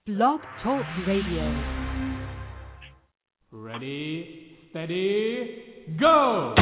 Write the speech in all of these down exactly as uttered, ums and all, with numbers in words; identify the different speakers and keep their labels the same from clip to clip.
Speaker 1: Blog Talk Radio.
Speaker 2: Ready, steady, go!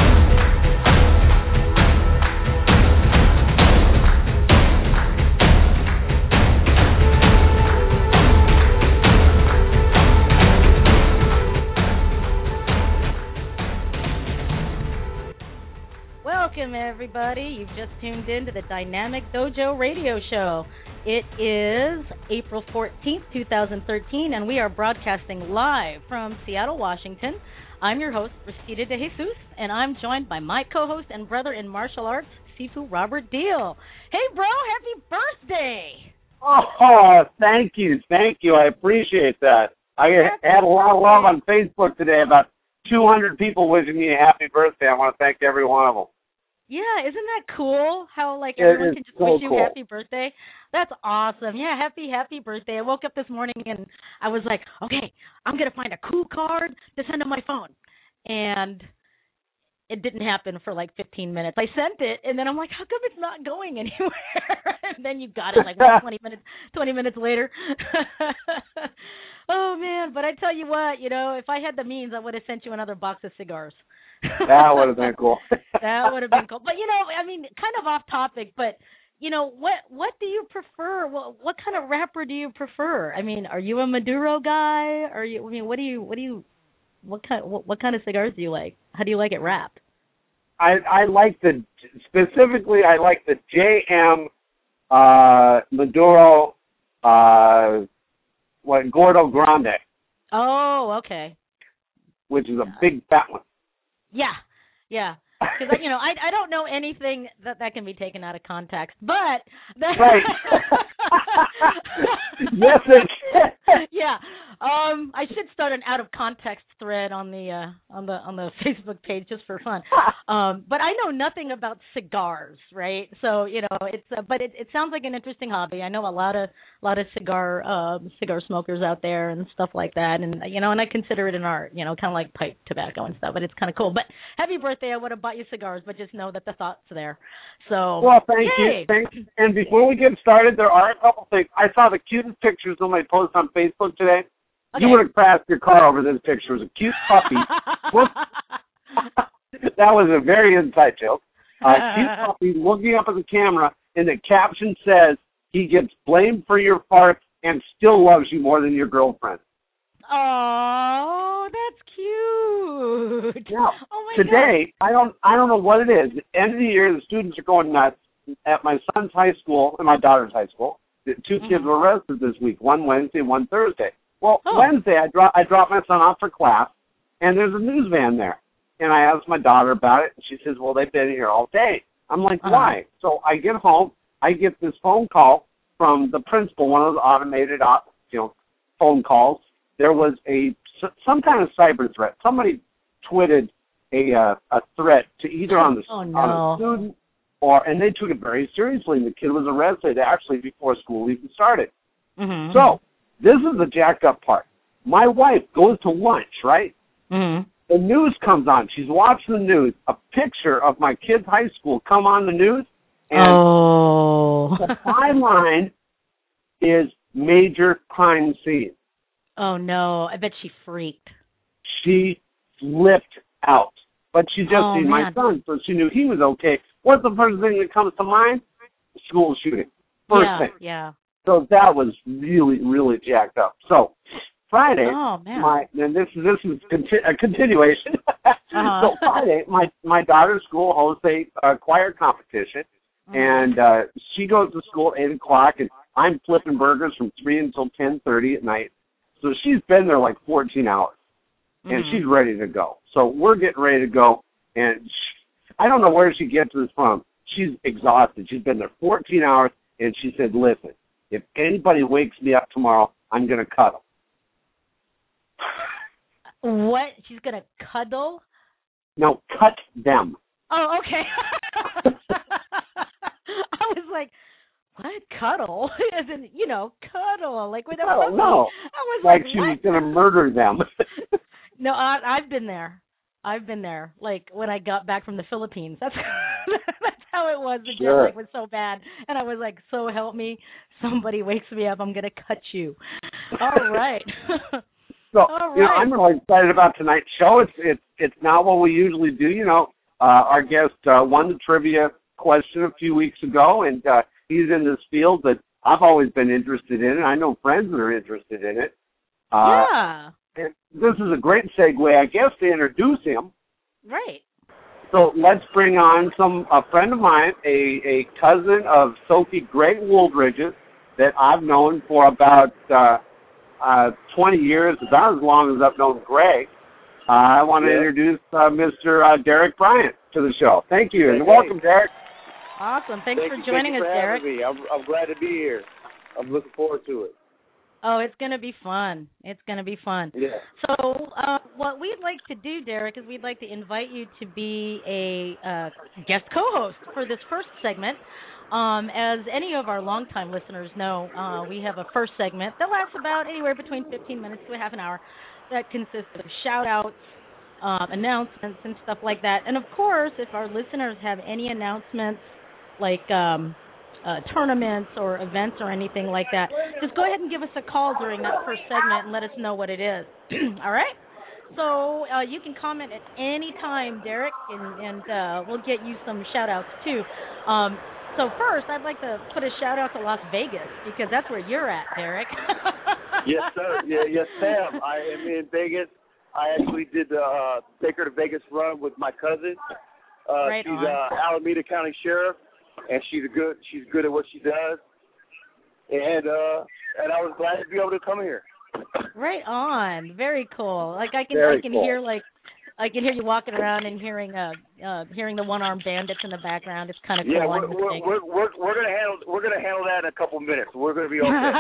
Speaker 3: Welcome, everybody. You've just tuned in to the Dynamic Dojo Radio Show. It is April fourteenth, twenty thirteen, and we are broadcasting live from Seattle, Washington. I'm your host, Rosita De Jesus, and I'm joined by my co-host and brother in martial arts, Sifu Robert Deal. Hey, bro, happy birthday!
Speaker 4: Oh, thank you, thank you. I appreciate that. I had a lot of love on Facebook today. About two hundred people wishing me a happy birthday. I want to thank every one of them.
Speaker 3: Yeah, isn't that cool? How like
Speaker 4: It
Speaker 3: everyone
Speaker 4: is
Speaker 3: can just
Speaker 4: so
Speaker 3: wish you
Speaker 4: cool.
Speaker 3: happy birthday. That's awesome. Yeah, happy happy birthday. I woke up this morning and I was like, okay, I'm gonna find a cool card to send on my phone, and it didn't happen for like fifteen minutes. I sent it, and then I'm like, how come it's not going anywhere? And then you got it like what, twenty minutes twenty minutes later. Oh man! But I tell you what, you know, if I had the means, I would have sent you another box of cigars.
Speaker 4: That would have been cool.
Speaker 3: That would have been cool. But you know, I mean, kind of off topic, but you know, what what do you prefer? What what kind of wrapper do you prefer? I mean, are you a Maduro guy? Are you? I mean, what do you what do you what kind what, what kind of cigars do you like? How do you like it wrapped?
Speaker 4: I I like the specifically. I like the J M uh, Maduro. Uh, what Gordo Grande,
Speaker 3: Oh, okay.
Speaker 4: which is a big fat one.
Speaker 3: Yeah, yeah. Because you know, I I don't know anything that that can be taken out of context, but that,
Speaker 4: Right. Yes, it can.
Speaker 3: yeah. Um, I should start an out of context thread on the uh, on the on the Facebook page just for fun. Um, but I know nothing about cigars, right? So you know, it's uh, but it, it sounds like an interesting hobby. I know a lot of a lot of cigar um, cigar smokers out there and stuff like that, and you know, and I consider it an art, you know, kind of like pipe tobacco and stuff. But it's kind of cool. But happy birthday! I would have bought you cigars, but just know that the thought's there. So
Speaker 4: Well, thank
Speaker 3: yay.
Speaker 4: you. Thank you. And before we get started, there are a couple things. I saw the cutest pictures somebody posted on Facebook today.
Speaker 3: Okay.
Speaker 4: You would have crashed your car over this picture. It was a cute puppy. Look- that was a very inside joke. A cute puppy looking up at the camera, and the caption says, he gets blamed for your farts and still loves you more than your girlfriend.
Speaker 3: Oh, that's cute.
Speaker 4: Now,
Speaker 3: Oh my
Speaker 4: today, I don't I don't know what it is. At the end of the year, the students are going nuts. At my son's high school and my daughter's high school, the two kids
Speaker 3: Mhm.
Speaker 4: were arrested this week, one Wednesday and one Thursday. Well,
Speaker 3: Oh.
Speaker 4: Wednesday, I, dro- I dropped my son off for class, and there's a news van there. And I asked my daughter about it, and she says, well, they've been here all day. I'm like,
Speaker 3: Uh-huh.
Speaker 4: why? So I get home, I get this phone call from the principal, one of those automated uh, you know, phone calls. There was a some kind of cyber threat. Somebody tweeted a uh, a threat to either on the
Speaker 3: Oh,
Speaker 4: on
Speaker 3: no.
Speaker 4: a student or, and they took it very seriously. And the kid was arrested actually before school even started.
Speaker 3: Mhm.
Speaker 4: So this is the jacked up part. My wife goes to lunch, right?
Speaker 3: Mhm.
Speaker 4: The news comes on. She's watching the news. A picture of my kid's high school come on the news, and
Speaker 3: Oh.
Speaker 4: the byline is major crime scene.
Speaker 3: Oh no! I bet she freaked.
Speaker 4: She flipped out. But she just
Speaker 3: Oh,
Speaker 4: seen my
Speaker 3: man.
Speaker 4: son, so she knew he was okay. What's the first thing that comes to mind? School shooting. First
Speaker 3: yeah.
Speaker 4: thing.
Speaker 3: Yeah.
Speaker 4: So that was really, really jacked up. So Friday,
Speaker 3: Oh man.
Speaker 4: my and this is this is conti- a continuation.
Speaker 3: Uh-huh.
Speaker 4: So Friday, my my daughter's school hosts a uh, choir competition,
Speaker 3: Mhm.
Speaker 4: and uh, she goes to school at eight o'clock, and I'm flipping burgers from three until ten thirty at night. So she's been there like fourteen hours, and
Speaker 3: Mhm.
Speaker 4: she's ready to go. So we're getting ready to go, and she, I don't know where she gets this from. She's exhausted. She's been there fourteen hours, and she said, "Listen, if anybody wakes me up tomorrow, I'm going to cut them."
Speaker 3: What? She's gonna cuddle?
Speaker 4: No, cut them.
Speaker 3: Oh, okay. I was like, what? Cuddle? As in, you know, cuddle. Like with a
Speaker 4: No,
Speaker 3: puppy.
Speaker 4: no.
Speaker 3: I was
Speaker 4: Like
Speaker 3: like,
Speaker 4: she was
Speaker 3: what?
Speaker 4: going to murder them.
Speaker 3: No, I, I've been there. I've been there. Like when I got back from the Philippines. That's that's how it was. The
Speaker 4: Sure.
Speaker 3: jet lag was so bad, and I was like, "So help me, somebody wakes me up, I'm gonna cut you." All right.
Speaker 4: So,
Speaker 3: All
Speaker 4: you know,
Speaker 3: right.
Speaker 4: I'm really excited about tonight's show. It's it's it's not what we usually do. You know, uh, our guest uh, won the trivia question a few weeks ago, and uh, he's in this field that I've always been interested in, and I know friends that are interested in it. Uh,
Speaker 3: Yeah.
Speaker 4: and this is a great segue, I guess, to introduce him.
Speaker 3: Right.
Speaker 4: So let's bring on some a friend of mine, a, a cousin of Sophie Greg Wooldridge's that I've known for about uh, uh, twenty years, about as long as I've known Greg. Uh, I want to
Speaker 5: yeah.
Speaker 4: introduce uh, Mister Uh, Derek Bryant to the show. Thank you, and
Speaker 5: Hey,
Speaker 4: welcome,
Speaker 5: hey.
Speaker 4: Derek.
Speaker 3: Awesome. Thanks
Speaker 5: Thank
Speaker 3: for
Speaker 5: you,
Speaker 3: joining
Speaker 5: thank you
Speaker 3: us,
Speaker 5: for
Speaker 3: Derek.
Speaker 5: having me. I'm, I'm glad to be here. I'm looking forward to it.
Speaker 3: Oh, it's going to be fun. It's going to be fun.
Speaker 5: Yeah.
Speaker 3: So uh, what we'd like to do, Derek, is we'd like to invite you to be a uh, guest co-host for this first segment. Um, as any of our longtime listeners know, uh, we have a first segment that lasts about anywhere between fifteen minutes to a half an hour that consists of shout-outs, um, announcements, and stuff like that. And, of course, if our listeners have any announcements like um, uh, tournaments or events or anything like that, just go ahead and give us a call during that first segment and let us know what it is. All right? So uh, you can comment at any time, Derek, and, and uh, we'll get you some shout-outs, too. Um, so first, I'd like to put a shout-out to Las Vegas, because that's where you're at, Derek.
Speaker 5: Yes, sir. Yeah, yes, Sam. I am in Vegas. I actually did the uh, Take Her to Vegas run with my cousin. Uh,
Speaker 3: Right
Speaker 5: she's
Speaker 3: on.
Speaker 5: uh, Alameda County Sheriff, and she's a good. She's good at what she does. And uh, and I was glad to be able to come here.
Speaker 3: Right on. Very cool. Like I can
Speaker 5: Very
Speaker 3: I can
Speaker 5: cool.
Speaker 3: hear like I can hear you walking around and hearing uh uh hearing the one armed bandits in the background. It's kind of cool.
Speaker 5: Yeah,
Speaker 3: I'm
Speaker 5: we're we're,
Speaker 3: mistaken.
Speaker 5: we're we're we're gonna handle we're gonna handle that in a couple minutes. We're gonna be okay.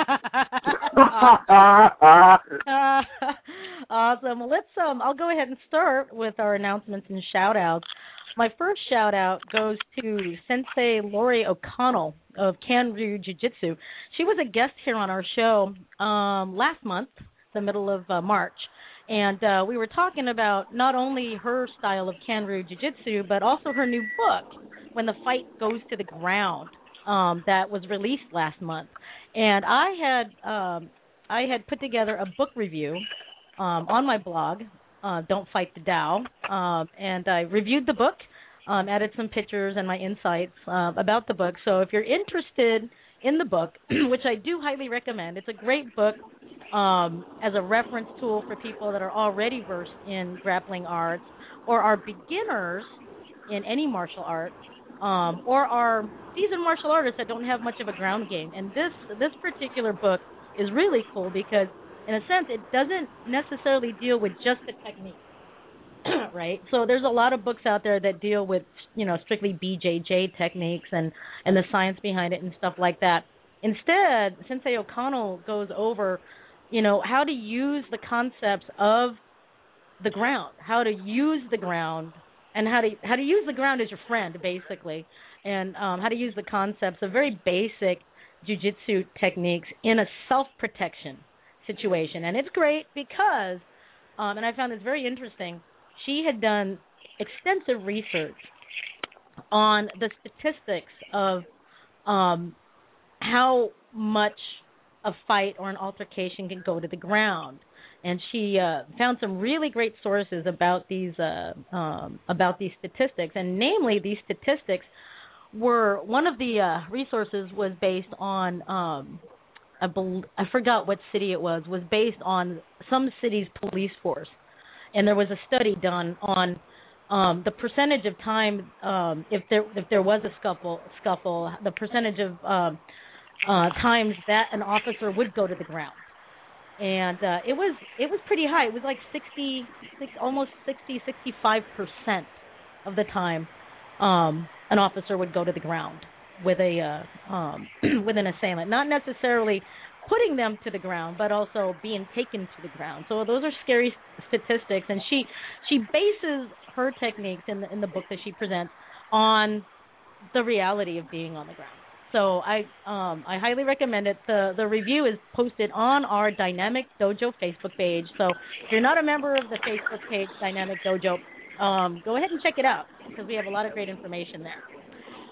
Speaker 3: Uh, awesome. Well, let's um I'll go ahead and start with our announcements and shout outs. My first shout out goes to Sensei Lori O'Connell of Kanryu Jiu-Jitsu. She was a guest here on our show um last month, the middle of uh, March. And uh, we were talking about not only her style of Kanryu Jiu-Jitsu, but also her new book, When the Fight Goes to the Ground, um, that was released last month. And I had um, I had put together a book review um, on my blog, uh, Don't Fight the Tao, um, and I reviewed the book, um, added some pictures and my insights uh, about the book. So if you're interested in the book, which I do highly recommend, it's a great book um, as a reference tool for people that are already versed in grappling arts or are beginners in any martial art, um, or are seasoned martial artists that don't have much of a ground game. And this this particular book is really cool because, in a sense, it doesn't necessarily deal with just the technique, right? So there's a lot of books out there that deal with, you know, strictly B J J techniques and, and the science behind it and stuff like that. Instead, Sensei O'Connell goes over, you know, how to use the concepts of the ground, how to use the ground, and how to how to use the ground as your friend, basically, and um, how to use the concepts of very basic jiu-jitsu techniques in a self-protection situation. And it's great because, um, and I found this very interesting, she had done extensive research on the statistics of um, how much a fight or an altercation can go to the ground. And she uh, found some really great sources about these uh, um, about these statistics, and namely these statistics were one of the uh, resources was based on um, I, bel- I forgot what city it was was based on some city's police force, and there was a study done on um, the percentage of time um, if there if there was a scuffle scuffle the percentage of um, uh, times that an officer would go to the ground. And uh, it was it was pretty high. It was like sixty, six, almost sixty, sixty-five percent of the time um, an officer would go to the ground with a uh, um, with an assailant. Not necessarily putting them to the ground, but also being taken to the ground. So those are scary statistics. And she she bases her techniques in the in the book that she presents on the reality of being on the ground. So I um, I highly recommend it. The the review is posted on our Dynamic Dojo Facebook page. So if you're not a member of the Facebook page, Dynamic Dojo, um, go ahead and check it out because we have a lot of great information there.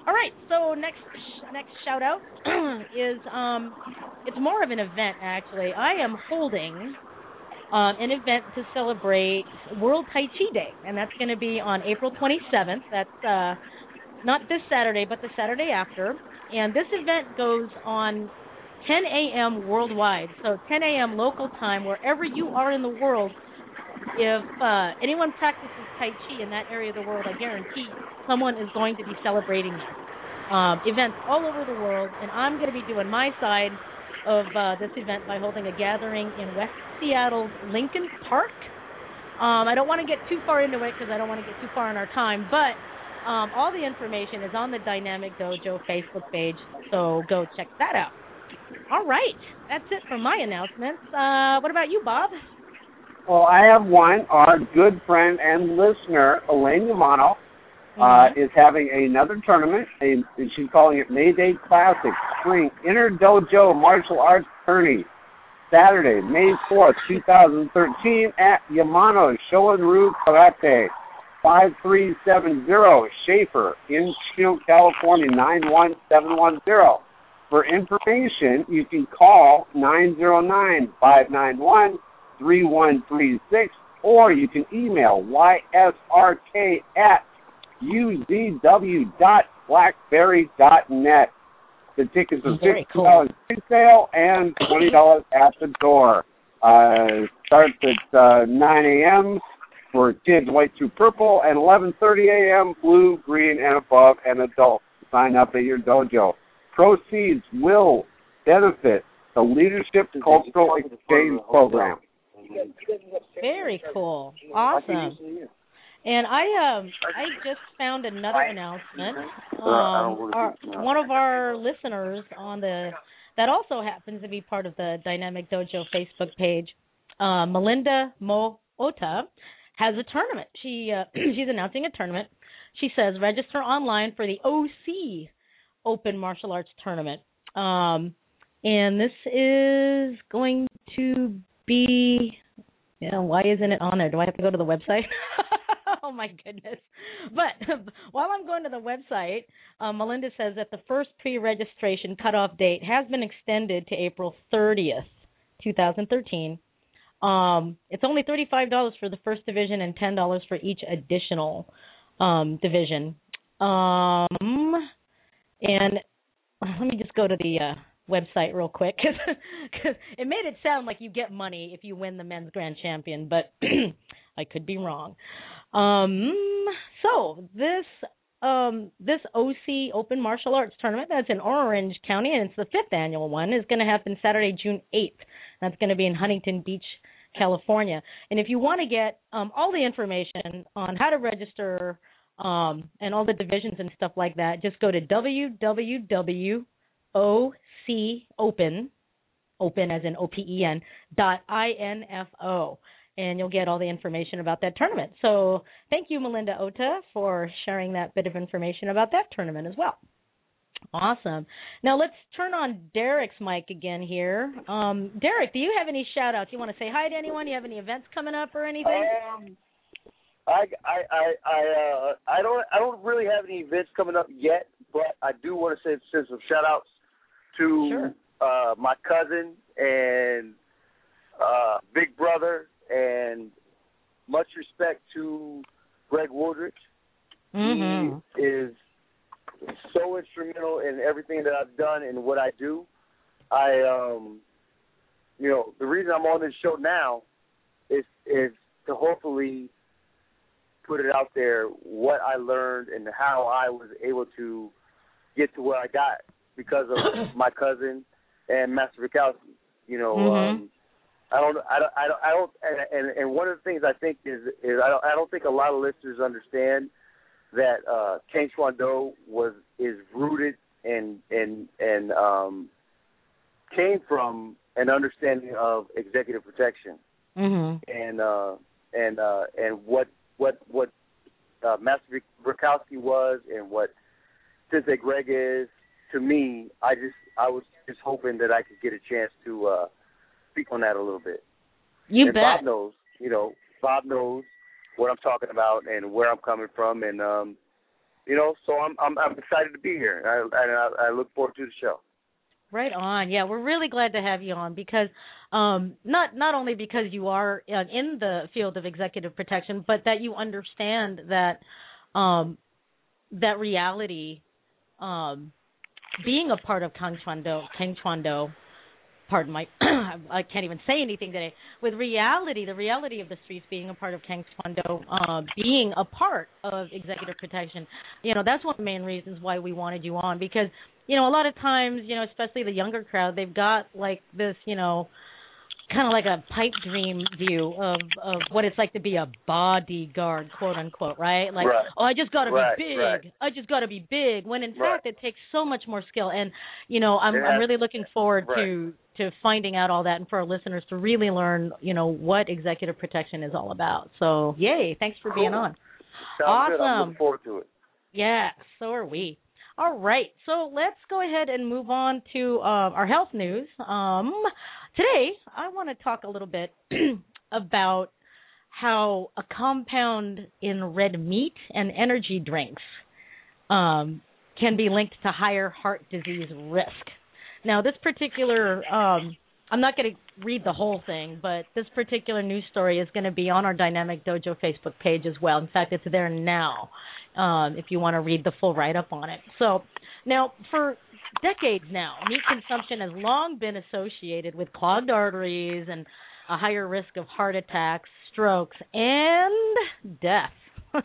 Speaker 3: All right, so next next shout out is um, it's more of an event actually. I am holding um, an event to celebrate World Tai Chi Day, and that's going to be on April twenty-seventh. That's uh, not this Saturday, but the Saturday after. And this event goes on ten a.m. worldwide, so ten a.m. local time, wherever you are in the world. If uh, anyone practices Tai Chi in that area of the world, I guarantee someone is going to be celebrating this. Um, events all over the world, and I'm going to be doing my side of uh, this event by holding a gathering in West Seattle's Lincoln Park. Um, I don't want to get too far into it because I don't want to get too far on our time, but um, all the information is on the Dynamic Dojo Facebook page, so go check that out. All right, that's it for my announcements. Uh, what about you, Bob?
Speaker 4: Well, I have one. Our good friend and listener, Elaine Yamano, uh, mm-hmm. is having another tournament. A, she's calling it Mayday Classic Spring Inner Dojo Martial Arts Tourney. Saturday, May fourth, twenty thirteen at Yamano Shoin-ryu Karate, five three seven zero Schaefer in Chino, California, nine one seven one zero. For information, you can call nine zero nine, five nine one, three one three six, or you can email Y S R K at U Z W dot blackberry dot net. The tickets are fifty dollars cool. pre-sale and twenty dollars at the door. Uh, starts at uh, nine a.m. for kids white through purple and eleven thirty a.m. blue, green, and above, and adults. Sign up at your dojo. Proceeds will benefit the Leadership Cultural Exchange Program.
Speaker 3: Very cool. Awesome. And I um I just found another announcement. Um, our, one of our listeners on the that also happens to be part of the Dynamic Dojo Facebook page, uh, Melinda Moota, has a tournament. She uh, she's announcing a tournament. She says register online for the O C Open Martial Arts Tournament. Um, and this is going to be, you know, why isn't it on there? Do I have to go to the website? Oh, my goodness. But while I'm going to the website, uh, Melinda says that the first pre-registration cutoff date has been extended to April thirtieth, twenty thirteen. Um, it's only thirty-five dollars for the first division and ten dollars for each additional um, division. Um, and let me just go to the uh, website real quick because it made it sound like you get money if you win the men's grand champion, but I could be wrong. Um, so this um, this O C Open Martial Arts Tournament that's in Orange County, and it's the fifth annual one, is going to happen Saturday, June eighth. That's going to be in Huntington Beach, California. And if you want to get um, all the information on how to register um, and all the divisions and stuff like that, just go to w w w dot o c open, open as in O P E N, dot info. And you'll get all the information about that tournament. So thank you, Melinda Ota, for sharing that bit of information about that tournament as well. Awesome. Now let's turn on Derek's mic again here. Um, Derek, do you have any shout-outs? You want to say hi to anyone? You have any events coming up or anything?
Speaker 5: Um, I I I I, uh, I don't I don't really have any events coming up yet, but I do want to say send some shout-outs to
Speaker 3: sure.
Speaker 5: uh, my cousin and uh, big brother. And much respect to Greg Woodrich.
Speaker 3: Mm-hmm.
Speaker 5: He is so instrumental in everything that I've done and what I do. I, um, you know, the reason I'm on this show now is is to hopefully put it out there what I learned and how I was able to get to where I got because of my cousin and Master Vikowski. You know.
Speaker 3: Mm-hmm.
Speaker 5: Um, I don't, I don't, I don't, I don't and, and one of the things I think is, is I don't, I don't think a lot of listeners understand that uh, Taekwondo was is rooted and and and um, came from an understanding of executive protection,
Speaker 3: mm-hmm.
Speaker 5: and uh, and uh, and what what what uh, Master Vikowski was and what Sensei Greg is to me. I just I was just hoping that I could get a chance to. Uh, Speak on that a little bit.
Speaker 3: You
Speaker 5: and
Speaker 3: bet.
Speaker 5: Bob knows, you know, Bob knows what I'm talking about and where I'm coming from, and um, you know, so I'm I'm, I'm excited to be here, and I, and I, I look forward to the show.
Speaker 3: Right on. Yeah, we're really glad to have you on because um, not not only because you are uh, in the field of executive protection, but that you understand that um, that reality, um, being a part of Kang Chuan Do, Kang Chuan Do, pardon my, I can't even say anything today. With reality, the reality of the streets, being a part of Kang Chuan Do, uh, being a part of executive protection, you know, that's one of the main reasons why we wanted you on because, you know, a lot of times, you know, especially the younger crowd, they've got like this, you know, kind of like a pipe dream view of, of what it's like to be a bodyguard, quote unquote, right? Like,
Speaker 5: right.
Speaker 3: oh, I just got to
Speaker 5: right,
Speaker 3: be big.
Speaker 5: Right.
Speaker 3: I just got to be big. When in
Speaker 5: right.
Speaker 3: fact, it takes so much more skill. And, you know, I'm,
Speaker 5: has,
Speaker 3: I'm really looking forward
Speaker 5: right.
Speaker 3: to, to finding out all that and for our listeners to really learn, you know, what executive protection is all about. So, yay. Thanks for
Speaker 5: cool.
Speaker 3: being on.
Speaker 5: Sounds
Speaker 3: awesome.
Speaker 5: Good. I'm looking forward to it.
Speaker 3: Yeah, so are we. All right, so let's go ahead and move on to uh, our health news. Um, today, I want to talk a little bit about how a compound in red meat and energy drinks um, can be linked to higher heart disease risk. Now, this particular, um, I'm not going to read the whole thing, but this particular news story is going to be on our Dynamic Dojo Facebook page as well. In fact, it's there now. Um, if you want to read the full write-up on it. So now, for decades now, meat consumption has long been associated with clogged arteries and a higher risk of heart attacks, strokes, and death. uh,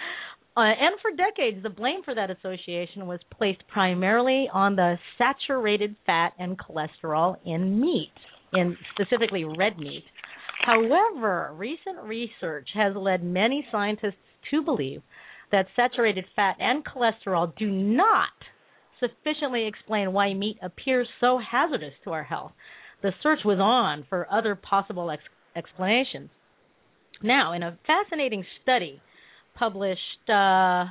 Speaker 3: and for decades, the blame for that association was placed primarily on the saturated fat and cholesterol in meat, in specifically red meat. However, recent research has led many scientists to believe that saturated fat and cholesterol do not sufficiently explain why meat appears so hazardous to our health. The search was on for other possible ex- explanations. Now, in a fascinating study published, uh, I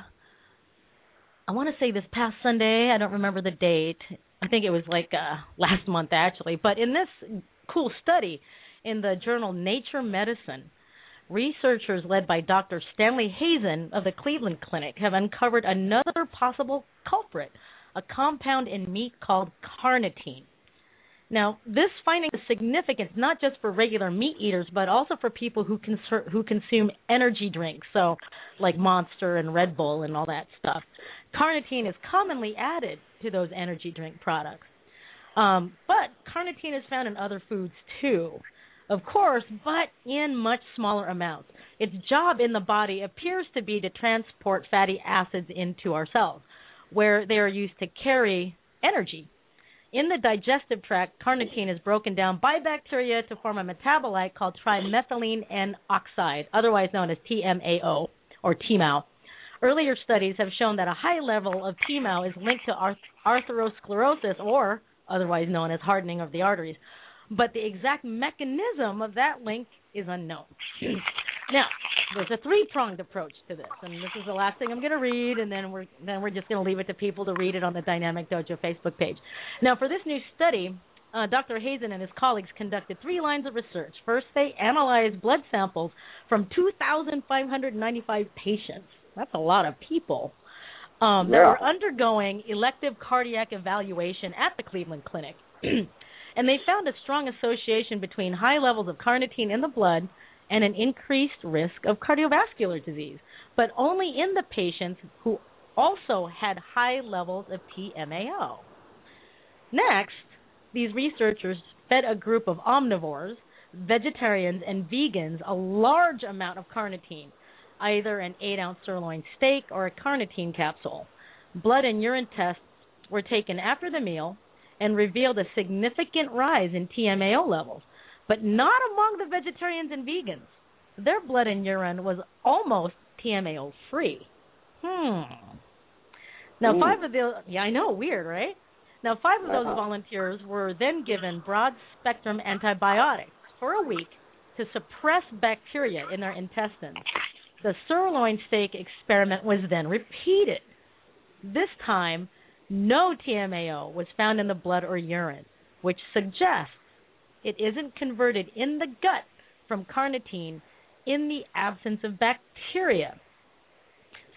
Speaker 3: want to say this past Sunday, I don't remember the date, I think it was like uh, last month actually, but in this cool study in the journal Nature Medicine, researchers led by Doctor Stanley Hazen of the Cleveland Clinic have uncovered another possible culprit, a compound in meat called carnitine. Now, this finding is significant not just for regular meat eaters, but also for people who, conser- who consume energy drinks, so like Monster and Red Bull and all that stuff. Carnitine is commonly added to those energy drink products. Um, but carnitine is found in other foods too. Of course, but in much smaller amounts. Its job in the body appears to be to transport fatty acids into our cells, where they are used to carry energy. In the digestive tract, carnitine is broken down by bacteria to form a metabolite called trimethylene N oxide, otherwise known as T M A O, or T M A O. Earlier studies have shown that a high level of T M A O is linked to arth- atherosclerosis, or otherwise known as hardening of the arteries. But the exact mechanism of that link is unknown. Now, there's a three-pronged approach to this, and this is the last thing I'm going to read, and then we're then we're just going to leave it to people to read it on the Dynamic Dojo Facebook page. Now, for this new study, uh, Doctor Hazen and his colleagues conducted three lines of research. First, they analyzed blood samples from two thousand five hundred ninety-five patients. That's a lot of people. Um, yeah. That were undergoing elective cardiac evaluation at the Cleveland Clinic. And they found a strong association between high levels of carnitine in the blood and an increased risk of cardiovascular disease, but only in the patients who also had high levels of T M A O. Next, these researchers fed a group of omnivores, vegetarians, and vegans a large amount of carnitine, either an eight-ounce sirloin steak or a carnitine capsule. Blood and urine tests were taken after the meal and revealed a significant rise in T M A O levels, but not among the vegetarians and vegans. Their blood and urine was almost T M A O free. Hmm. Now, Ooh. five of the yeah, I know, weird, right? Now, five of those volunteers were then given broad-spectrum antibiotics for a week to suppress bacteria in their intestines. The sirloin steak experiment was then repeated. This time, no T M A O was found in the blood or urine, which suggests it isn't converted in the gut from carnitine in the absence of bacteria.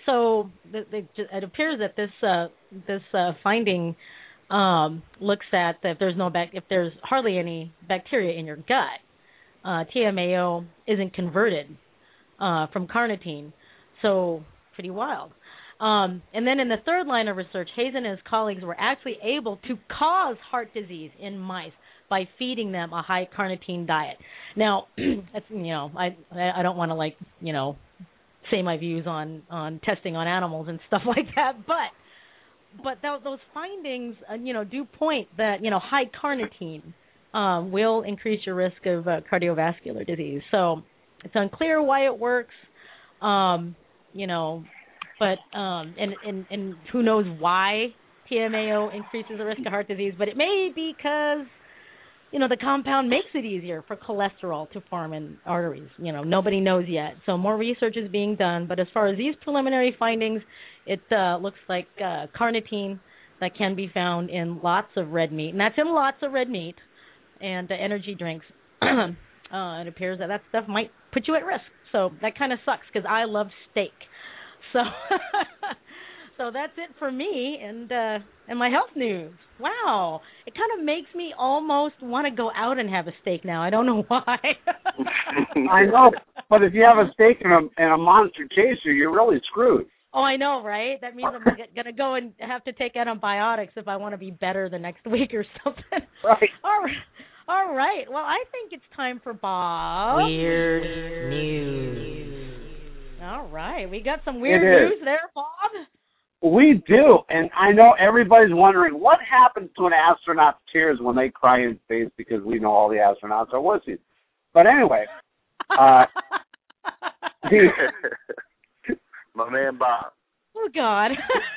Speaker 3: so the, the, it appears that this uh, this uh, finding um, looks at that if there's no bac- if there's hardly any bacteria in your gut, uh, T M A O isn't converted uh, from carnitine. So pretty wild. Um, and then in the third line of research, Hazen and his colleagues were actually able to cause heart disease in mice by feeding them a high carnitine diet. Now, that's, you know, I I don't want to like you know say my views on, on testing on animals and stuff like that, but but th- those findings, uh, you know, do point that you know high carnitine um, will increase your risk of uh, cardiovascular disease. So it's unclear why it works, um, you know, but um, and, and and who knows why T M A O increases the risk of heart disease? But it may be because you know, the compound makes it easier for cholesterol to form in arteries. You know, nobody knows yet. So more research is being done. But as far as these preliminary findings, it uh, looks like uh, carnitine that can be found in lots of red meat. And that's in lots of red meat and uh, energy drinks. uh, it appears that that stuff might put you at risk. So that kind of sucks because I love steak. So so that's it for me and uh, and my health news. Wow. It kind of makes me almost want to go out and have a steak now. I don't know why.
Speaker 4: I know, but if you have a steak and a, and a monster chaser, you're really screwed.
Speaker 3: Oh, I know, right? That means I'm going to go and have to take antibiotics if I want to be better the next week or something.
Speaker 4: Right.
Speaker 3: All right. All right. Well, I think it's time for Bob.
Speaker 1: Weird news.
Speaker 3: All right. We got some weird
Speaker 4: It is.
Speaker 3: news there, Bob.
Speaker 4: We do, and I know everybody's wondering what happens to an astronaut's tears when they cry in space because we know all the astronauts are wussies. But anyway, uh, the,
Speaker 5: my man Bob.
Speaker 3: Oh, God.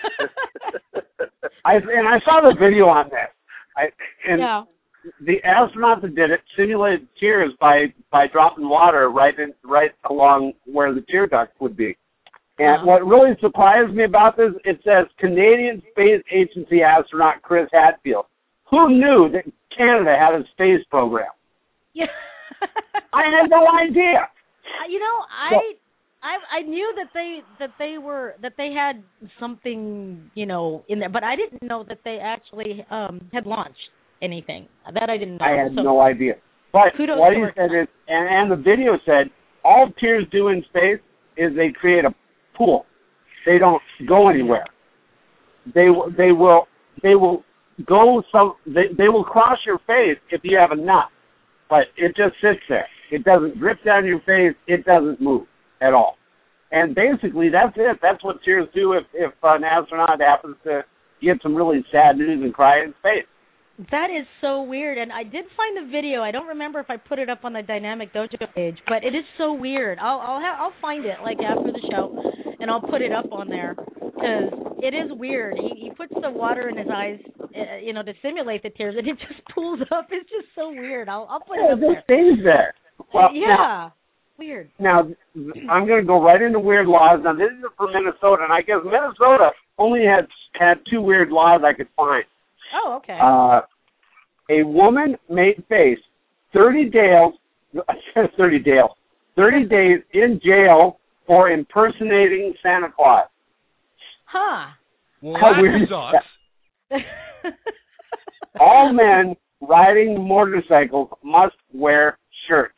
Speaker 4: I and I saw the video on this. I and
Speaker 3: yeah.
Speaker 4: the astronaut that did it simulated tears by by dropping water right in right along where the tear duct would be. And
Speaker 3: uh-huh.
Speaker 4: what really surprised me about this, it says Canadian Space Agency astronaut Chris Hadfield. Who knew that Canada had a space program?
Speaker 3: Yeah.
Speaker 4: I had no idea.
Speaker 3: You know, I, I I knew that they that they were that they had something, you know, in there, but I didn't know that they actually um, had launched anything. That I didn't know.
Speaker 4: I had
Speaker 3: so,
Speaker 4: no idea. But
Speaker 3: kudos
Speaker 4: what
Speaker 3: to
Speaker 4: he
Speaker 3: her.
Speaker 4: said is, and, and the video said, all tears do in space is they create a pool. They don't go anywhere. They they will they will go some. They they will cross your face if you have a nut, but it just sits there. It doesn't drip down your face. It doesn't move at all. And basically, that's it. That's what tears do if if an astronaut happens to get some really sad news and cry in space.
Speaker 3: That is so weird, and I did find the video. I don't remember if I put it up on the Dynamic Dojo page, but it is so weird. I'll I'll ha- I'll find it like after the show, and I'll put it up on there because it is weird. He he puts the water in his eyes, uh, you know, to simulate the tears, and it just pulls up. It's just so weird. I'll I'll put
Speaker 4: Yeah,
Speaker 3: it up
Speaker 4: it
Speaker 3: there.
Speaker 4: just stays there. Well,
Speaker 3: yeah,
Speaker 4: now,
Speaker 3: weird.
Speaker 4: Now, I'm going to go right into weird laws. Now, this is for Minnesota, and I guess Minnesota only had had two weird laws I could find.
Speaker 3: Oh, okay.
Speaker 4: Uh, a woman may face thirty days, thirty days, thirty days in jail for impersonating Santa Claus.
Speaker 3: Huh.
Speaker 2: Well,
Speaker 4: How
Speaker 2: that
Speaker 4: weird is
Speaker 2: sucks.
Speaker 4: All men riding motorcycles must wear shirts.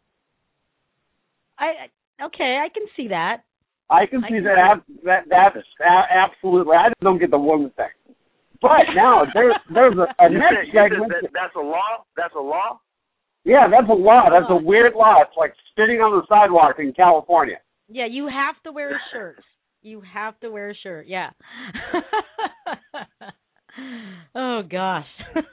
Speaker 3: I okay, I can see that.
Speaker 4: I can
Speaker 3: I
Speaker 4: see
Speaker 3: can
Speaker 4: that. ab- That that's a- absolutely. I just don't get the woman thing. But now there's there's a, a
Speaker 5: You
Speaker 4: next
Speaker 5: said, you said
Speaker 4: segment.
Speaker 5: that, that's a law. That's a law.
Speaker 4: Yeah, that's a law. That's a
Speaker 3: Oh.
Speaker 4: weird law. It's like spitting on the sidewalk in California.
Speaker 3: Yeah, you have to wear a shirt. You have to wear a shirt. Yeah. Oh gosh.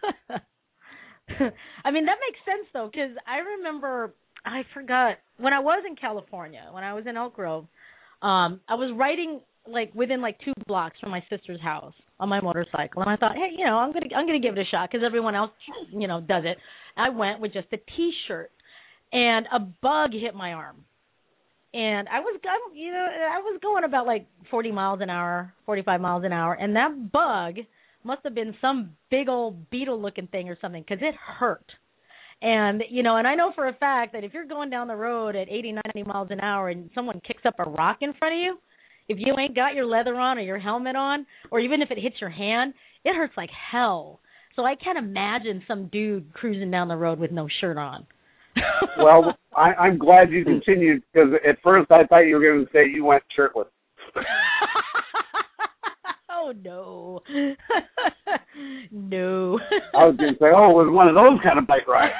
Speaker 3: I mean, that makes sense though, because I remember I forgot when I was in California, when I was in Elk Grove. Um, I was riding like within like two blocks from my sister's house on my motorcycle, and I thought, hey, you know, I'm gonna I'm gonna give it a shot because everyone else, you know, does it. I went with just a T-shirt, and a bug hit my arm, and I was, I'm, you know, I was going about like forty miles an hour, forty-five miles an hour, and that bug must have been some big old beetle-looking thing or something because it hurt. And, you know, and I know for a fact that if you're going down the road at eighty, ninety miles an hour and someone kicks up a rock in front of you, if you ain't got your leather on or your helmet on, or even if it hits your hand, it hurts like hell. So I can't imagine some dude cruising down the road with no shirt on.
Speaker 4: Well, I, I'm glad you continued, because at first I thought you were going to say you went shirtless.
Speaker 3: Oh, no. No.
Speaker 4: I was going to say, oh, it was one of those kind of bike rides.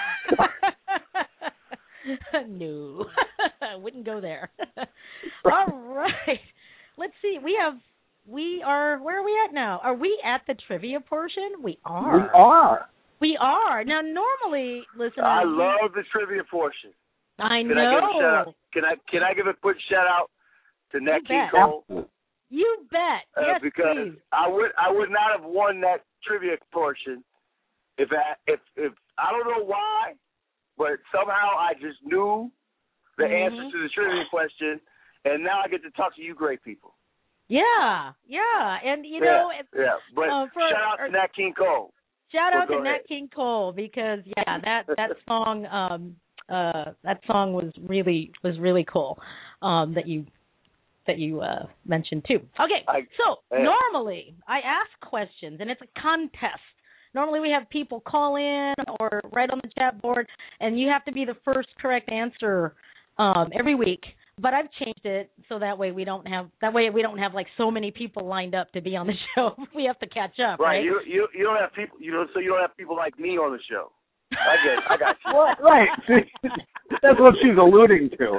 Speaker 3: No. I wouldn't go there. All right. Let's see. We have, we are, where are we at now? Are we at the trivia portion? We are.
Speaker 4: We are.
Speaker 3: We are. Now, normally, listeners.
Speaker 5: I love the trivia portion.
Speaker 3: I
Speaker 5: can
Speaker 3: know.
Speaker 5: I give a shout out? Can I, can I give a quick shout out to Nat King Cole?
Speaker 3: You bet.
Speaker 5: Uh,
Speaker 3: yes,
Speaker 5: because
Speaker 3: please.
Speaker 5: I would I would not have won that trivia portion if I, if if I don't know why, but somehow I just knew the
Speaker 3: mm-hmm.
Speaker 5: answer to the trivia question, and now I get to talk to you great people.
Speaker 3: Yeah, yeah, and you
Speaker 5: yeah,
Speaker 3: know,
Speaker 5: yeah. But
Speaker 3: uh, for,
Speaker 5: shout out to Nat King Cole.
Speaker 3: Shout
Speaker 5: well,
Speaker 3: out to
Speaker 5: ahead.
Speaker 3: Nat King Cole, because yeah, that that song um uh that song was really was really cool um that you that you uh mentioned too. Okay,
Speaker 5: I,
Speaker 3: so
Speaker 5: yeah.
Speaker 3: normally I ask questions, and it's a contest. Normally we have people call in or write on the chat board, and you have to be the first correct answer um every week. But I've changed it so that way we don't have that way we don't have like so many people lined up to be on the show. We have to catch up, right?
Speaker 5: Right. You you you don't have people you know so you don't have people like me on the show. I get it. I got you.
Speaker 4: Well, right. That's what she's alluding to.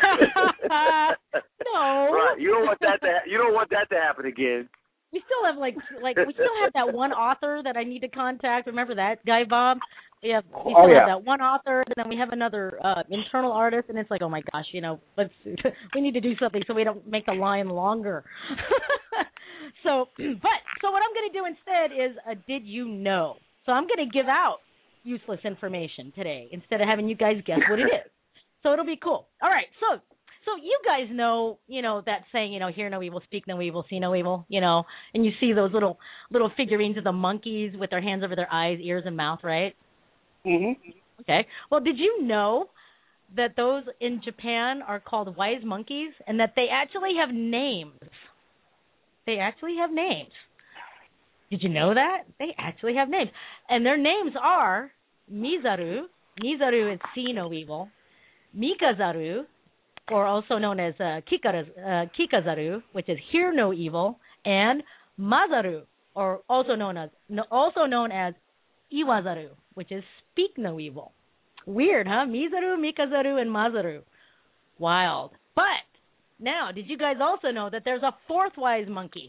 Speaker 3: No.
Speaker 5: Right. You don't want that to ha- you don't want that to happen again.
Speaker 3: We still have like like we still have that one author that I need to contact. Remember that guy, Bob? We have we still
Speaker 4: oh, yeah.
Speaker 3: have that one author, and then we have another uh, internal artist, and it's like, oh my gosh, you know, let's we need to do something so we don't make the line longer. so, but so what I'm going to do instead is a did you know? So I'm going to give out useless information today instead of having you guys guess what it is. So it'll be cool. All right, so. So you guys know, you know, that saying, you know, hear no evil, speak no evil, see no evil, you know, and you see those little little figurines of the monkeys with their hands over their eyes, ears, and mouth, right?
Speaker 4: Mm-hmm.
Speaker 3: Okay. Well, did you know that those in Japan are called wise monkeys, and that they actually have names? They actually have names. Did you know that? They actually have names. And their names are Mizaru. Mizaru is see no evil. Mikazaru, or also known as uh, Kikara, uh, Kikazaru, which is hear no evil, and Mazaru, or also known as no, also known as Iwazaru, which is speak no evil. Weird, huh? Mizaru, Mikazaru, and Mazaru. Wild. But now, did you guys also know that there's a fourth wise monkey?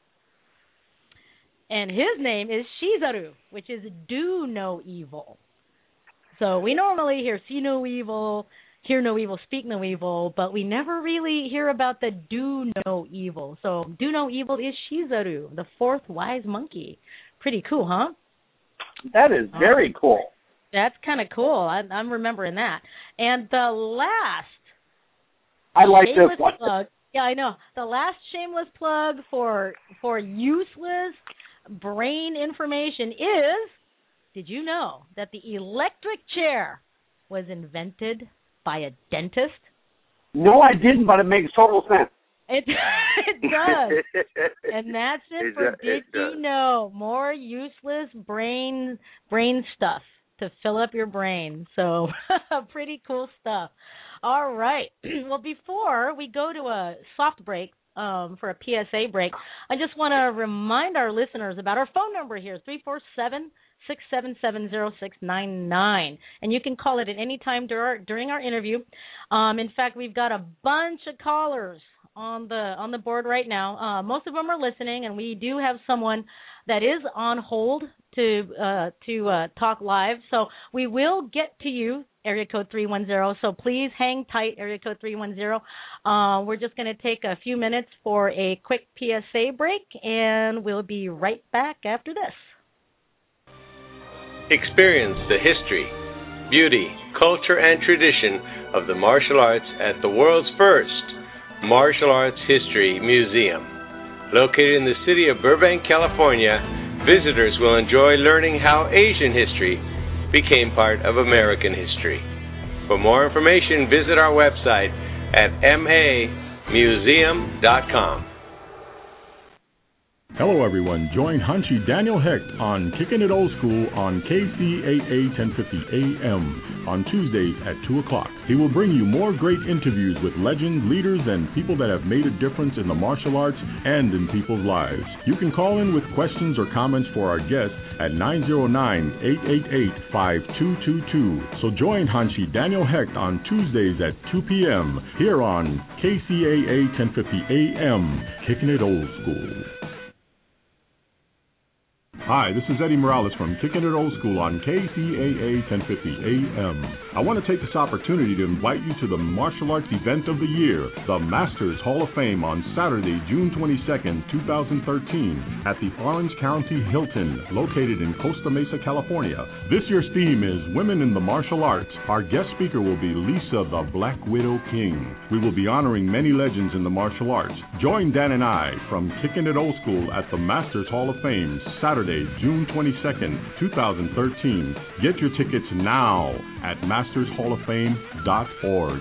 Speaker 3: And his name is Shizaru, which is do no evil. So we normally hear see no evil, hear no evil, speak no evil, but we never really hear about the do no evil. So do no evil is Shizaru, the fourth wise monkey. Pretty cool, huh?
Speaker 4: That is very cool.
Speaker 3: That's kind of cool. I, I'm remembering that. And the last
Speaker 4: I like
Speaker 3: shameless
Speaker 4: this one.
Speaker 3: plug, yeah, I know. The last shameless plug for for useless brain information is, did you know that the electric chair was invented by a dentist?
Speaker 4: No, I didn't, but it makes total sense.
Speaker 3: It, it does. And that's it,
Speaker 5: it
Speaker 3: for
Speaker 5: does,
Speaker 3: Did You
Speaker 5: does.
Speaker 3: Know? More useless brain brain stuff to fill up your brain. So pretty cool stuff. All right. Well, before we go to a soft break, um, for a P S A break, I just want to remind our listeners about our phone number here, three four seven, six seven seven, zero six nine nine. And you can call it at any time dur- during our interview. Um, in fact, we've got a bunch of callers on the on the board right now. Uh, most of them are listening, and we do have someone that is on hold to uh, to uh, talk live. So we will get to you, area code three one zero. So please hang tight, area code three one zero. Uh, we're just going to take a few minutes for a quick P S A break, and we'll be right back after this.
Speaker 6: Experience the history, beauty, culture, and tradition of the martial arts at the world's first Martial Arts History Museum. Located in the city of Burbank, California, visitors will enjoy learning how Asian history became part of American history. For more information, visit our website at m a museum dot com.
Speaker 7: Hello, everyone. Join Hanshi Daniel Hecht on Kicking It Old School on K C A A ten fifty A M on Tuesdays at two o'clock. He will bring you more great interviews with legends, leaders, and people that have made a difference in the martial arts and in people's lives. You can call in with questions or comments for our guests at nine oh nine, eight eight eight, five two two two. So join Hanshi Daniel Hecht on Tuesdays at two p.m. here on K C A A ten fifty A M, Kicking It Old School. Hi, this is Eddie Morales from Kicking It Old School on K C A A ten fifty A M. I want to take this opportunity to invite you to the martial arts event of the year, the Masters Hall of Fame, on Saturday, June twenty-second, twenty thirteen, at the Orange County Hilton, located in Costa Mesa, California. This year's theme is Women in the Martial Arts. Our guest speaker will be Lisa the Black Widow King. We will be honoring many legends in the martial arts. Join Dan and I from Kicking It Old School at the Masters Hall of Fame, Saturday, June twenty-second, twenty thirteen. Get your tickets now at masters hall of fame dot org.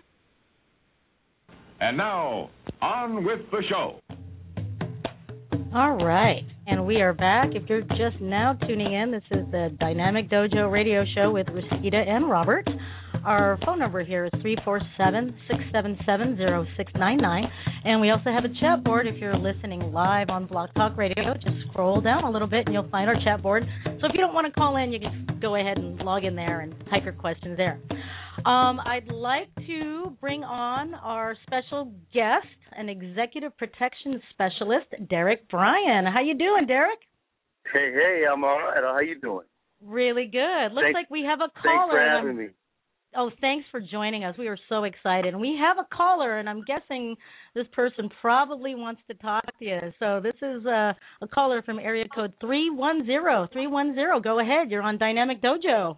Speaker 8: And now, on with the show.
Speaker 3: All right, and we are back. If you're just now tuning in, this is the Dynamic Dojo Radio Show with Rosita and Robert. Our phone number here is three four seven, six seven seven, zero six nine nine. And we also have a chat board. If you're listening live on Blog Talk Radio, just scroll down a little bit and you'll find our chat board. So if you don't want to call in, you can go ahead and log in there and type your questions there. Um, I'd like to bring on our special guest, an executive protection specialist, Derek Bryan. How you doing, Derek?
Speaker 5: Hey, hey, I'm all right. How you doing?
Speaker 3: Really good. Looks
Speaker 5: thanks,
Speaker 3: like we have a caller.
Speaker 5: Thanks for having me.
Speaker 3: Oh, thanks for joining us. We are so excited. And we have a caller, and I'm guessing this person probably wants to talk to you. So this is a, a caller from area code three one zero. three one zero. Go ahead. You're on Dynamic Dojo.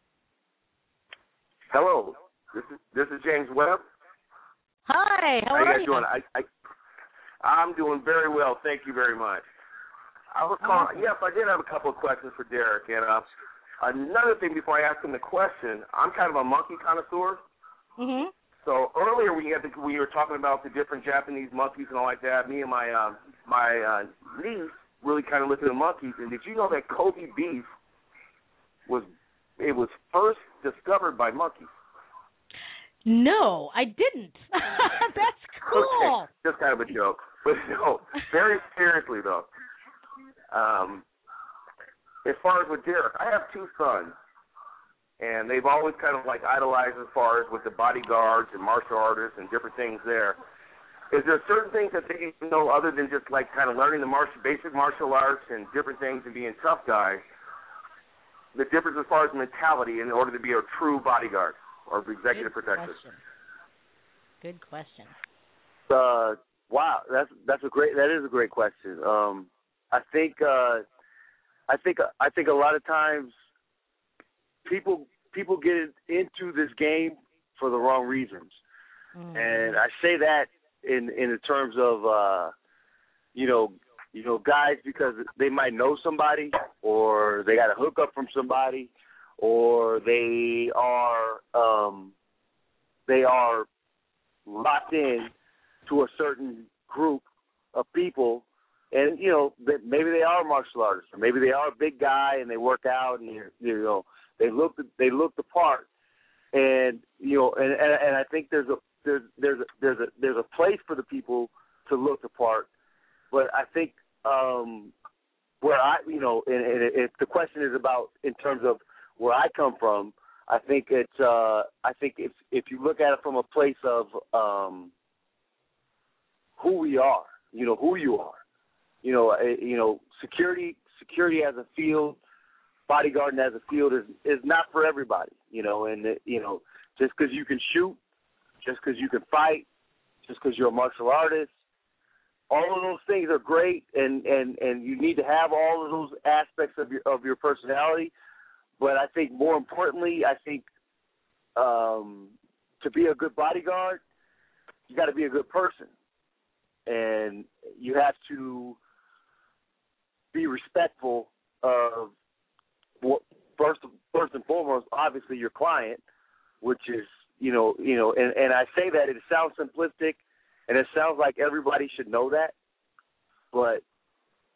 Speaker 9: Hello. This is this is James Webb.
Speaker 3: Hi. How,
Speaker 9: how
Speaker 3: are
Speaker 9: you? Guys doing? I, I, I'm doing very well. Thank you very much. I was calling. Awesome. Yes, I did have a couple of questions for Derek. And uh, another thing before I ask him the question, I'm kind of a monkey connoisseur.
Speaker 3: Mm-hmm.
Speaker 9: So earlier when you, had the, when you were talking about the different Japanese monkeys and all like that, me and my uh, my uh, niece really kind of looked at the monkeys. And did you know that Kobe beef was it was first discovered by monkeys?
Speaker 3: No, I didn't. That's cool.
Speaker 9: Okay. Just kind of a joke, but no, very seriously though. Um, as far as with Derek, I have two sons, and they've always kind of like idolized as far as with the bodyguards and martial artists and different things there. Is there certain things that they know other than just like kind of learning the martial, basic martial arts and different things and being tough guys? The difference as far as mentality in order to be a true bodyguard or executive
Speaker 3: Good
Speaker 9: protector.
Speaker 3: Question. Good question.
Speaker 5: Uh, wow, that's that's a great that is a great question. Um, I think uh, I think I think a lot of times people people get into this game for the wrong reasons, mm. and I say that in in the terms of uh, you know you know guys because they might know somebody or they got a hookup from somebody or they are um, they are locked in to a certain group of people. And, you know, maybe they are martial artists, or maybe they are a big guy and they work out and, you know, they look they look the part. And, you know, and, and, and I think there's a there's there's a, there's a there's a place for the people to look the part. But I think um, where I, you know, and, and if the question is about in terms of where I come from, I think it's uh, I think if if you look at it from a place of um, who we are, you know, who you are. You know, you know, security, security as a field, bodyguarding as a field is is not for everybody. You know, and you know, just because you can shoot, just because you can fight, just because you're a martial artist, all of those things are great, and, and, and you need to have all of those aspects of your of your personality. But I think more importantly, I think um, to be a good bodyguard, you got to be a good person, and you have to be respectful of what, first first and foremost, obviously your client, which is you know you know, and, and I say that it sounds simplistic, and it sounds like everybody should know that, but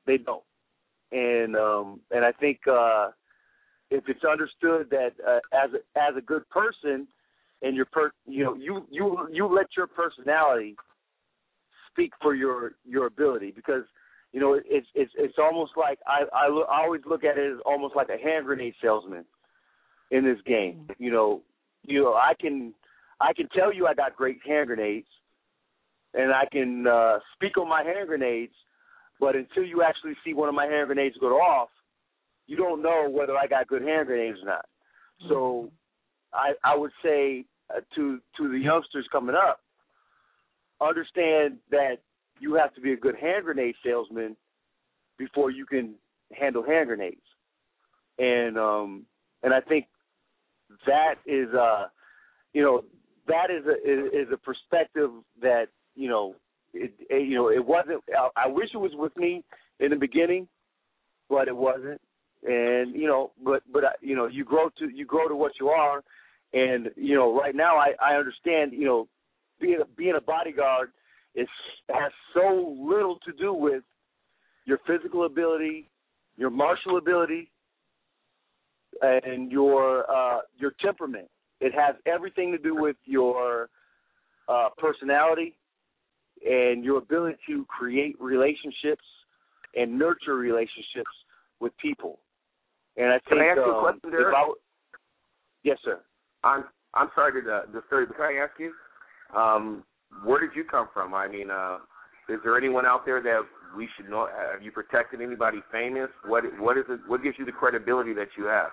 Speaker 5: They don't. And um, and I think uh, if it's understood that uh, as a, as a good person, and your per, you know, you you you let your personality speak for your your ability, because you know it's it's it's almost like I I, lo- I always look at it as almost like a hand grenade salesman in this game. You know, you know I can I can tell you I got great hand grenades, and I can uh, speak on my hand grenades, but until you actually see one of my hand grenades go off, you don't know whether I got good hand grenades or not. Mm-hmm. So I, I would say uh, to to the youngsters coming up, understand that you have to be a good hand grenade salesman before you can handle hand grenades. And um, and I think that is uh you know that is a is, is a perspective that you know it, it you know it wasn't. I, I wish it was with me in the beginning, but it wasn't. And you know, but but uh, you know, you grow to you grow to what you are, and you know, right now I, I understand. You know, being a, being a bodyguard is has so little to do with your physical ability, your martial ability, and your uh, your temperament. It has everything to do with your uh, personality and your ability to create relationships and nurture relationships with people. And I think,
Speaker 9: can I ask you
Speaker 5: um,
Speaker 9: a question, Derek?
Speaker 5: I, yes, sir.
Speaker 9: I'm I'm sorry to uh, disturb, but can I ask you, um, where did you come from? I mean, uh, is there anyone out there that we should know? Have you protected anybody famous? What what is it? What gives you the credibility that you have?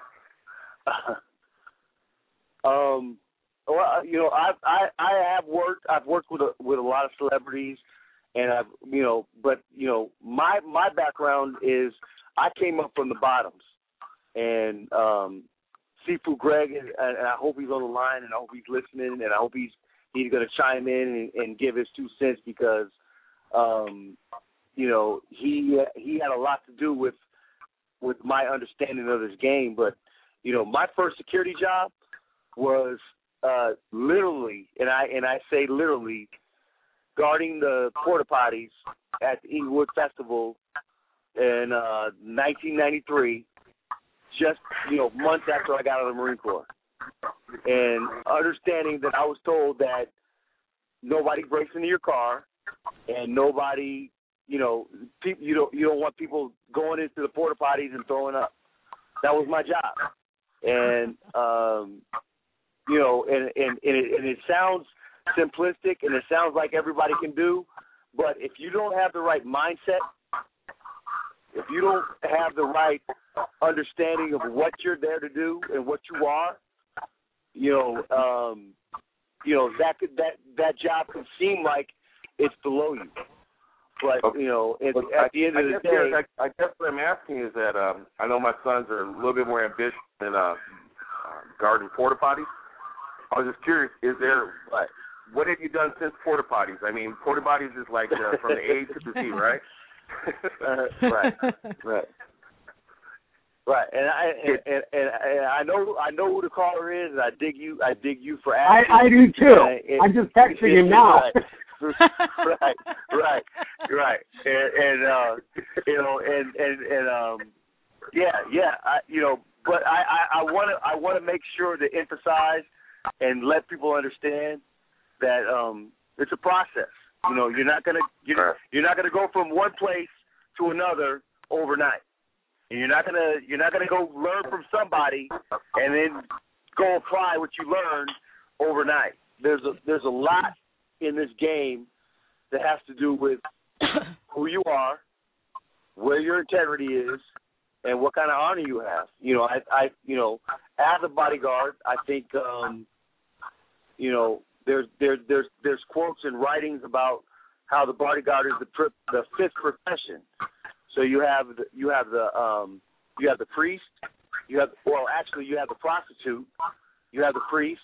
Speaker 5: um, well, you know, I I I have worked. I've worked with a, with a lot of celebrities, and I've you know, but you know, my my background is I came up from the bottoms. And um, Sifu Greg, and, and I hope he's on the line, and I hope he's listening, and I hope he's he's going to chime in and, and give his two cents, because, um, you know, he he had a lot to do with with my understanding of this game. But you know, my first security job was uh, literally, and I and I say literally, guarding the porta potties at the Inglewood Festival in uh, nineteen ninety-three. Just, you know, months after I got out of the Marine Corps. And understanding that I was told that nobody breaks into your car and nobody, you know, people, you don't you don't want people going into the porta potties and throwing up. That was my job. And, um, you know, and, and, and, it, and it sounds simplistic and it sounds like everybody can do, but if you don't have the right mindset, if you don't have the right understanding of what you're there to do and what you are, you know, um, you know that could, that that job can seem like it's below you, but okay. you know, at, well, at the end
Speaker 9: I,
Speaker 5: of
Speaker 9: I
Speaker 5: the
Speaker 9: guess,
Speaker 5: day,
Speaker 9: I, I guess what I'm asking is that um, I know my sons are a little bit more ambitious than uh, uh, guarding porta potties. I was just curious: is there what, what have you done since porta potties? I mean, porta potties is like uh, from the A to the Z, right?
Speaker 5: uh, right, right. Right, and I and, and, and I know I know who the caller is, and I dig you. I dig you for asking.
Speaker 4: I, I do too.
Speaker 5: And, and,
Speaker 4: I'm just texting him now.
Speaker 5: Right, right, right, right. And, and uh, you know, and and and um, yeah, yeah. I, you know, but I I want to I want to make sure to emphasize and let people understand that um, it's a process. You know, you're not gonna you're, you're not gonna go from one place to another overnight. And you're not gonna you're not gonna go learn from somebody and then go apply what you learned overnight. There's a there's a lot in this game that has to do with who you are, where your integrity is, and what kind of honor you have. You know, I I you know, as a bodyguard, I think um, you know, there's there's there's there's quotes and writings about how the bodyguard is the tri- the fifth profession. So you have the, you have the um, you have the priest, you have well actually you have the prostitute, you have the priest,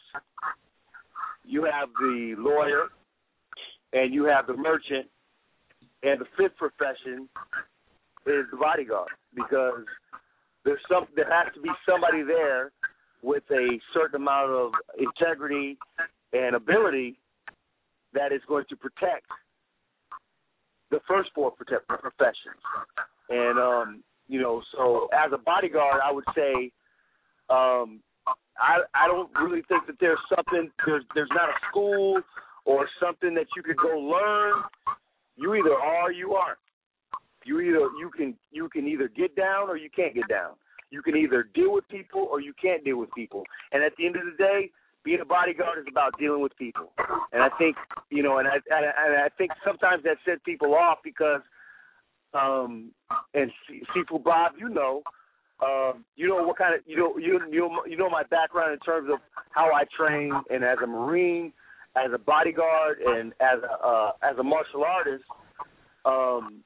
Speaker 5: you have the lawyer, and you have the merchant, and the fifth profession is the bodyguard, because there's some there has to be somebody there with a certain amount of integrity and ability that is going to protect the first four professions. And um, you know, so as a bodyguard, I would say, um, I I don't really think that there's something there's there's not a school or something that you could go learn. You either are or you aren't. You either you can you can either get down or you can't get down. You can either deal with people or you can't deal with people. And at the end of the day, being a bodyguard is about dealing with people. And I think you know, and I and I think sometimes that sets people off because, um, and Seafood Bob, you know, um, you know what kind of you know you you know, you know my background in terms of how I train, and as a Marine, as a bodyguard, and as a uh, as a martial artist. Um,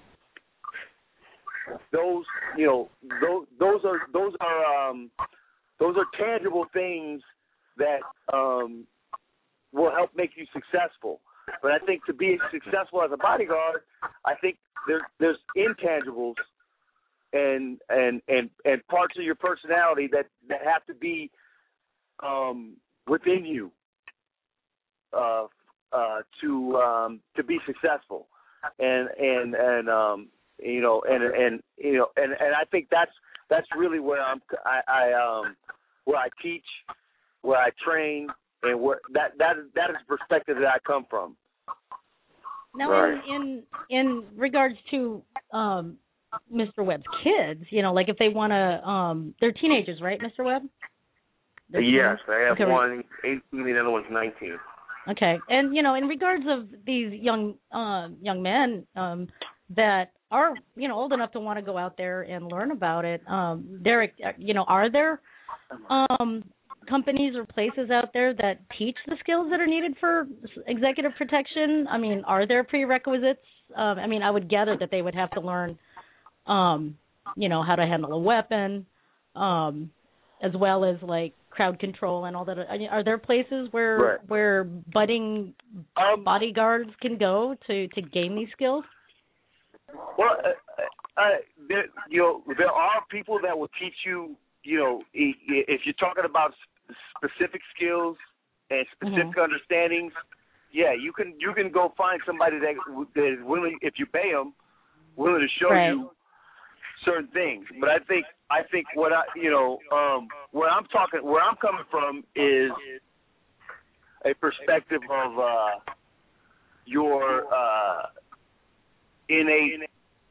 Speaker 5: Those, you know, those, those are those are um, those are tangible things that um, will help make you successful. But I think to be successful as a bodyguard, I think there's there's intangibles and and and and parts of your personality that, that have to be um, within you uh, uh, to um, to be successful. And and and um, You know, and and you know, and, and I think that's that's really where I'm. I, I um where I teach, where I train, and where that that is that is the perspective that I come from.
Speaker 3: Now,
Speaker 5: right.
Speaker 3: in, in in regards to um Mister Webb's kids, you know, like if they want to, um, they're teenagers, right, Mister Webb? They're
Speaker 9: yes,
Speaker 3: teenagers?
Speaker 9: I have
Speaker 3: okay,
Speaker 9: one eighteen, and the other one's nineteen.
Speaker 3: Okay, and you know, in regards of these young uh, young men um, that are, you know, old enough to want to go out there and learn about it. Um, Derek, you know, are there um, companies or places out there that teach the skills that are needed for executive protection? I mean, are there prerequisites? Um, I mean, I would gather that they would have to learn, um, you know, how to handle a weapon, um, as well as like crowd control and all that. Are there places where
Speaker 5: right.
Speaker 3: where budding
Speaker 5: um,
Speaker 3: bodyguards can go to, to gain these skills?
Speaker 5: Well, uh, uh, there, you know, there are people that will teach you. You know, if you're talking about specific skills and specific mm-hmm. understandings, yeah, you can you can go find somebody that, that is willing, if you pay them, willing to show
Speaker 3: right.
Speaker 5: you certain things. But I think I think what I you know um, where I'm talking where I'm coming from is a perspective of uh, your. Uh, innate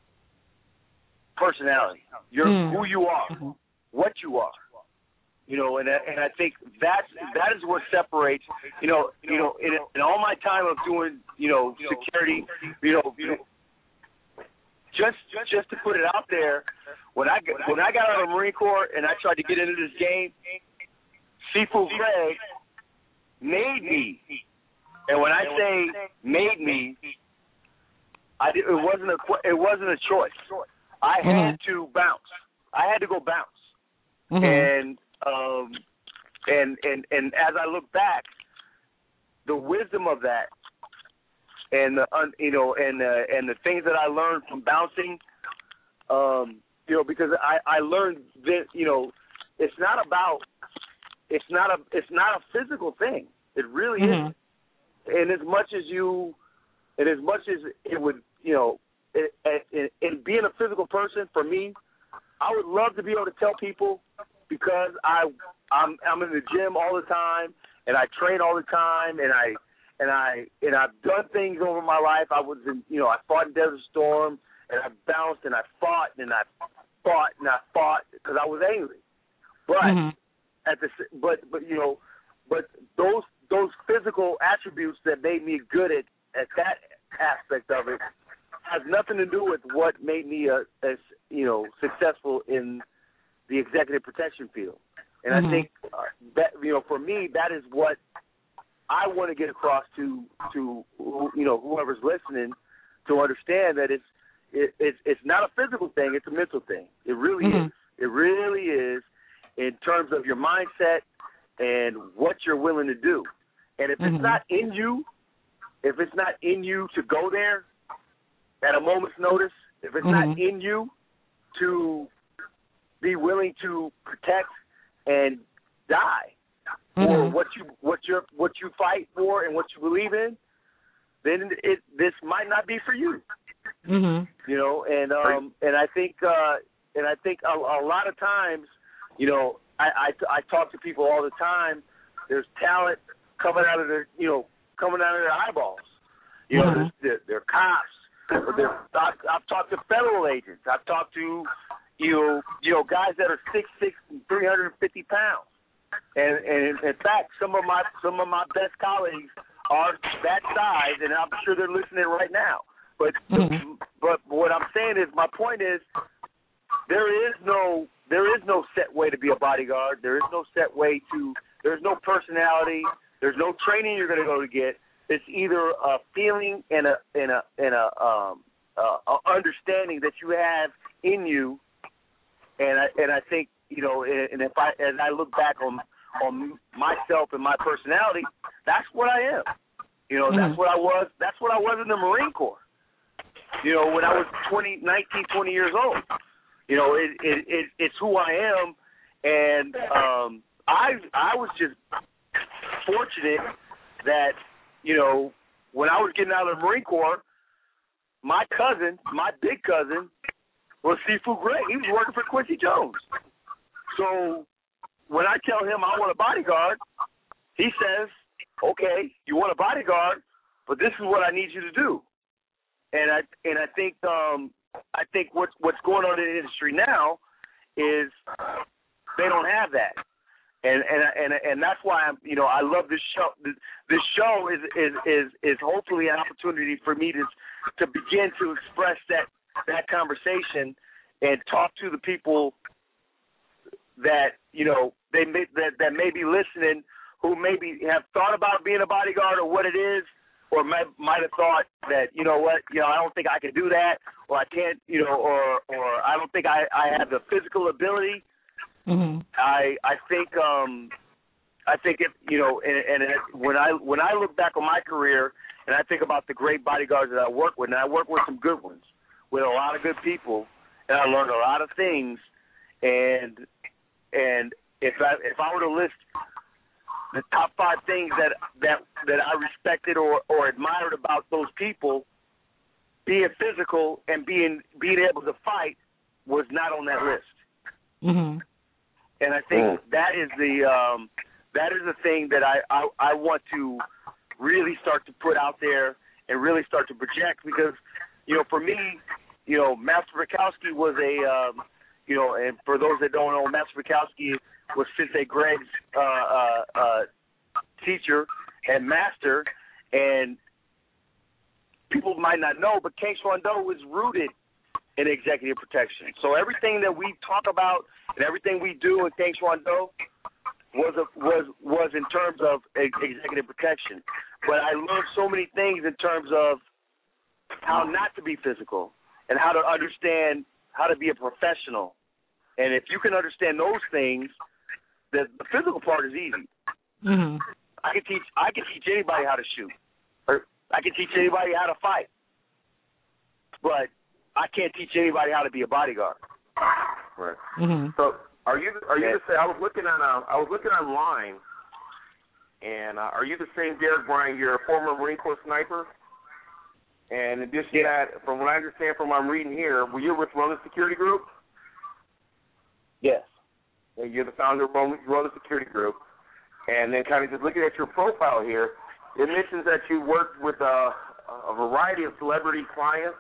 Speaker 5: personality, you're mm. who you are, mm-hmm. what you are, you know, and and I think that's that is what separates, you know, you know, in, in all my time of doing, you know, security, you know, you know, just just to put it out there, when I when I got out of the Marine Corps and I tried to get into this game, Seafood Greg made me, and when I say made me. I did, it wasn't a it wasn't a choice. I
Speaker 3: mm-hmm.
Speaker 5: had to bounce. I had to go bounce.
Speaker 3: Mm-hmm.
Speaker 5: And um and and and as I look back, the wisdom of that, and the you know and uh, and the things that I learned from bouncing, um, you know, because I I learned that you know it's not about it's not a it's not a physical thing. It really
Speaker 3: mm-hmm.
Speaker 5: isn't. And as much as you. And as much as it would, you know, it, it, it being a physical person, for me, I would love to be able to tell people because I, I'm, I'm in the gym all the time and I train all the time and I, and I, and I've done things over my life. I was in, you know, I fought in Desert Storm and I bounced and I fought and I fought and I fought because I was angry. But
Speaker 3: mm-hmm.
Speaker 5: at the, but but you know, but those those physical attributes that made me good at. At that aspect of it has nothing to do with what made me a, as you know successful in the executive protection field. And
Speaker 3: mm-hmm.
Speaker 5: I think uh, that you know for me that is what I want to get across to to you know whoever's listening to understand that it's it, it's it's not a physical thing, it's a mental thing. It really
Speaker 3: mm-hmm.
Speaker 5: is. It really is in terms of your mindset and what you're willing to do. And if
Speaker 3: mm-hmm.
Speaker 5: it's not in you. If it's not in you to go there at a moment's notice, if it's
Speaker 3: mm-hmm.
Speaker 5: not in you to be willing to protect and die
Speaker 3: mm-hmm.
Speaker 5: for what you what you what you fight for and what you believe in, then it this might not be for you.
Speaker 3: Mhm.
Speaker 5: You know, and um, and I think uh, and I think a, a lot of times, you know, I, I I talk to people all the time. There's talent coming out of their, you know, coming out of their eyeballs. You know,
Speaker 3: Mhm.
Speaker 5: they're, they're cops. They're, I've, I've talked to federal agents. I've talked to, you know, you know, guys that are six six and three hundred and fifty pounds. And, and in fact, some of my some of my best colleagues are that size, and I'm sure they're listening right now. But
Speaker 3: Mhm.
Speaker 5: but what I'm saying is, my point is, there is no there is no set way to be a bodyguard. There is no set way to. There's no personality. There's no training you're going to go to get. It's either a feeling and a and a and a um uh, a understanding that you have in you, and I and I think you know, and if I as I look back on on myself and my personality, that's what I am. You know, that's
Speaker 3: Mhm.
Speaker 5: what I was. That's what I was in the Marine Corps. You know, when I was twenty, nineteen, twenty years old. You know, it it, it it's who I am, and um, I I was just fortunate that, you know, when I was getting out of the Marine Corps, my cousin, my big cousin, was Sifu Gray. He was working for Quincy Jones. So when I tell him I want a bodyguard, he says, okay, you want a bodyguard, but this is what I need you to do. And I and I think um, I think what's what's going on in the industry now is they don't have that. And and and and that's why I'm, you know, I love this show. This show is is is, is hopefully an opportunity for me to to begin to express that that conversation and talk to the people that, you know, they may, that that may be listening, who maybe have thought about being a bodyguard or what it is, or might might have thought that, you know what, you know, I don't think I can do that, or I can't, you know, or or I don't think I, I have the physical ability.
Speaker 3: Mm-hmm.
Speaker 5: I I think um I think if you know and, and it, when I when I look back on my career and I think about the great bodyguards that I work with, and I work with some good ones, with a lot of good people, and I learned a lot of things. And and if I if I were to list the top five things that that that I respected or, or admired about those people, being physical and being being able to fight was not on that list.
Speaker 3: Mm-hmm.
Speaker 5: And I think mm. that is the um, that is the thing that I, I, I want to really start to put out there and really start to project, because, you know, for me, you know, Master Bukowski was a, um, you know, and for those that don't know, Master Bukowski was Sensei Greg's uh, uh, uh, teacher and master, and people might not know, but Taekwondo was rooted in executive protection. So everything that we talk about and everything we do in Taekwondo was a, was was in terms of executive protection. But I learned so many things in terms of how not to be physical and how to understand how to be a professional. And if you can understand those things, the, the physical part is easy.
Speaker 3: Mm-hmm.
Speaker 5: I can teach I can teach anybody how to shoot, or I can teach anybody how to fight. But I can't teach anybody how to be a bodyguard.
Speaker 9: Right.
Speaker 3: Mm-hmm.
Speaker 9: So are you are you yeah. the same? I was looking on uh, I was looking online, and uh, are you the same Derek Bryan? You're a former Marine Corps sniper, and in addition yeah. to that, from what I understand from what I'm reading here, were you with Ronin Security Group?
Speaker 5: Yes.
Speaker 9: And you're the founder of Ronin Security Group, and then kind of just looking at your profile here, it mentions that you worked with a, a variety of celebrity clients.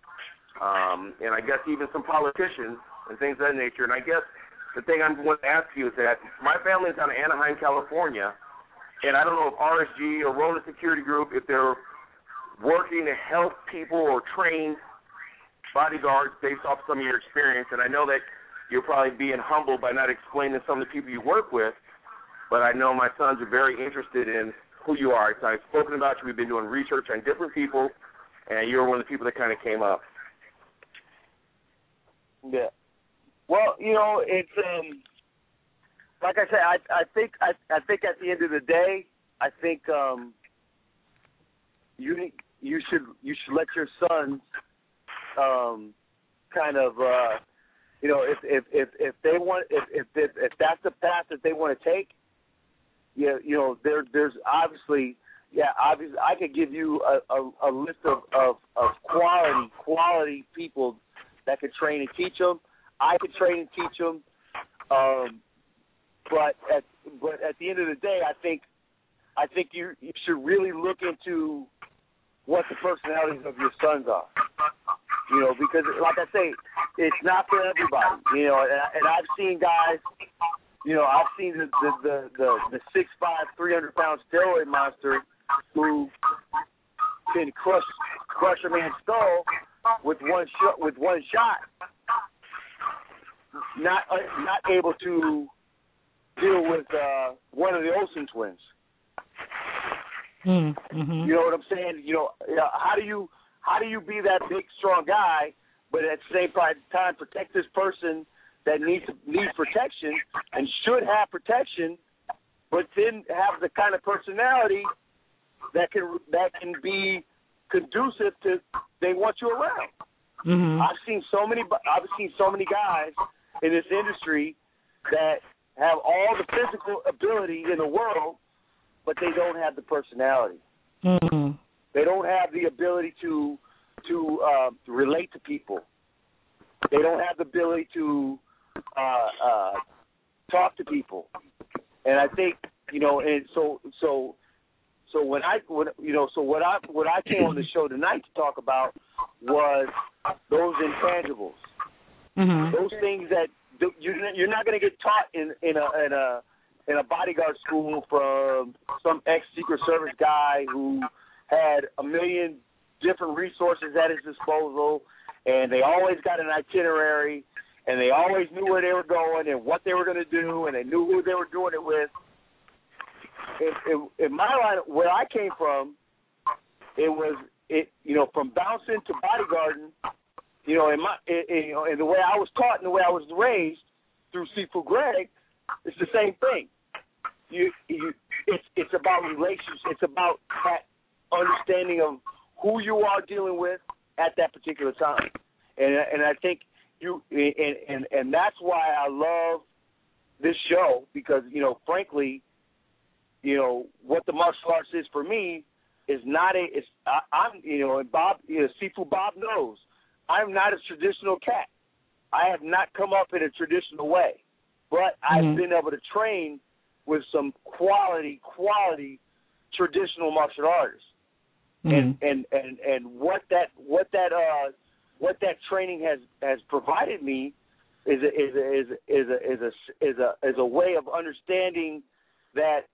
Speaker 9: Um, and I guess even some politicians and things of that nature. And I guess the thing I'm going to ask you is that my family's out of Anaheim, California, and I don't know if R S G or Ronin Security Group, if they're working to help people or train bodyguards based off some of your experience. And I know that you're probably being humble by not explaining some of the people you work with, but I know my sons are very interested in who you are. So I've spoken about you. We've been doing research on different people, and you're one of the people that kind of came up.
Speaker 5: Yeah. Well, you know, it's um, like I said. I I think I I think at the end of the day, I think um, you you should you should let your sons um, kind of uh, you know, if if if if they want if if if, if that's the path that they want to take, yeah, you know, there there's obviously, yeah, obviously, I could give you a, a, a list of, of, of quality, quality people that could train and teach them. I could train and teach them. Um, but at but at the end of the day, I think I think you you should really look into what the personalities of your sons are. You know, because like I say, it's not for everybody. You know, and, and I've seen guys. You know, I've seen the the the the, the six five, three hundred pound steroid monster who can crush crush a man's skull with one shot. With one shot, not uh, not able to deal with uh, one of the Olsen twins.
Speaker 3: Mm-hmm.
Speaker 5: You know what I'm saying? You know, how do you how do you be that big, strong guy, but at the same time protect this person that needs needs protection and should have protection, but then have the kind of personality that can that can be conducive to they want you around.
Speaker 3: Mm-hmm.
Speaker 5: I've seen so many I've seen so many guys in this industry that have all the physical ability in the world, but they don't have the personality.
Speaker 3: Mm-hmm.
Speaker 5: They don't have the ability to to uh, relate to people. They don't have the ability to uh, uh, talk to people. And I think you know, and so so so when I when, you know so what I what I came on the show tonight to talk about was those intangibles,
Speaker 3: mm-hmm.
Speaker 5: those things that you're you're not going to get taught in in a in a in a bodyguard school from some ex-Secret Service guy who had a million different resources at his disposal, and they always got an itinerary, and they always knew where they were going and what they were going to do, and they knew who they were doing it with. In, in, in my line, where I came from, it was it you know from bouncing to bodyguarding. You know, in my in, in, you know, in the way I was taught and the way I was raised through Sifu Greg, it's the same thing. You, you, it's it's about relationships. It's about that understanding of who you are dealing with at that particular time, and and I think you and and, and that's why I love this show, because you know, frankly, you know what the martial arts is for me is not a. It's I, I'm you know, and Bob, you know, Sifu Bob knows I'm not a traditional cat. I have not come up in a traditional way, but I've mm-hmm. been able to train with some quality, quality traditional martial artists, mm-hmm. and, and, and, and what that what that uh what that training has, has provided me is a, is a, is a, is a, is a, is a, is a way of understanding that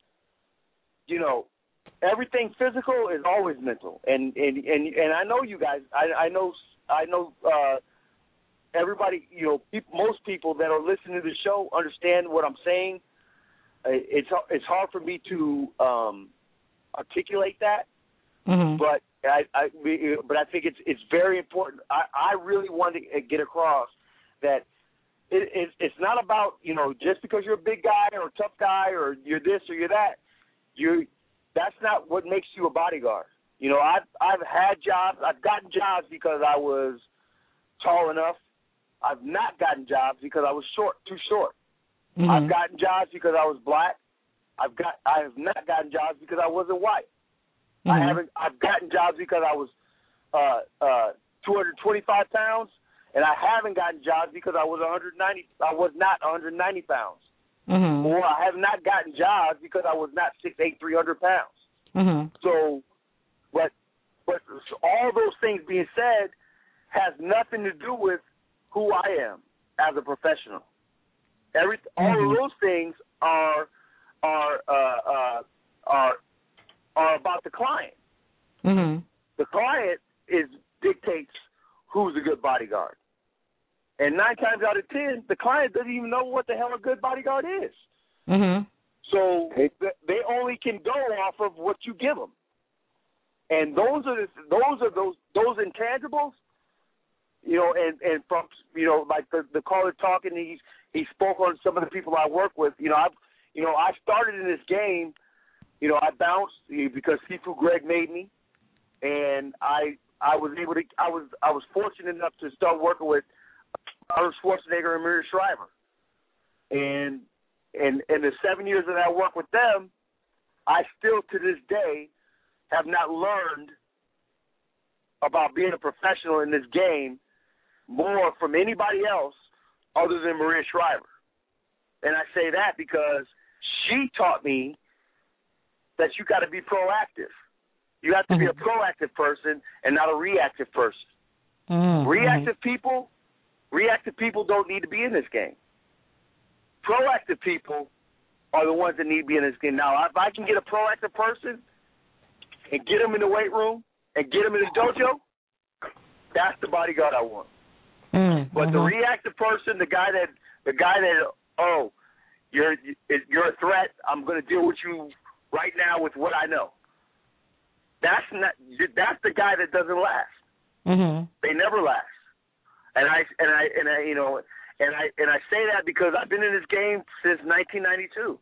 Speaker 5: you know everything physical is always mental, and and, and, and I know you guys, I, I know I know. Uh, Everybody, you know, people, most people that are listening to the show understand what I'm saying. It's it's hard for me to um, articulate that, mm-hmm. but I, I but I think it's it's very important. I, I really want to get across that it, it, it's not about you know just because you're a big guy or a tough guy or you're this or you're that. You that's not what makes you a bodyguard. You know, I've I've had jobs. I've gotten jobs because I was tall enough. I've not gotten jobs because I was short, too short. Mm-hmm. I've gotten jobs because I was black. I've got. I have not gotten jobs because I wasn't white. Mm-hmm. I haven't. I've gotten jobs because I was uh, uh, two hundred twenty-five pounds, and I haven't gotten jobs because I was one hundred ninety. I was not one hundred ninety pounds. Mm-hmm. Or I have not gotten jobs because I was not six eight, three hundred pounds. Mm-hmm. So, but but all those things being said has nothing to do with who I am as a professional. Every all mm-hmm. of those things are are uh, uh, are are about the client. Mm-hmm. The client is dictates who's a good bodyguard, and nine times out of ten, the client doesn't even know what the hell a good bodyguard is. Mm-hmm. So they only can go off of what you give them, and those are the, those are those those intangibles. You know, and, and from, you know, like the, the caller talking, he, he spoke on some of the people I work with. You know, I you know, I started in this game, you know, I bounced because Sifu Greg made me, and I I was able to, I was I was fortunate enough to start working with Arnold Schwarzenegger and Maria Shriver. And, and in the seven years that I worked with them, I still to this day have not learned about being a professional in this game more from anybody else other than Maria Shriver. And I say that because she taught me that you got to be proactive. You have to be a proactive person and not a reactive person. Mm-hmm. Reactive people, reactive people don't need to be in this game. Proactive people are the ones that need to be in this game. Now, if I can get a proactive person and get them in the weight room and get them in the dojo, that's the bodyguard I want. Mm-hmm. But the reactive person, the guy that, the guy that, oh, you're you're a threat. I'm going to deal with you right now with what I know. That's not. That's the guy that doesn't last. Mm-hmm. They never last. And I and I and I you know and I and I say that because I've been in this game since nineteen ninety-two.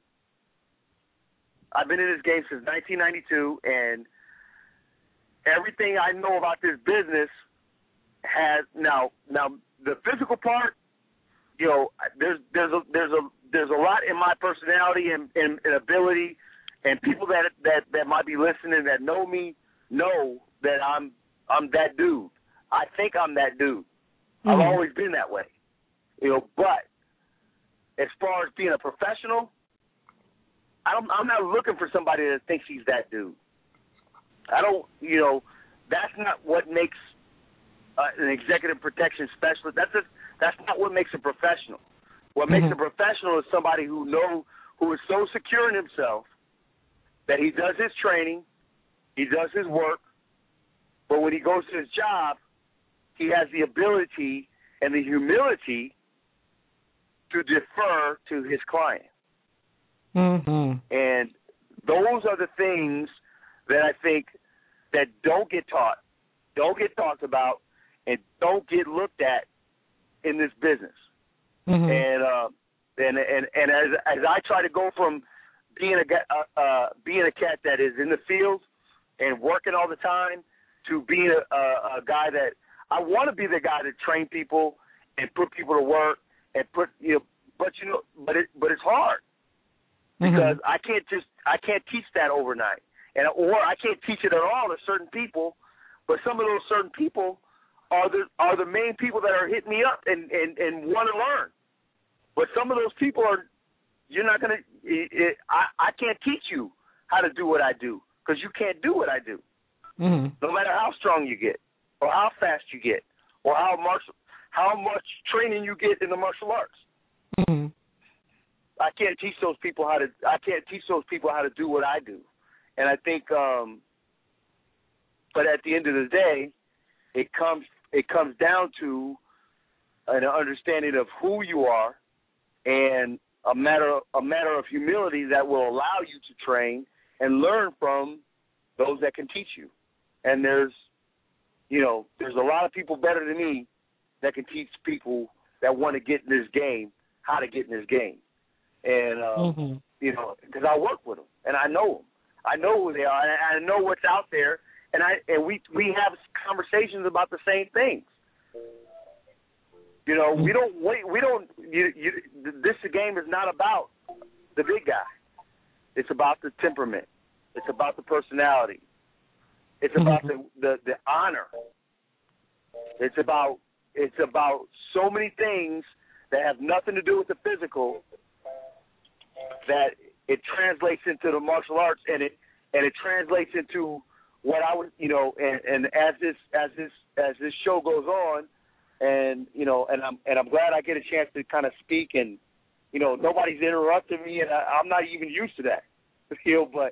Speaker 5: I've been in this game since nineteen ninety-two, and everything I know about this business has now now the physical part. You know, there's there's a there's a there's a lot in my personality and, and, and ability, and people that, that that might be listening that know me know that I'm I'm that dude. I think I'm that dude. Mm-hmm. I've always been that way. You know, but as far as being a professional, I don't, I'm not looking for somebody that thinks he's that dude. I don't, you know, that's not what makes uh, an executive protection specialist. That's just, that's not what makes a professional. What makes mm-hmm. a professional is somebody who know who is so secure in himself that he does his training, he does his work, but when he goes to his job, he has the ability and the humility to defer to his client. Mm-hmm. And those are the things that I think that don't get taught, don't get talked about, and don't get looked at in this business. Mm-hmm. And uh, and and and as as I try to go from being a uh, uh, being a cat that is in the field and working all the time to being a, a, a guy that I want to be the guy to train people and put people to work and put you know, but you know, but it but it's hard because mm-hmm. I can't just I can't teach that overnight, and or I can't teach it at all to certain people, but some of those certain people are the are the main people that are hitting me up and and, and want to learn. But some of those people are, you're not going to, I, I can't teach you how to do what I do because you can't do what I do. Mm-hmm. No matter how strong you get or how fast you get or how martial, how much training you get in the martial arts. Mm-hmm. I can't teach those people how to, I can't teach those people how to do what I do. And I think, um, but at the end of the day, it comes, it comes down to an understanding of who you are, and a matter a matter of humility that will allow you to train and learn from those that can teach you. And there's, you know, there's a lot of people better than me that can teach people that want to get in this game how to get in this game. And, uh, mm-hmm. you know, because I work with them and I know them. I know who they are and I know what's out there. And I and we we have conversations about the same things. You know, we don't wait. We don't. You, you, this game is not about the big guy. It's about the temperament. It's about the personality. It's about the, the, the honor. It's about it's about so many things that have nothing to do with the physical. That it translates into the martial arts, and it and it translates into what I would, you know, and, and as this as this as this show goes on. And you know, and I'm and I'm glad I get a chance to kind of speak, and you know, nobody's interrupting me, and I, I'm not even used to that, you know. But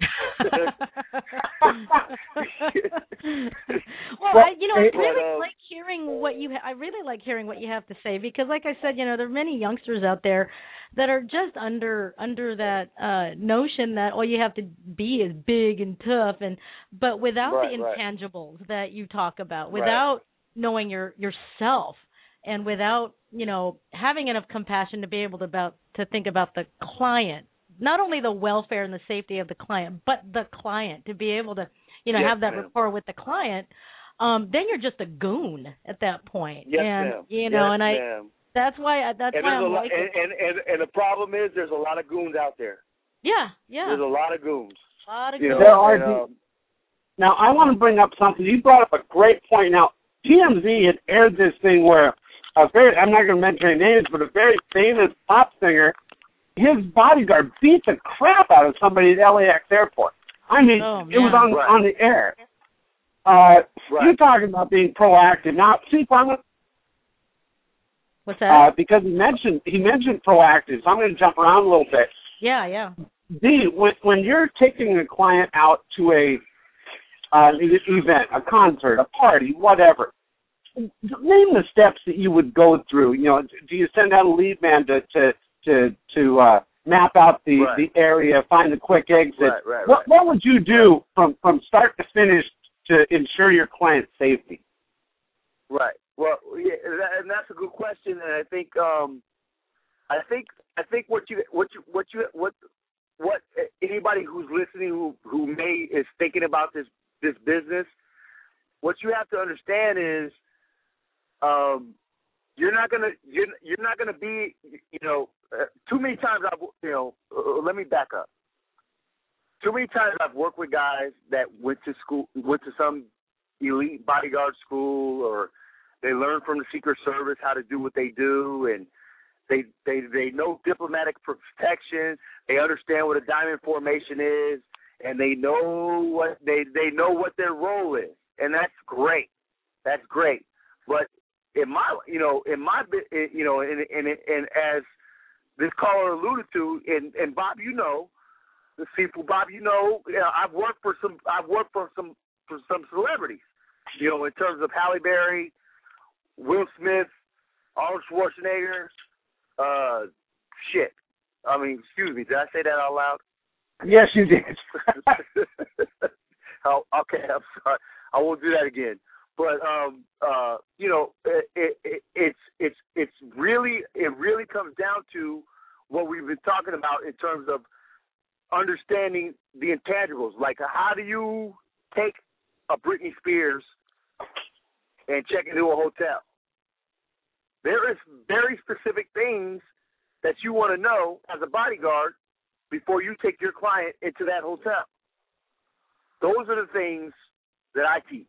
Speaker 3: well, I, you know, I really but, uh, like hearing what you. Ha- I really like hearing what you have to say because, like I said, you know, there are many youngsters out there that are just under under that uh, notion that all you have to be is big and tough, and but without right, the intangibles right. that you talk about, without right. knowing your yourself and without, you know, having enough compassion to be able to about to think about the client, not only the welfare and the safety of the client, but the client, to be able to, you know, yes, have that ma'am. rapport with the client, um, then you're just a goon at that point.
Speaker 5: Yes,
Speaker 3: and
Speaker 5: ma'am.
Speaker 3: you know,
Speaker 5: yes,
Speaker 3: and I
Speaker 5: ma'am.
Speaker 3: that's why that's
Speaker 5: and
Speaker 3: why I'm
Speaker 5: lot,
Speaker 3: like
Speaker 5: and, and, and and the problem is there's a lot of goons out there.
Speaker 3: Yeah, yeah.
Speaker 5: There's a lot of goons.
Speaker 3: A lot of
Speaker 5: you
Speaker 3: goons.
Speaker 5: Know,
Speaker 4: there are
Speaker 5: and, um,
Speaker 4: Now, I want to bring up something. You brought up a great point. Now, T M Z had aired this thing where a very, I'm not going to mention any names, but a very famous pop singer, his bodyguard beat the crap out of somebody at L A X airport. I mean,
Speaker 3: oh,
Speaker 4: it was on
Speaker 5: right.
Speaker 4: on the air. Uh,
Speaker 5: right.
Speaker 4: You're talking about being proactive. Now, see, Farmer,
Speaker 3: what's that?
Speaker 4: uh, because he mentioned he mentioned proactive, so I'm going to jump around a little bit.
Speaker 3: Yeah, yeah.
Speaker 4: D, when, when you're taking a client out to a uh, event, a concert, a party, whatever, name the steps that you would go through. You know, do you send out a lead man to to to, to uh, map out the,
Speaker 5: right.
Speaker 4: the area, find the quick exit?
Speaker 5: Right, right,
Speaker 4: what
Speaker 5: right.
Speaker 4: what would you do from, from start to finish to ensure your client's safety?
Speaker 5: Right. Well, yeah, and that's a good question, and I think um, I think I think what you what you what you what what anybody who's listening who who may is thinking about this this business, what you have to understand is, um, you're not gonna you're you're not gonna be you know uh, too many times I've you know uh, let me back up. Too many times I've worked with guys that went to school went to some elite bodyguard school, or they learned from the Secret Service how to do what they do, and they they they know diplomatic protection. They understand what a diamond formation is, and they know what they they know what their role is, and that's great. That's great. But in my you know in my you know and and and as this caller alluded to, and and Bob, you know, the seafood Bob, you know, you know, I've worked for some I've worked for some for some celebrities, you know, in terms of Halle Berry, Will Smith, Arnold Schwarzenegger, uh, shit. I mean, excuse me, did I say that out loud?
Speaker 4: Yes, you did.
Speaker 5: oh, okay, I'm sorry. I won't do that again. But um, uh, you know, it, it, it, it's it's it's really it really comes down to what we've been talking about in terms of understanding the intangibles. Like, how do you take a Britney Spears and check into a hotel? There is very specific things that you want to know as a bodyguard before you take your client into that hotel. Those are the things that I teach.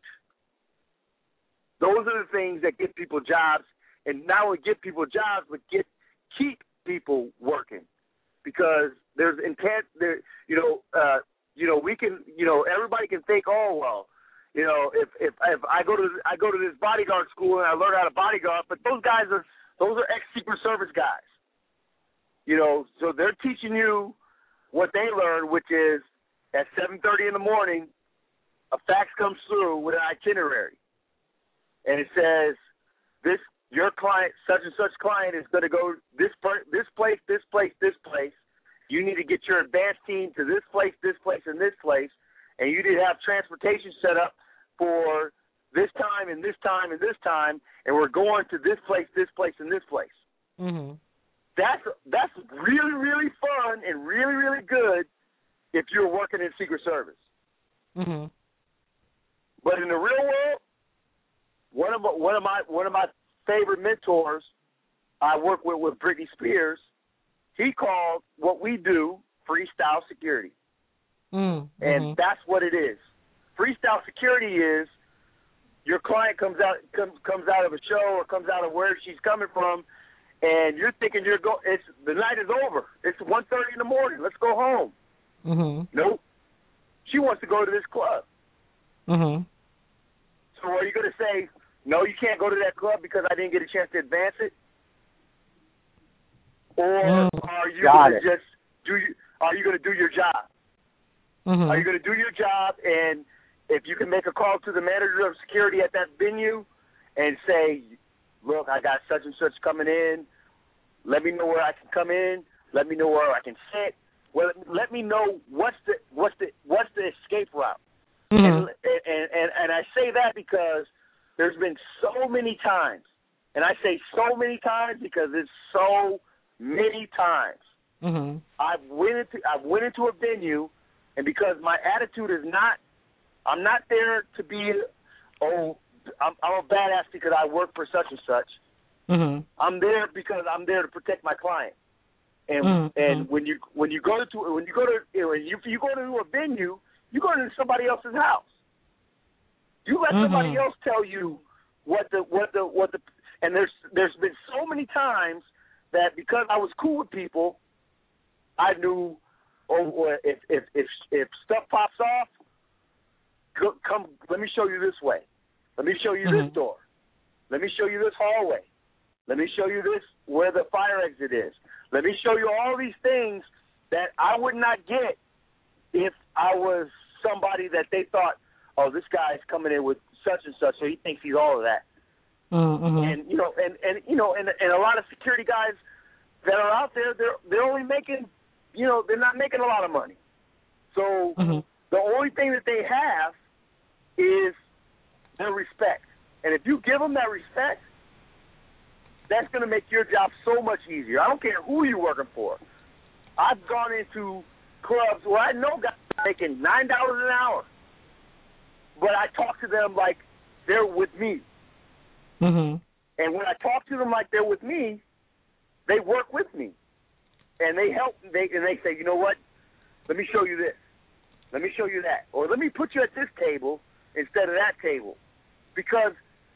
Speaker 5: Those are the things that get people jobs, and not only get people jobs, but get keep people working. Because there's intent there, you know, uh, you know, we can, you know, everybody can think, oh, well, you know, if if if I go to I go to this bodyguard school and I learn how to bodyguard, but those guys are those are ex-Secret Service guys. You know, so they're teaching you what they learned, which is at seven thirty in the morning, a fax comes through with an itinerary, and it says this your client, such and such client, is going to go this this place, this place, this place. You need to get your advanced team to this place, this place, and this place, and you need to have transportation set up for this time and this time and this time, and we're going to this place, this place, and this place.
Speaker 3: Mm-hmm.
Speaker 5: That's that's really, really fun and really, really good if you're working in Secret Service.
Speaker 3: Mm-hmm.
Speaker 5: But in the real world, one of my, one of my one of my favorite mentors I work with with Britney Spears, he called what we do freestyle security.
Speaker 3: Mm-hmm.
Speaker 5: And that's what it is. Freestyle security is your client comes out comes comes out of a show or comes out of where she's coming from, and you're thinking you're go. It's the night is over. It's one thirty in the morning. Let's go home.
Speaker 3: Mm-hmm.
Speaker 5: Nope. She wants to go to this club.
Speaker 3: Mm-hmm.
Speaker 5: So are you going to say, no, you can't go to that club because I didn't get a chance to advance it? Or
Speaker 3: mm.
Speaker 5: are you
Speaker 4: Got
Speaker 5: going to
Speaker 4: it.
Speaker 5: just do? You, are you going to do your job?
Speaker 3: Mm-hmm.
Speaker 5: Are you going to do your job, and if you can make a call to the manager of security at that venue and say, look, I got such and such coming in. Let me know where I can come in. Let me know where I can sit. Well, let me know what's the what's the what's the escape route.
Speaker 3: Mm-hmm.
Speaker 5: And, and and and I say that because there's been so many times, and I say so many times because it's so many times.
Speaker 3: Mm-hmm.
Speaker 5: I've went into I've went into a venue, and because my attitude is not, I'm not there to be, oh, I'm, I'm a badass because I work for such and such.
Speaker 3: Mm-hmm.
Speaker 5: I'm there because I'm there to protect my client. And
Speaker 3: mm-hmm.
Speaker 5: and when you when you go to when you go to you know, when you you go to a venue, you go to somebody else's house. let
Speaker 3: mm-hmm.
Speaker 5: somebody else tell you what the what the what the and there's there's been so many times that because I was cool with people, I knew, oh, if if if if stuff pops off, go, come, let me show you this way. Let me show you
Speaker 3: mm-hmm.
Speaker 5: this door. Let me show you this hallway. Let me show you this, where the fire exit is. Let me show you all these things that I would not get if I was somebody that they thought, oh, this guy's coming in with such and such, so he thinks he's all of that.
Speaker 3: Mm-hmm.
Speaker 5: And you know, and, and you know, and and a lot of security guys that are out there, they're they're only making, you know, they're not making a lot of money. So
Speaker 3: mm-hmm.
Speaker 5: the only thing that they have is their respect. And if you give them that respect, that's going to make your job so much easier. I don't care who you're working for. I've gone into clubs where I know guys making nine dollars an hour, but I talk to them like they're with me.
Speaker 3: Mm-hmm.
Speaker 5: And when I talk to them like they're with me, they work with me, and they help. They and they say, you know what? Let me show you this. Let me show you that. Or let me put you at this table instead of that table, because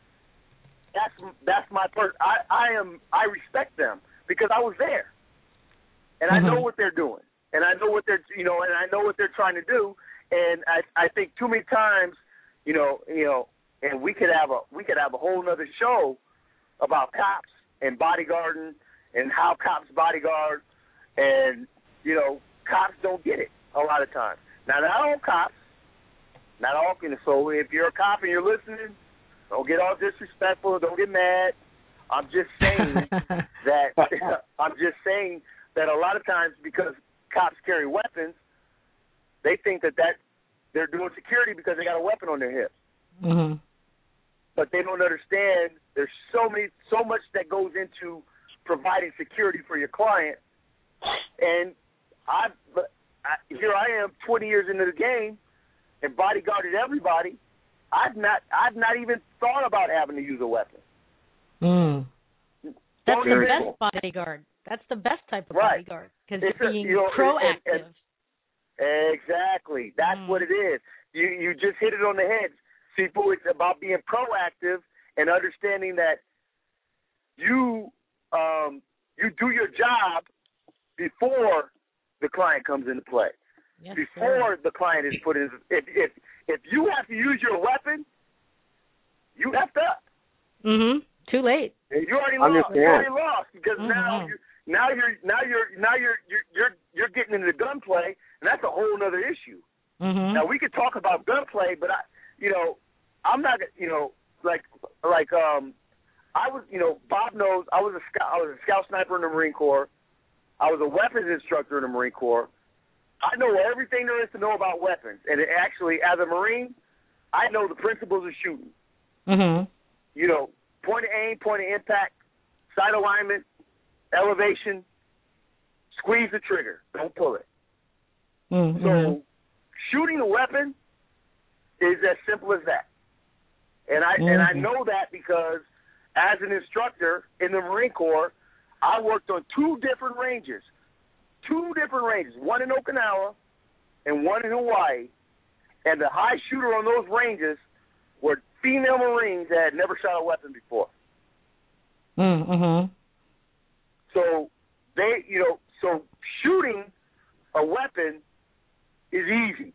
Speaker 5: that's that's my person. I, I am I respect them because I was there, and
Speaker 3: mm-hmm.
Speaker 5: I know what they're doing, and I know what they're you know, and I know what they're trying to do. And I I think too many times, you know, you know, and we could have a we could have a whole other show about cops and bodyguarding and how cops bodyguard, and you know, cops don't get it a lot of times. Now, not all cops, not all. So if you're a cop and you're listening, don't get all disrespectful. Don't get mad. I'm just saying that I'm just saying that a lot of times because cops carry weapons, they think that, that they're doing security because they got a weapon on their hips.
Speaker 3: Mm-hmm. But
Speaker 5: they don't understand there's so many, so much that goes into providing security for your client. And I, I here I am, twenty years into the game, and bodyguarded everybody. I've not, I've not even thought about having to use a weapon.
Speaker 3: Mm. That's
Speaker 5: Don't
Speaker 3: the
Speaker 5: even-
Speaker 3: best bodyguard. That's the best type of
Speaker 5: Right.
Speaker 3: bodyguard because
Speaker 5: It's
Speaker 3: you're
Speaker 5: a-
Speaker 3: being
Speaker 5: you know,
Speaker 3: proactive.
Speaker 5: and- and- exactly. That's
Speaker 3: Mm.
Speaker 5: what it is. You you just hit it on the head. See, Boo, it's about being proactive and understanding that you um, you do your job before the client comes into play.
Speaker 3: Yes,
Speaker 5: before
Speaker 3: sir.
Speaker 5: the client is put in. If if if you have to use your weapon, you effed up.
Speaker 3: Mm-hmm. Too late.
Speaker 5: And you already lost.
Speaker 4: Understand.
Speaker 5: You already lost because
Speaker 3: Mm-hmm.
Speaker 5: now you now you're now you're now you're you're you're you're getting into gunplay, and that's a whole other issue.
Speaker 3: Mm-hmm.
Speaker 5: Now we could talk about gunplay, but I, you know, I'm not, you know, like like um, I was, you know, Bob knows I was a scout. I was a scout sniper in the Marine Corps. I was a weapons instructor in the Marine Corps. I know everything there is to know about weapons, and it actually, as a Marine, I know the principles of shooting.
Speaker 3: Mm-hmm.
Speaker 5: You know, point of aim, point of impact, sight alignment, elevation, squeeze the trigger, don't pull it.
Speaker 3: Mm-hmm.
Speaker 5: So shooting a weapon is as simple as that. And I
Speaker 3: mm-hmm.
Speaker 5: and I know that because as an instructor in the Marine Corps, I worked on two different ranges. Two different ranges, one in Okinawa and one in Hawaii. And the high shooter on those ranges were female Marines that had never shot a weapon before.
Speaker 3: Mm-hmm.
Speaker 5: So they, you know, so shooting a weapon is easy.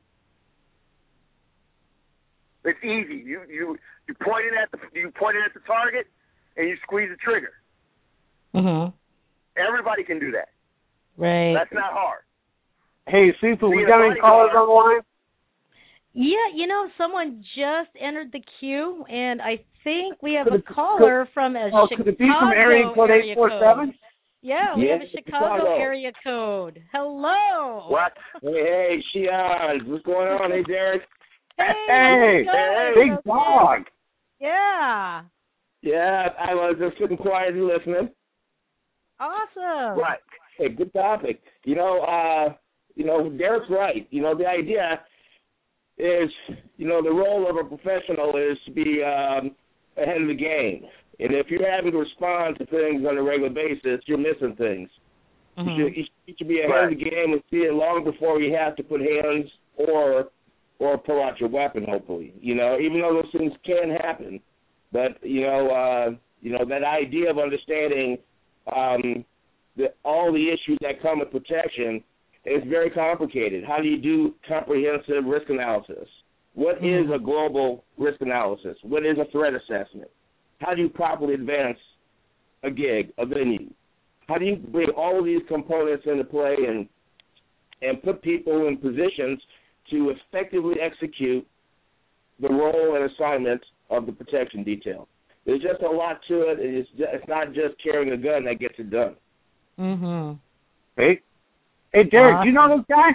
Speaker 5: It's easy. You you you point it at the you point it at the target and you squeeze the trigger.
Speaker 3: Mm-hmm.
Speaker 5: Everybody can do that.
Speaker 3: Right.
Speaker 5: That's not hard.
Speaker 4: Hey, Sifu, we
Speaker 5: Being
Speaker 4: got
Speaker 5: a
Speaker 4: any callers
Speaker 5: bodyguard-
Speaker 4: on the line?
Speaker 3: Yeah, you know, someone just entered the queue, and I think we have
Speaker 4: Could
Speaker 3: a
Speaker 4: it-
Speaker 3: caller from a
Speaker 4: Oh,
Speaker 3: Chicago
Speaker 4: could it be from area code eight four seven?
Speaker 3: Yeah, we have
Speaker 10: Yes,
Speaker 3: a Chicago,
Speaker 10: Chicago.
Speaker 3: area code. Hello.
Speaker 5: What?
Speaker 10: Hey, hey, Shion, what's going on? Hey, Derek.
Speaker 3: Hey,
Speaker 4: Hey,
Speaker 3: how's it
Speaker 4: big
Speaker 3: going? Okay.
Speaker 4: dog.
Speaker 3: Yeah.
Speaker 10: Yeah, I was just sitting quiet and listening.
Speaker 3: Awesome.
Speaker 5: Right.
Speaker 10: Hey, good topic. You know, uh, you know, Derek's right. You know, the idea is, you know, the role of a professional is to be um, ahead of the game. And if you're having to respond to things on a regular basis, you're missing things.
Speaker 3: Mm-hmm.
Speaker 10: You, should, you should be ahead
Speaker 5: Right.
Speaker 10: of the game and see it long before you have to put hands or or pull out your weapon, hopefully. You know, even though those things can happen. But, you know, uh, you know that idea of understanding um, the, all the issues that come with protection is very complicated. How do you do comprehensive risk analysis? What is a global risk analysis? What is a threat assessment? How do you properly advance a gig, a venue? How do you bring all of these components into play and and put people in positions to effectively execute the role and assignment of the protection detail? There's just a lot to it. It's, just, it's not just carrying a gun that gets it done.
Speaker 3: Mm-hmm.
Speaker 4: Hey, hey, Derek, uh, do you know this guy?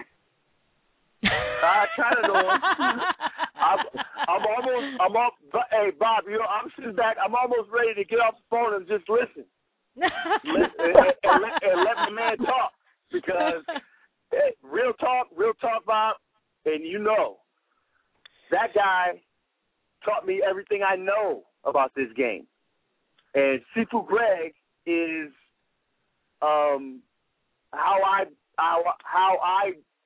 Speaker 5: I kind of know him. I'm, I'm almost, I'm up. Hey, Bob, you know, I'm sitting back. I'm almost ready to get off the phone and just listen, listen and, and, and, let, and let the man talk, because hey, real talk, real talk, Bob, and you know, that guy taught me everything I know about this game. And Sifu Greg is um, how I how how I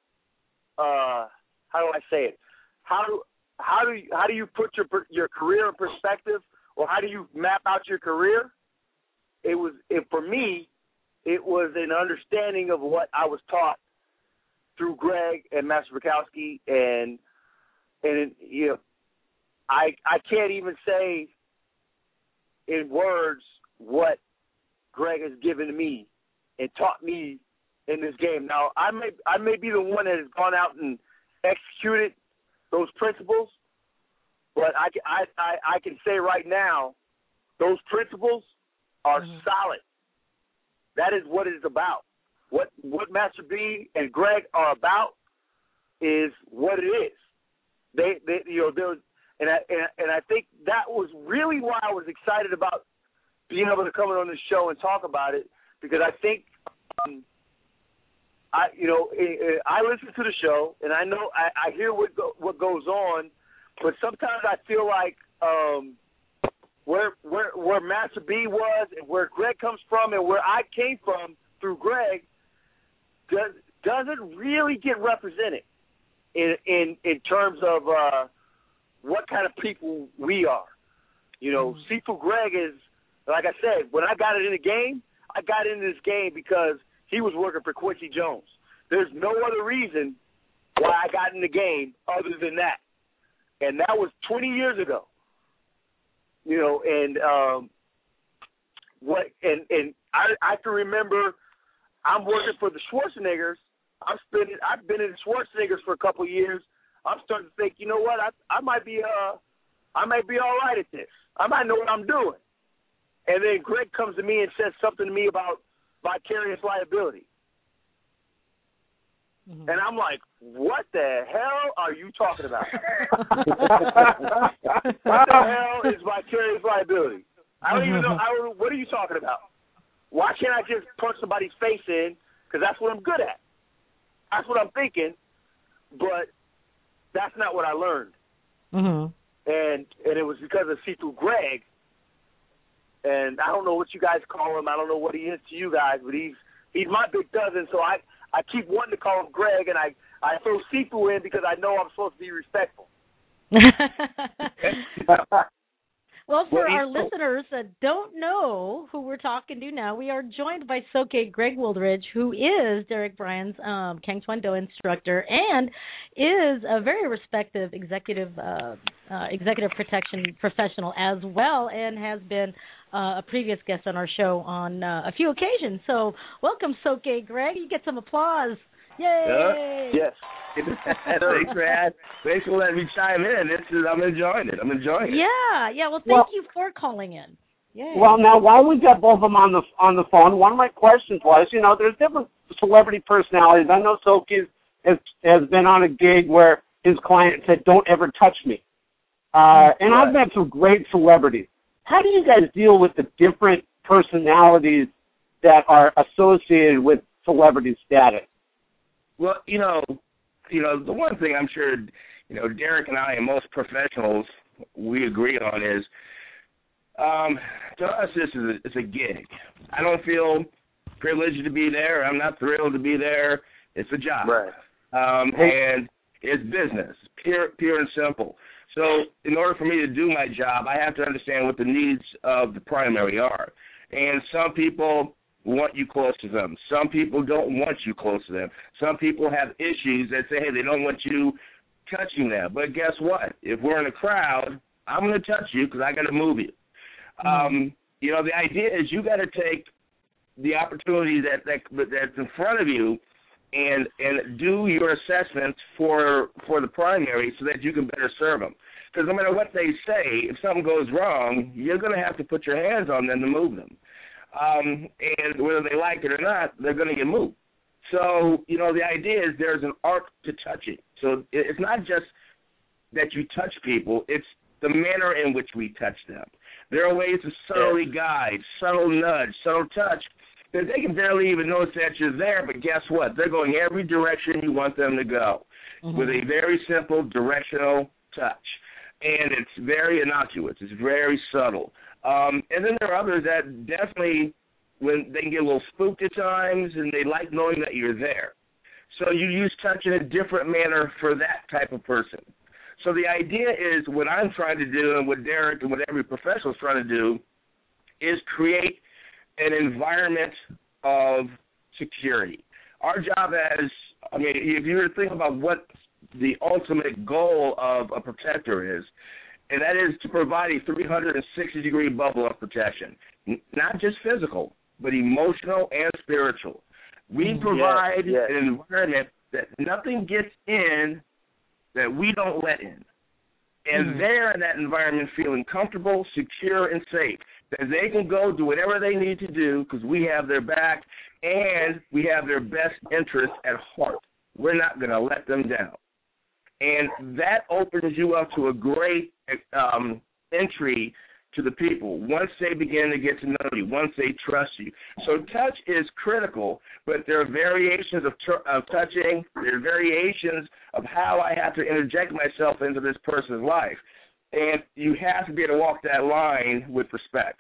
Speaker 5: uh, how do I say it? How do how do you, how do you put your your career in perspective, or how do you map out your career? It was it, for me, it was an understanding of what I was taught through Greg and Master Bukowski, and and you know, I I can't even say in words what Greg has given me and taught me in this game. Now, I may I may be the one that has gone out and executed those principles, but I can, I, I, I can say right now, those principles are mm-hmm. solid. That is what it's about. What what Master B and Greg are about is what it is. They, they you know, there was, and I and, and I think that was really why I was excited about being able to come on this show and talk about it, because I think, um, I you know, I listen to the show and I know I, I hear what go, what goes on, but sometimes I feel like um, where where where Master B was and where Greg comes from and where I came from through Greg does doesn't really get represented in in in terms of uh, what kind of people we are. You know, mm-hmm. Sifu Greg is, like I said, when I got it in the game, I got into this game because he was working for Quincy Jones. There's no other reason why I got in the game other than that. And that was twenty years ago. You know, and um, what and, and I I can remember I'm working for the Schwarzeneggers. I'm spending I've been in the Schwarzeneggers for a couple of years. I'm starting to think, you know what, I I might be uh I might be all right at this. I might know what I'm doing. And then Greg comes to me and says something to me about vicarious liability. Mm-hmm. And I'm like, what the hell are you talking about? What the hell is vicarious liability? I don't even know. I don't know. What are you talking about? Why can't I just punch somebody's face in? Because that's what I'm good at. That's what I'm thinking. But that's not what I learned. Mm-hmm. And and it was because of Sifu Greg. And I don't know what you guys call him. I don't know what he is to you guys, but he's he's my big cousin. So I, I keep wanting to call him Greg, and I, I throw Sifu in because I know I'm supposed to be respectful.
Speaker 3: Well, for our listeners that don't know who we're talking to now, we are joined by Soke Greg Wooldridge, who is Derek Bryan's um, Taekwondo instructor and is a very respected executive uh, uh, executive protection professional as well, and has been uh, a previous guest on our show on uh, a few occasions. So welcome, Soke Greg. You get some applause. Yay!
Speaker 10: Uh, yes. Thanks for that. Thanks for letting me chime in. This is, I'm enjoying it. I'm enjoying it.
Speaker 3: Yeah, yeah. Well, thank well, you for calling in. Yay.
Speaker 4: Well, now while we got both of them on the on the phone, one of my questions was, you know, there's different celebrity personalities. I know Soke has has been on a gig where his client said, "Don't ever touch me," uh, and right. I've met some great celebrities. How do you guys deal with the different personalities that are associated with celebrity status?
Speaker 10: Well, you know, you know, the one thing I'm sure, you know, Derek and I and most professionals we agree on is, um, to us this is a, it's a gig. I don't feel privileged to be there. I'm not thrilled to be there. It's a job.
Speaker 5: Right.
Speaker 10: Um, and It's business, pure, pure and simple. So in order for me to do my job, I have to understand what the needs of the primary are. And some people want you close to them. Some people don't want you close to them. Some people have issues that say, hey, they don't want you touching them. But guess what? If we're in a crowd, I'm going to touch you because I got to move you. Mm-hmm. Um, you know, the idea is you got to take the opportunity that, that that's in front of you and and do your assessments for for the primary so that you can better serve them. Because no matter what they say, if something goes wrong, you're going to have to put your hands on them to move them. Um, and whether they like it or not, they're going to get moved. So, you know, the idea is there's an art to touching. So it's not just that you touch people, it's the manner in which we touch them. There are ways to subtly guide, subtle nudge, subtle touch, that they can barely even notice that you're there, but guess what? They're going every direction you want them to go mm-hmm. with a very simple directional touch. And it's very innocuous. It's very subtle. Um, and then there are others that definitely, when they can get a little spooked at times, and they like knowing that you're there. So you use touch in a different manner for that type of person. So the idea is what I'm trying to do and what Derek and what every professional is trying to do is create an environment of security. Our job as, I mean, if you were to think about what the ultimate goal of a protector is, and that is to provide a three hundred sixty degree bubble of protection, not just physical, but emotional and spiritual. We provide yes, yes. an environment that nothing gets in that we don't let in. And mm-hmm. they're in that environment feeling comfortable, secure, and safe. That they can go do whatever they need to do because we have their back and we have their best interest at heart. We're not going to let them down. And that opens you up to a great um, entry to the people once they begin to get to know you, once they trust you. So touch is critical, but there are variations of, tr- of touching. There are variations of how I have to interject myself into this person's life. And you have to be able to walk that line with respect.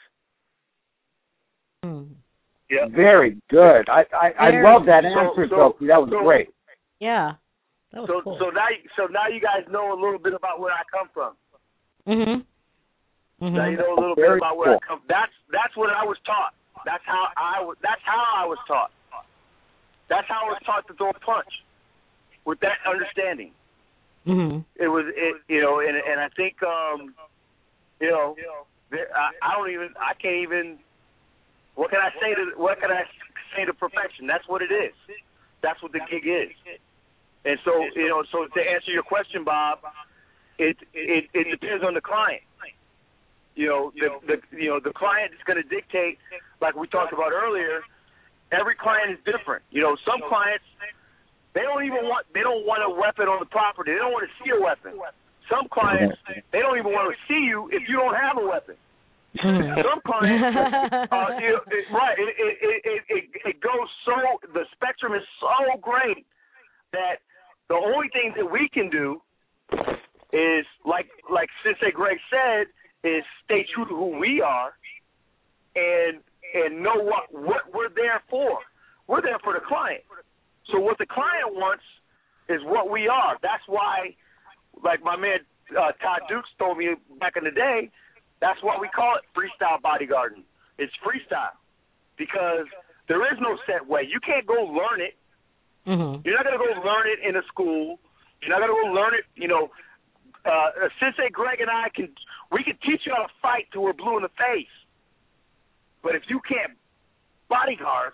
Speaker 3: Mm.
Speaker 4: Yeah. Very good. I I, I love that answer, so, Sophie. That was
Speaker 5: so,
Speaker 4: great.
Speaker 3: Yeah. That was
Speaker 5: so
Speaker 3: cool.
Speaker 5: so now so now you guys know a little bit about where I come from.
Speaker 3: Mhm. Mm-hmm.
Speaker 5: Now you know a little
Speaker 4: Very
Speaker 5: bit about where
Speaker 4: cool.
Speaker 5: I come. That's that's what I was taught. That's how I was. That's how I was taught. That's how I was taught to throw a punch, with that understanding.
Speaker 3: Mm-hmm.
Speaker 5: It was, it, you know, and and I think, um, you know, there, I, I don't even, I can't even. What can I say to what can I say to perfection? That's what it is. That's what the gig is. And so, you know, so to answer your question, Bob, it it, it depends on the client. You know, the, the you know the client is going to dictate, like we talked about earlier. Every client is different. You know, some clients, they don't even want they don't want a weapon on the property. They don't want to see a weapon. Some clients, they don't even want to see you if you don't have a weapon. Some clients, uh, you know, it, right? It it, it it it goes so the spectrum is so great that the only thing that we can do is like like Sensei Greg said is stay true to who we are and and know what what we're there for. We're there for the client. So what the client wants is what we are. That's why, like my man uh, Todd Dukes told me back in the day, that's why we call it freestyle bodyguarding. It's freestyle because there is no set way. You can't go learn it. Mm-hmm. You're not going to go learn it in a school. You're not going to go learn it, you know. Uh, Sensei Greg and I can, we can teach you how to fight till we're blue in the face. But if you can't bodyguard,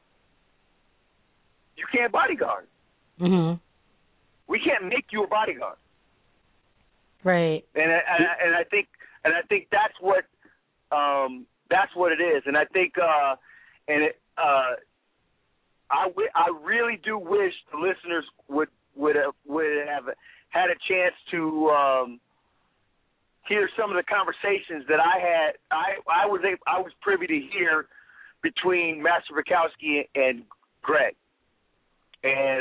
Speaker 5: you can't bodyguard.
Speaker 3: Mm-hmm.
Speaker 5: We can't make you a bodyguard.
Speaker 3: Right.
Speaker 5: And I, and, I, and I think and I think that's what um, that's what it is. And I think uh, and it, uh, I, w- I really do wish the listeners would would have, would have had a chance to um, hear some of the conversations that I had. I I was able, I was privy to hear between Master Bukowski and Greg. And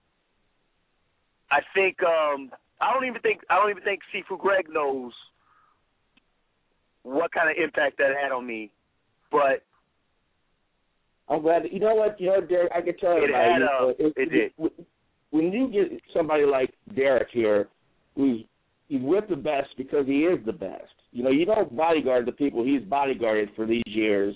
Speaker 5: I think um, I don't even think I don't even think Sifu Greg knows what kind of impact that had on me. But
Speaker 10: I'm glad. That, you know what? You know, Derek, I can tell you.
Speaker 5: It had.
Speaker 10: Uh,
Speaker 5: it, it did.
Speaker 10: We, when you get somebody like Derek here, who's he's with the best because he is the best. You know, you don't bodyguard the people he's bodyguarded for these years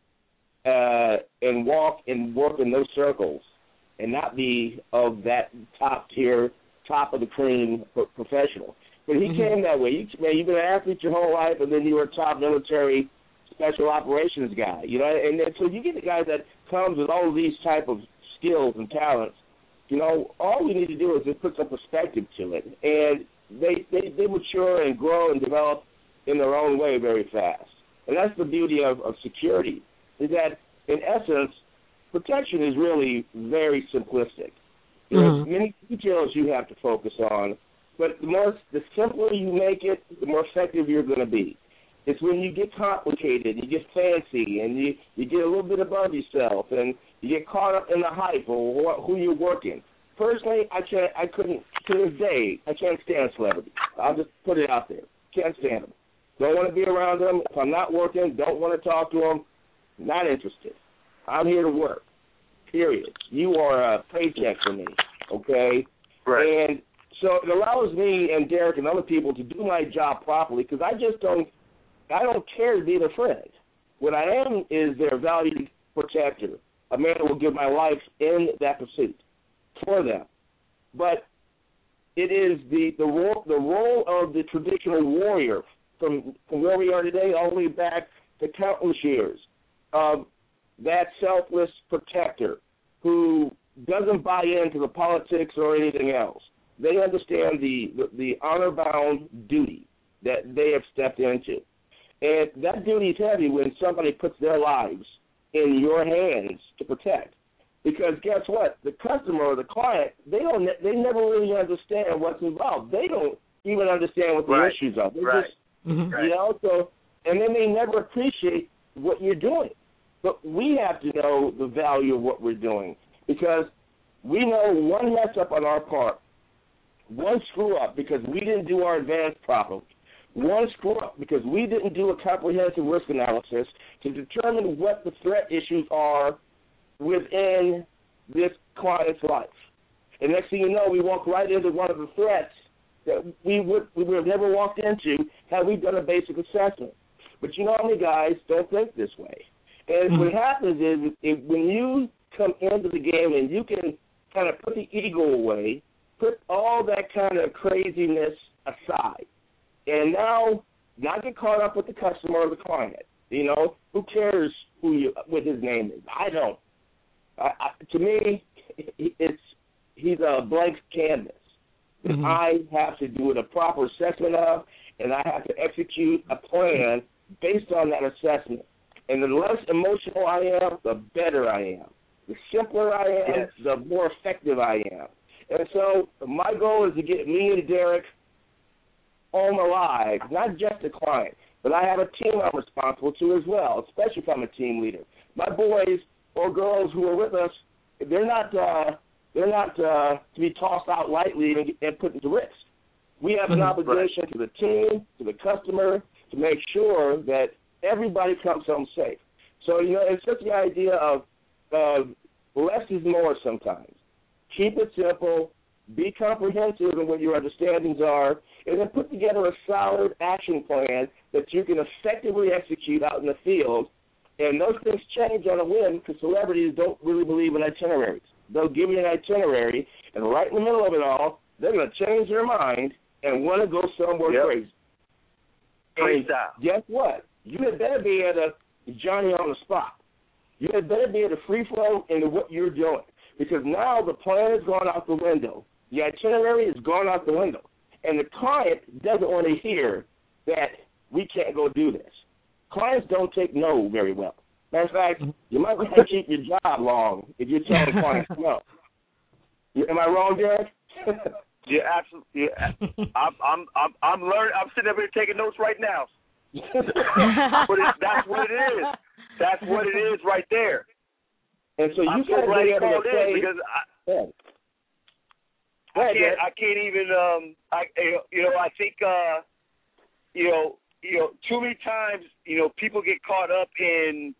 Speaker 10: uh, and walk and work in those circles and not be of that top tier, top of the cream professional. But he mm-hmm. came that way. You, man, you've been an athlete your whole life, and then you were a top military special operations guy. You know, and, and so you get the guy that comes with all of these type of skills and talents. You know, all we need to do is just put some perspective to it, and they they, they mature and grow and develop in their own way very fast. And that's the beauty of, of security, is that, in essence, protection is really very simplistic. There's mm-hmm. many details you have to focus on, but the more the simpler you make it, the more effective you're going to be. It's when you get complicated, you get fancy, and you, you get a little bit above yourself, and you get caught up in the hype or who you're working. Personally, I can't. I couldn't, to this day, I can't stand celebrities. I'll just put it out there. Can't stand them. Don't want to be around them. If I'm not working, don't want to talk to them. Not interested. I'm here to work, period. You are a paycheck for me, okay?
Speaker 5: Right.
Speaker 10: And so it allows me and Derek and other people to do my job properly because I just don't, I don't care to be their friend. What I am is their valued protector, a man who will give my life in that pursuit for them. But it is the, the, role, the role of the traditional warrior from, from where we are today all the way back to countless years of that selfless protector who doesn't buy into the politics or anything else. They understand the, the, the honor-bound duty that they have stepped into. And that duty is heavy when somebody puts their lives in your hands to protect. Because guess what? The customer or the client, they don't. They never really understand what's involved. They don't even understand what the
Speaker 5: right.
Speaker 10: issues are. They
Speaker 5: right.
Speaker 10: just,
Speaker 5: mm-hmm.
Speaker 10: you know, so, and then they never appreciate what you're doing. But we have to know the value of what we're doing because we know one mess up on our part, one screw up because we didn't do our advance properly, one screw up because we didn't do a comprehensive risk analysis to determine what the threat issues are within this client's life. And next thing you know, we walk right into one of the threats that we would we would have never walked into had we done a basic assessment. But you know how many guys don't think this way? And mm-hmm. what happens is if, when you come into the game and you can kind of put the ego away, put all that kind of craziness aside, and now not get caught up with the customer or the client. You know, who cares who you what his name is? I don't. I, I, to me, it's he's a blank canvas. Mm-hmm. I have to do a proper assessment of, and I have to execute a plan based on that assessment. And the less emotional I am, the better I am. The simpler I am, yes. the more effective I am. And so my goal is to get me and Derek home alive, not just a client, but I have a team I'm responsible to as well, especially if I'm a team leader. My boys or girls who are with us, they're not uh, they're not uh, to be tossed out lightly and, and put into risk. We have an obligation right. to the team, to the customer, to make sure that everybody comes home safe. So, you know, it's just the idea of uh, less is more sometimes. Keep it simple, be comprehensive in what your understandings are, and then put together a solid action plan that you can effectively execute out in the field. And those things change on a whim because celebrities don't really believe in itineraries. They'll give you an itinerary, and right in the middle of it all, they're going to change their mind and want to go somewhere
Speaker 5: yep.
Speaker 10: crazy.
Speaker 5: Crazy style.
Speaker 10: Guess what? You had better be at a Johnny on the spot. You had better be at a free flow into what you're doing because now the plan has gone out the window. The itinerary has gone out the window. And the client doesn't want to hear that we can't go do this. Clients don't take no very well. Matter of fact, you might want to keep your job long if you're telling clients no. Am I wrong, Derek?
Speaker 5: Yeah, absolutely. Yeah. I'm, I'm, I'm, I'm learning. I'm sitting up here taking notes right now. But it, that's what it is. That's what it is right there.
Speaker 10: And so you
Speaker 5: I'm
Speaker 10: got
Speaker 5: so
Speaker 10: to be able to play
Speaker 5: because I,
Speaker 10: yeah.
Speaker 5: I can't. I can't even. Um. I. You know. I think. Uh. You know. You know. Too many times. You know. People get caught up in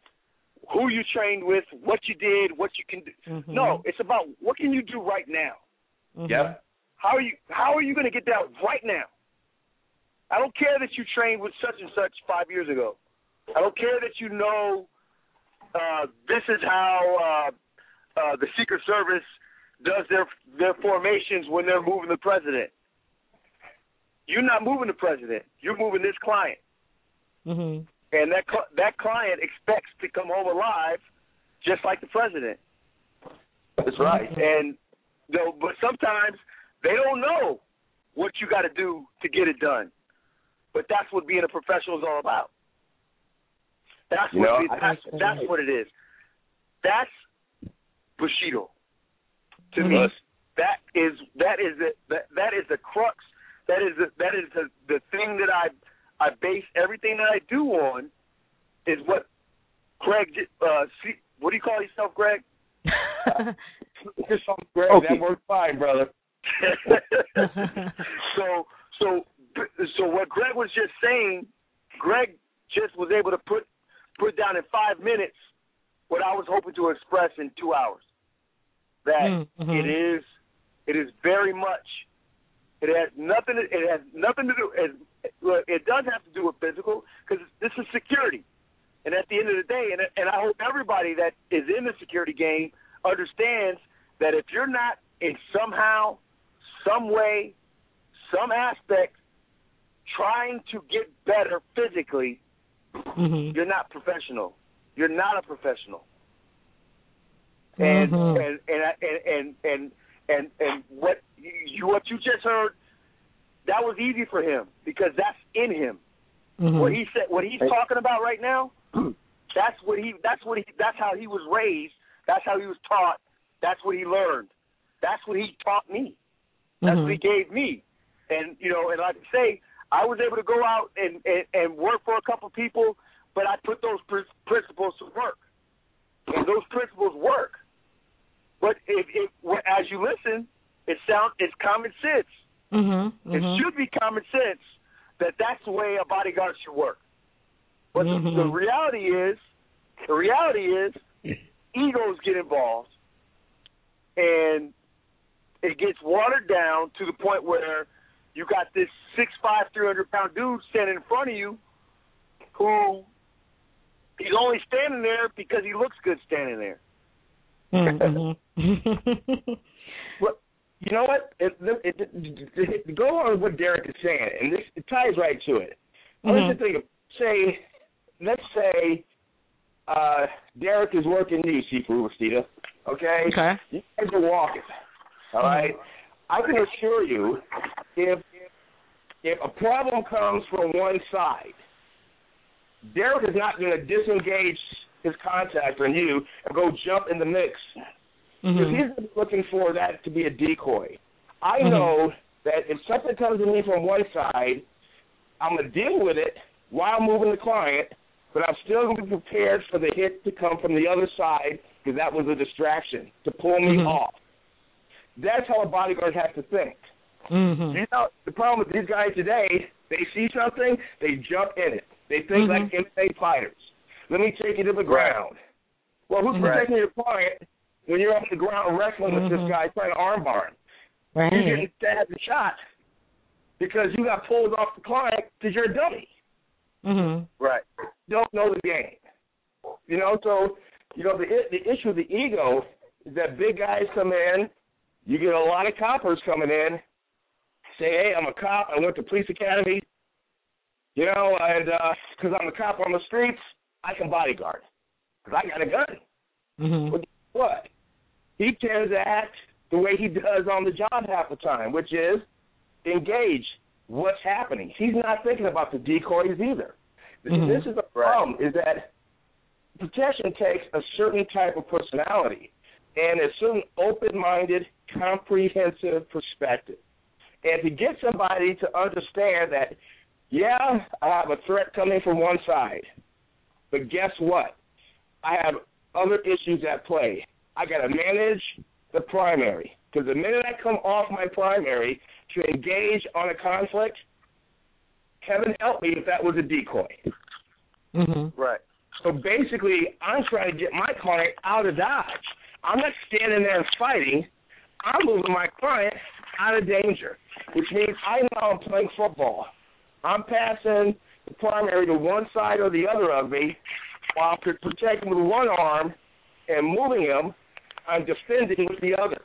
Speaker 5: who you trained with, what you did, what you can do. Mm-hmm. No, it's about what can you do right now.
Speaker 3: Mm-hmm.
Speaker 11: Yep. How are you? How are you going to get that right now? I don't care that you trained with such and such five years ago. I don't care that you know uh, this is how uh, uh, the Secret Service does their their formations when they're moving the president. You're not moving the president. You're moving this client.
Speaker 3: Mm-hmm.
Speaker 11: And that cl- that client expects to come home alive, just like the president.
Speaker 10: That's right.
Speaker 11: And you know, but sometimes they don't know what you got to do to get it done. But that's what being a professional is all about. That's
Speaker 10: you
Speaker 11: what
Speaker 10: know,
Speaker 11: it, that's, that's what it is. That's Bushido. To
Speaker 3: mm-hmm.
Speaker 11: me, that is that is the that, that is the crux. That is the, that is the, the thing that I I base everything that I do on. Is what Greg. Uh, see, what do you call yourself, Greg?
Speaker 10: Just Greg.
Speaker 4: Okay.
Speaker 10: That works fine, brother.
Speaker 11: so so so what Greg was just saying, Greg just was able to put put down in five minutes what I was hoping to express in two hours. That
Speaker 3: mm-hmm.
Speaker 11: it is it is very much. It has nothing. It has nothing to do. It, it does have to do with physical because this is security. And at the end of the day, and and I hope everybody that is in the security game understands that if you're not in somehow, some way, some aspect trying to get better physically,
Speaker 3: mm-hmm.
Speaker 11: you're not professional. You're not a professional. And
Speaker 3: mm-hmm.
Speaker 11: and, and and and and and and what you what you just heard, that was easy for him because that's in him.
Speaker 3: Mm-hmm.
Speaker 11: What he said, what he's talking about right now, that's what he that's what he that's how he was raised. That's how he was taught. That's what he learned. That's what he taught me. That's
Speaker 3: mm-hmm.
Speaker 11: what he gave me. And you know, and like I say, I was able to go out and, and, and work for a couple people, but I put those pr- principles to work, and those principles work. But if, if as you listen, it sounds it's common sense.
Speaker 3: Mm-hmm. Mm-hmm.
Speaker 11: It should be common sense that that's the way a bodyguard should work. But
Speaker 3: mm-hmm.
Speaker 11: the, the reality is, the reality is, egos get involved, and it gets watered down to the point where you got this six five, three hundred pound dude standing in front of you who he's only standing there because he looks good standing there.
Speaker 3: Mm-hmm.
Speaker 10: Well, you know what? It, it, it, it, go on with what Derek is saying, and this it ties right to it.
Speaker 3: Mm-hmm.
Speaker 10: Let's think of, say, let's say uh, Derek is working you, Sifu Rastita, okay?
Speaker 3: Okay.
Speaker 10: You guys are walking, all right? I can assure you, if if a problem comes from one side, Derek is not going to disengage his contact on you and go jump in the mix.
Speaker 3: Mm-hmm.
Speaker 10: Because he's looking for that to be a decoy. I
Speaker 3: mm-hmm.
Speaker 10: know that if something comes to me from one side, I'm going to deal with it while moving the client, but I'm still going to be prepared for the hit to come from the other side because that was a distraction to pull me
Speaker 3: mm-hmm.
Speaker 10: off. That's how a bodyguard has to think.
Speaker 3: Mm-hmm.
Speaker 10: You know, the problem with these guys today, they see something, they jump in it. They think
Speaker 3: mm-hmm.
Speaker 10: like M M A fighters. Let me take you to the ground. Well, who's
Speaker 3: Right.
Speaker 10: protecting your client when you're on the ground wrestling
Speaker 3: mm-hmm.
Speaker 10: with this guy trying to armbar him?
Speaker 3: Right.
Speaker 10: You're getting stabbed and shot because you got pulled off the client because you're a dummy.
Speaker 3: Mm-hmm.
Speaker 11: Right.
Speaker 10: Don't know the game. You know, so, you know, the the issue of the ego is that big guys come in, you get a lot of coppers coming in, say, hey, I'm a cop, I went to police academy, you know, and because uh, I'm a cop on the streets, I can bodyguard because I got a gun.
Speaker 3: Mm-hmm.
Speaker 10: But guess what? He tends to act the way he does on the job half the time, which is engage what's happening. He's not thinking about the decoys either.
Speaker 3: Mm-hmm.
Speaker 10: This is the problem, is that protection takes a certain type of personality and a certain open-minded, comprehensive perspective. And to get somebody to understand that, yeah, I have a threat coming from one side, but guess what? I have other issues at play. I got to manage the primary, because the minute I come off my primary to engage on a conflict, heaven help me if that was a decoy.
Speaker 3: Mm-hmm.
Speaker 11: Right.
Speaker 10: So basically, I'm trying to get my client out of Dodge. I'm not standing there and fighting. I'm moving my client out of danger, which means I know I'm playing football. I'm passing the primary to one side or the other of me while protecting with one arm and moving him. I'm defending with the other.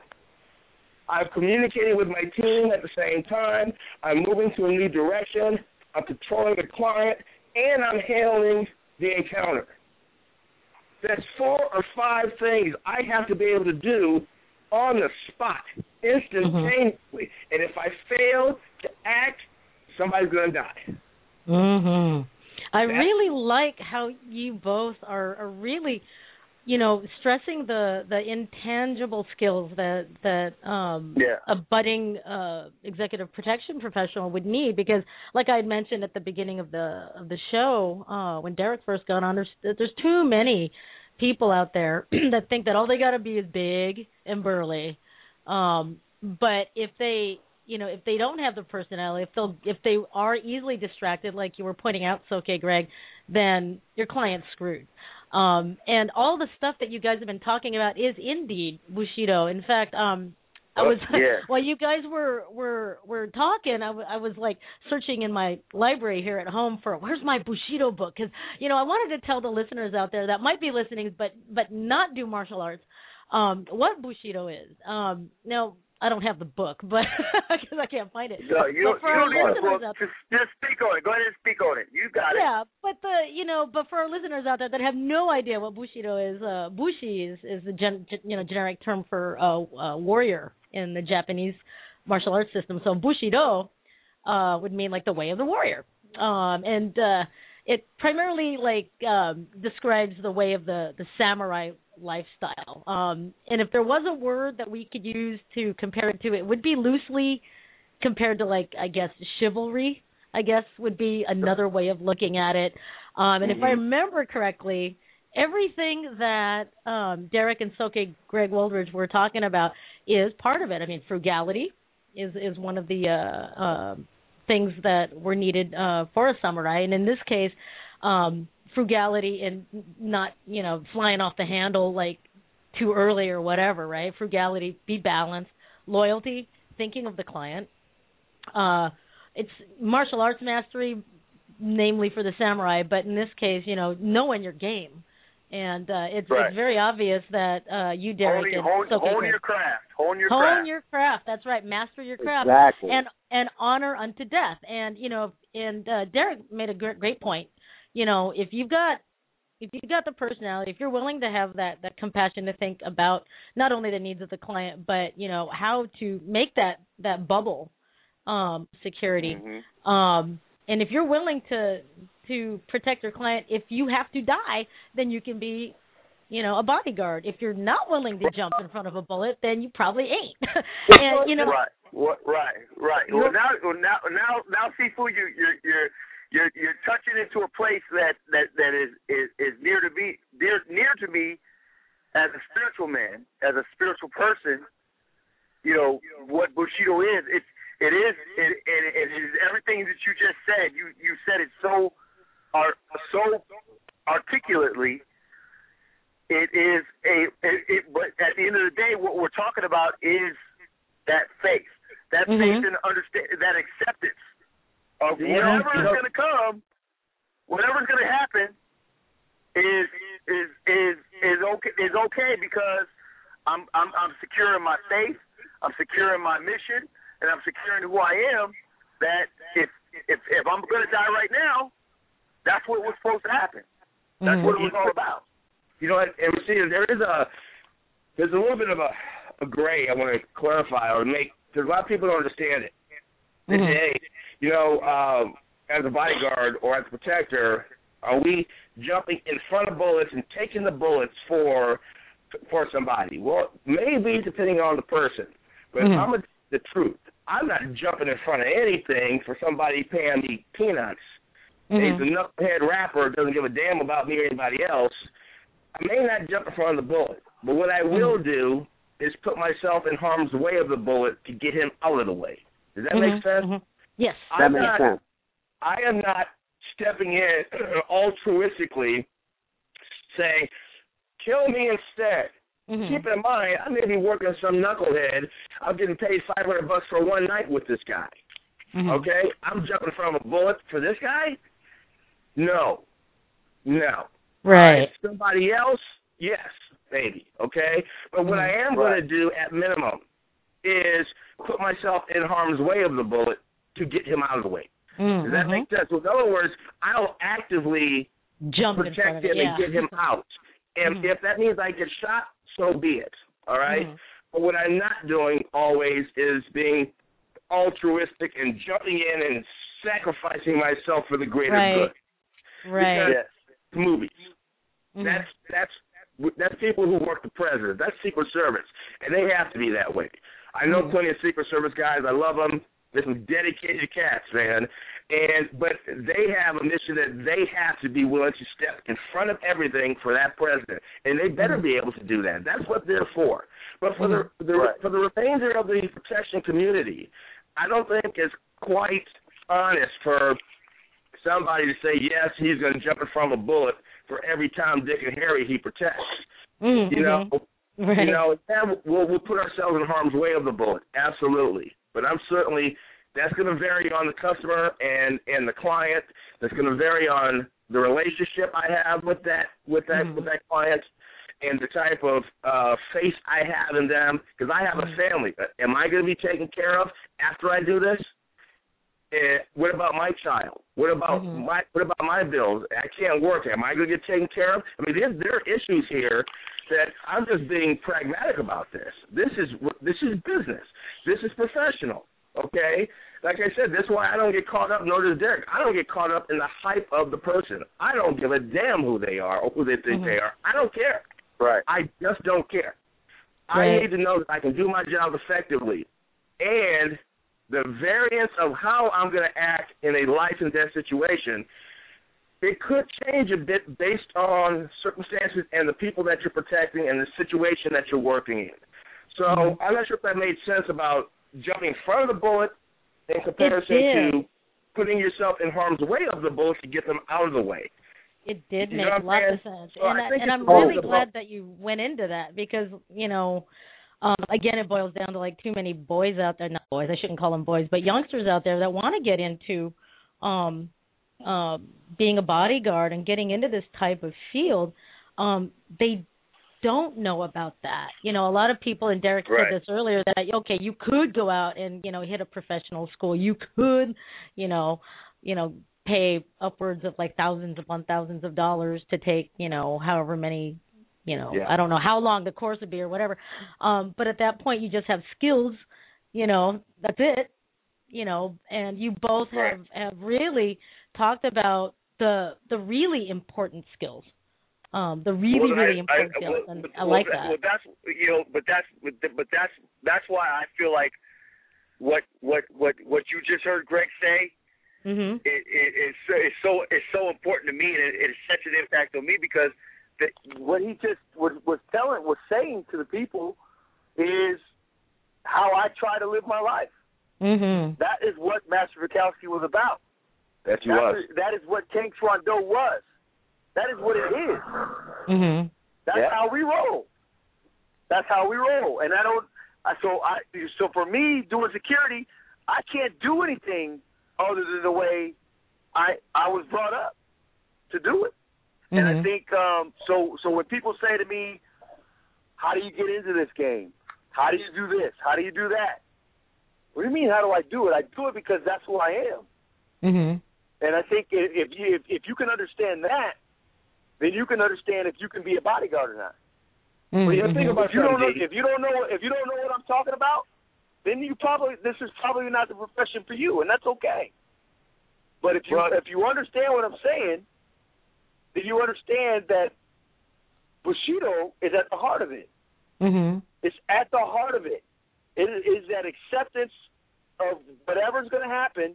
Speaker 10: I'm communicating with my team at the same time. I'm moving to a new direction. I'm controlling the client, and I'm handling the encounter. That's four or five things I have to be able to do on the spot, instantaneously. Mm-hmm. And if I fail to act, somebody's going to die.
Speaker 3: Mm-hmm. I That's, really like how you both are, are really, you know, stressing the, the intangible skills that that um,
Speaker 11: yeah.
Speaker 3: a budding uh, executive protection professional would need. Because, like I had mentioned at the beginning of the of the show, uh, when Derek first got on, there's there's too many people out there that think that all they got to be is big and burly. Um, but if they, you know, if they don't have the personality, if they if they are easily distracted, like you were pointing out, Soke, Greg, then your client's screwed. Um, and all the stuff that you guys have been talking about is indeed Bushido. In fact, um, I was
Speaker 11: oh, yeah.
Speaker 3: while you guys were were were talking, I, w- I was like searching in my library here at home for where's my Bushido book, because you know I wanted to tell the listeners out there that might be listening but but not do martial arts um, what Bushido is. Um, now I don't have the book, but because I can't find it.
Speaker 11: No, you
Speaker 3: but
Speaker 11: don't, you don't need the book. Just, just speak on it. Go ahead and speak on it. You got it.
Speaker 3: Yeah, but the you know, but for our listeners out there that have no idea what Bushido is, uh, Bushi is is the gen, you know generic term for uh, uh, warrior in the Japanese martial arts system. So Bushido uh, would mean like the way of the warrior, um, and uh, it primarily like um, describes the way of the the samurai lifestyle. Um, and if there was a word that we could use to compare it to, it would be loosely compared to, like, I guess, chivalry, I guess, would be another way of looking at it. Um, and mm-hmm. if I remember correctly, everything that um, Derek and Soke Greg Wooldridge were talking about is part of it. I mean, frugality is, is one of the uh, uh, things that were needed uh, for a samurai. And in this case, um, frugality and not, you know, flying off the handle like too early or whatever, right? Frugality, be balanced, loyalty, thinking of the client. Uh, it's martial arts mastery, namely for the samurai, but in this case, you know, knowing your game. And uh, it's,
Speaker 11: right.
Speaker 3: it's very obvious that uh, you, Derek,
Speaker 11: hone, hone,
Speaker 3: and
Speaker 11: hone your craft. Hone your
Speaker 3: hone
Speaker 11: craft.
Speaker 3: your craft. That's right. Master your craft.
Speaker 4: Exactly.
Speaker 3: And and honor unto death. And you know, and uh, Derek made a great, great point. You know, if you've got if you've got the personality, if you're willing to have that, that compassion to think about not only the needs of the client, but, you know, how to make that, that bubble um, security. Mm-hmm. Um, and if you're willing to to protect your client, if you have to die, then you can be, you know, a bodyguard. If you're not willing to jump in front of a bullet, then you probably ain't. and, you know,
Speaker 11: right, right, right. Well, now, now, now, now, Sifu, you, you're, you're You're you're touching into a place that, that, that is, is, is near to me near near to me as a spiritual man, as a spiritual person. You know what Bushido is. It's it is it, it, it is everything that you just said. You you said it so are so articulately. It is a it, it, but at the end of the day, what we're talking about is that faith, that mm-hmm. faith and understand that acceptance. Of whatever is going to come, whatever's going to happen, is is is is okay is okay because I'm I'm I'm secure in my faith, I'm secure in my mission, and I'm secure in who I am. That if if if I'm going to die right now, that's what was supposed to happen. That's mm-hmm. what it was all about.
Speaker 10: You know, and, and see, there is a there's a little bit of a, a gray I want to clarify or make because a lot of people don't understand it. They mm-hmm. say, hey, you know, um, as a bodyguard or as a protector, are we jumping in front of bullets and taking the bullets for for somebody? Well, maybe depending on the person. But mm-hmm. if I'm a, the truth, I'm not jumping in front of anything for somebody paying me peanuts. Mm-hmm. He's a knucklehead rapper, doesn't give a damn about me or anybody else. I may not jump in front of the bullet, but what I will mm-hmm. do is put myself in harm's way of the bullet to get him out of the way. Does that mm-hmm. make sense?
Speaker 3: Mm-hmm. Yes.
Speaker 4: That
Speaker 10: I'm
Speaker 4: makes
Speaker 10: not,
Speaker 4: sense.
Speaker 10: I am not stepping in altruistically saying, kill me instead.
Speaker 3: Mm-hmm.
Speaker 10: Keep in mind, I may be working some knucklehead. I'm getting paid five hundred bucks for one night with this guy.
Speaker 3: Mm-hmm.
Speaker 10: Okay, I'm jumping from a bullet for this guy. No, no.
Speaker 3: Right.
Speaker 10: Uh, somebody else, yes, maybe. Okay, but what I am
Speaker 5: Right.
Speaker 10: going to do at minimum is put myself in harm's way of the bullet to get him out of the way.
Speaker 3: Mm-hmm.
Speaker 10: Does that make sense? So in other words, I'll actively
Speaker 3: jump in front
Speaker 10: protect
Speaker 3: of
Speaker 10: him
Speaker 3: it, yeah.
Speaker 10: and get him out. And
Speaker 3: Mhm.
Speaker 10: if that means I get shot, so be it. All right?
Speaker 3: Mhm.
Speaker 10: But what I'm not doing always is being altruistic and jumping in and sacrificing myself for the greater
Speaker 3: Right.
Speaker 10: good.
Speaker 3: Right.
Speaker 10: Because movies.
Speaker 3: Mhm.
Speaker 10: That's that's that's people who work the president. That's Secret Service, and they have to be that way. I know
Speaker 3: Mhm.
Speaker 10: plenty of Secret Service guys. I love them. They're some dedicated cats, man. And but they have a mission that they have to be willing to step in front of everything for that president, and they better be able to do that. That's what they're for. But for the, the
Speaker 5: Right.
Speaker 10: for the remainder of the protection community, I don't think it's quite honest for somebody to say yes, he's going to jump in front of a bullet for every Tom, Dick, and Harry he protects.
Speaker 3: Mm-hmm.
Speaker 10: You know,
Speaker 3: right.
Speaker 10: you know, and we'll, we'll put ourselves in harm's way of the bullet, absolutely. But I'm certainly that's going to vary on the customer and, and the client. That's going to vary on the relationship I have with that with that
Speaker 3: Mm-hmm.
Speaker 10: with that client and the type of uh, faith I have in them. Because I have a family. Am I going to be taken care of after I do this? And what about my child? What about
Speaker 3: Mhm.
Speaker 10: my what about my bills? I can't work. Am I going to get taken care of? I mean, there's, there are issues here that I'm just being pragmatic about this. This is this is business. This is professional. Okay? Like I said, that's why I don't get caught up, nor does Derek. I don't get caught up in the hype of the person. I don't give a damn who they are or who they think
Speaker 3: Mhm.
Speaker 10: they are. I don't care.
Speaker 5: Right.
Speaker 10: I just don't care.
Speaker 3: Right.
Speaker 10: I need to know that I can do my job effectively. And the variance of how I'm going to act in a life and death situation, it could change a bit based on circumstances and the people that you're protecting and the situation that you're working in. So
Speaker 3: Mm-hmm.
Speaker 10: I'm not sure if that made sense about jumping in front of the bullet in comparison
Speaker 3: did.
Speaker 10: to putting yourself in harm's way of the bullet to get them out of the way.
Speaker 3: It did
Speaker 10: You
Speaker 3: make
Speaker 10: know
Speaker 3: a
Speaker 10: what I'm
Speaker 3: lot of
Speaker 10: saying?
Speaker 3: sense,
Speaker 10: So
Speaker 3: and,
Speaker 10: I
Speaker 3: I,
Speaker 10: think
Speaker 3: and
Speaker 10: it's
Speaker 3: I'm
Speaker 10: both
Speaker 3: really
Speaker 10: about-
Speaker 3: glad that you went into that because you know, um, again, it boils down to like too many boys out there. Not boys, I shouldn't call them boys, but youngsters out there that want to get into um, uh, being a bodyguard and getting into this type of field. Um, they don't know about that. You know, a lot of people, and Derek
Speaker 5: Right.
Speaker 3: said this earlier, that okay, you could go out and you know hit a professional school. You could, you know, you know. pay upwards of like thousands upon thousands of dollars to take, you know, however many, you know,
Speaker 10: Yeah.
Speaker 3: I don't know how long the course would be or whatever. Um, but at that point, you just have skills, you know, that's it, you know, and you both
Speaker 5: Right.
Speaker 3: have, have really talked about the the really important skills, um, the really,
Speaker 11: Well,
Speaker 3: really
Speaker 11: I-
Speaker 3: important
Speaker 11: I,
Speaker 3: skills,
Speaker 11: well,
Speaker 3: and
Speaker 11: but-
Speaker 3: I
Speaker 11: well,
Speaker 3: like
Speaker 11: that.
Speaker 3: that.
Speaker 11: Well, that's you know, but that's but that's that's why I feel like what what what what you just heard Greg say.
Speaker 3: Mm-hmm.
Speaker 11: It, it, it's, so- it's so it's so important to me, and it, it's such an impact on me because the,
Speaker 5: What he just was, was telling, was saying to the people is how I try to live my life.
Speaker 3: Mm-hmm.
Speaker 5: That is what Master Bukowski was about.
Speaker 10: That you
Speaker 5: That
Speaker 10: was.
Speaker 5: is, that is what King Twondo was. That is what it is.
Speaker 3: Mm-hmm.
Speaker 5: That's
Speaker 10: Yeah.
Speaker 5: how we roll. That's how we roll. And I don't. I, so I. So for me, doing security, I can't do anything other than the way I I was brought up to do it.
Speaker 3: Mm-hmm.
Speaker 5: And I think um, so. So when people say to me, "How do you get into this game? How do you do this? How do you do that?" What do you mean? How do I do it? I do it because that's who I am.
Speaker 3: Mm-hmm.
Speaker 5: And I think if if you if, if you can understand that, then you can understand if you can be a bodyguard or not.
Speaker 10: Well, you
Speaker 3: Mm-hmm.
Speaker 10: think about
Speaker 5: If you don't know,
Speaker 10: something,
Speaker 5: if you don't know, if you don't know what I'm talking about, then you probably this is probably not the profession for you, and that's okay. But if you
Speaker 10: Well-
Speaker 5: if you understand what I'm saying, then you understand that Bushido is at the heart of it.
Speaker 3: Mm-hmm.
Speaker 5: It's at the heart of it. It is that acceptance of whatever's going to happen,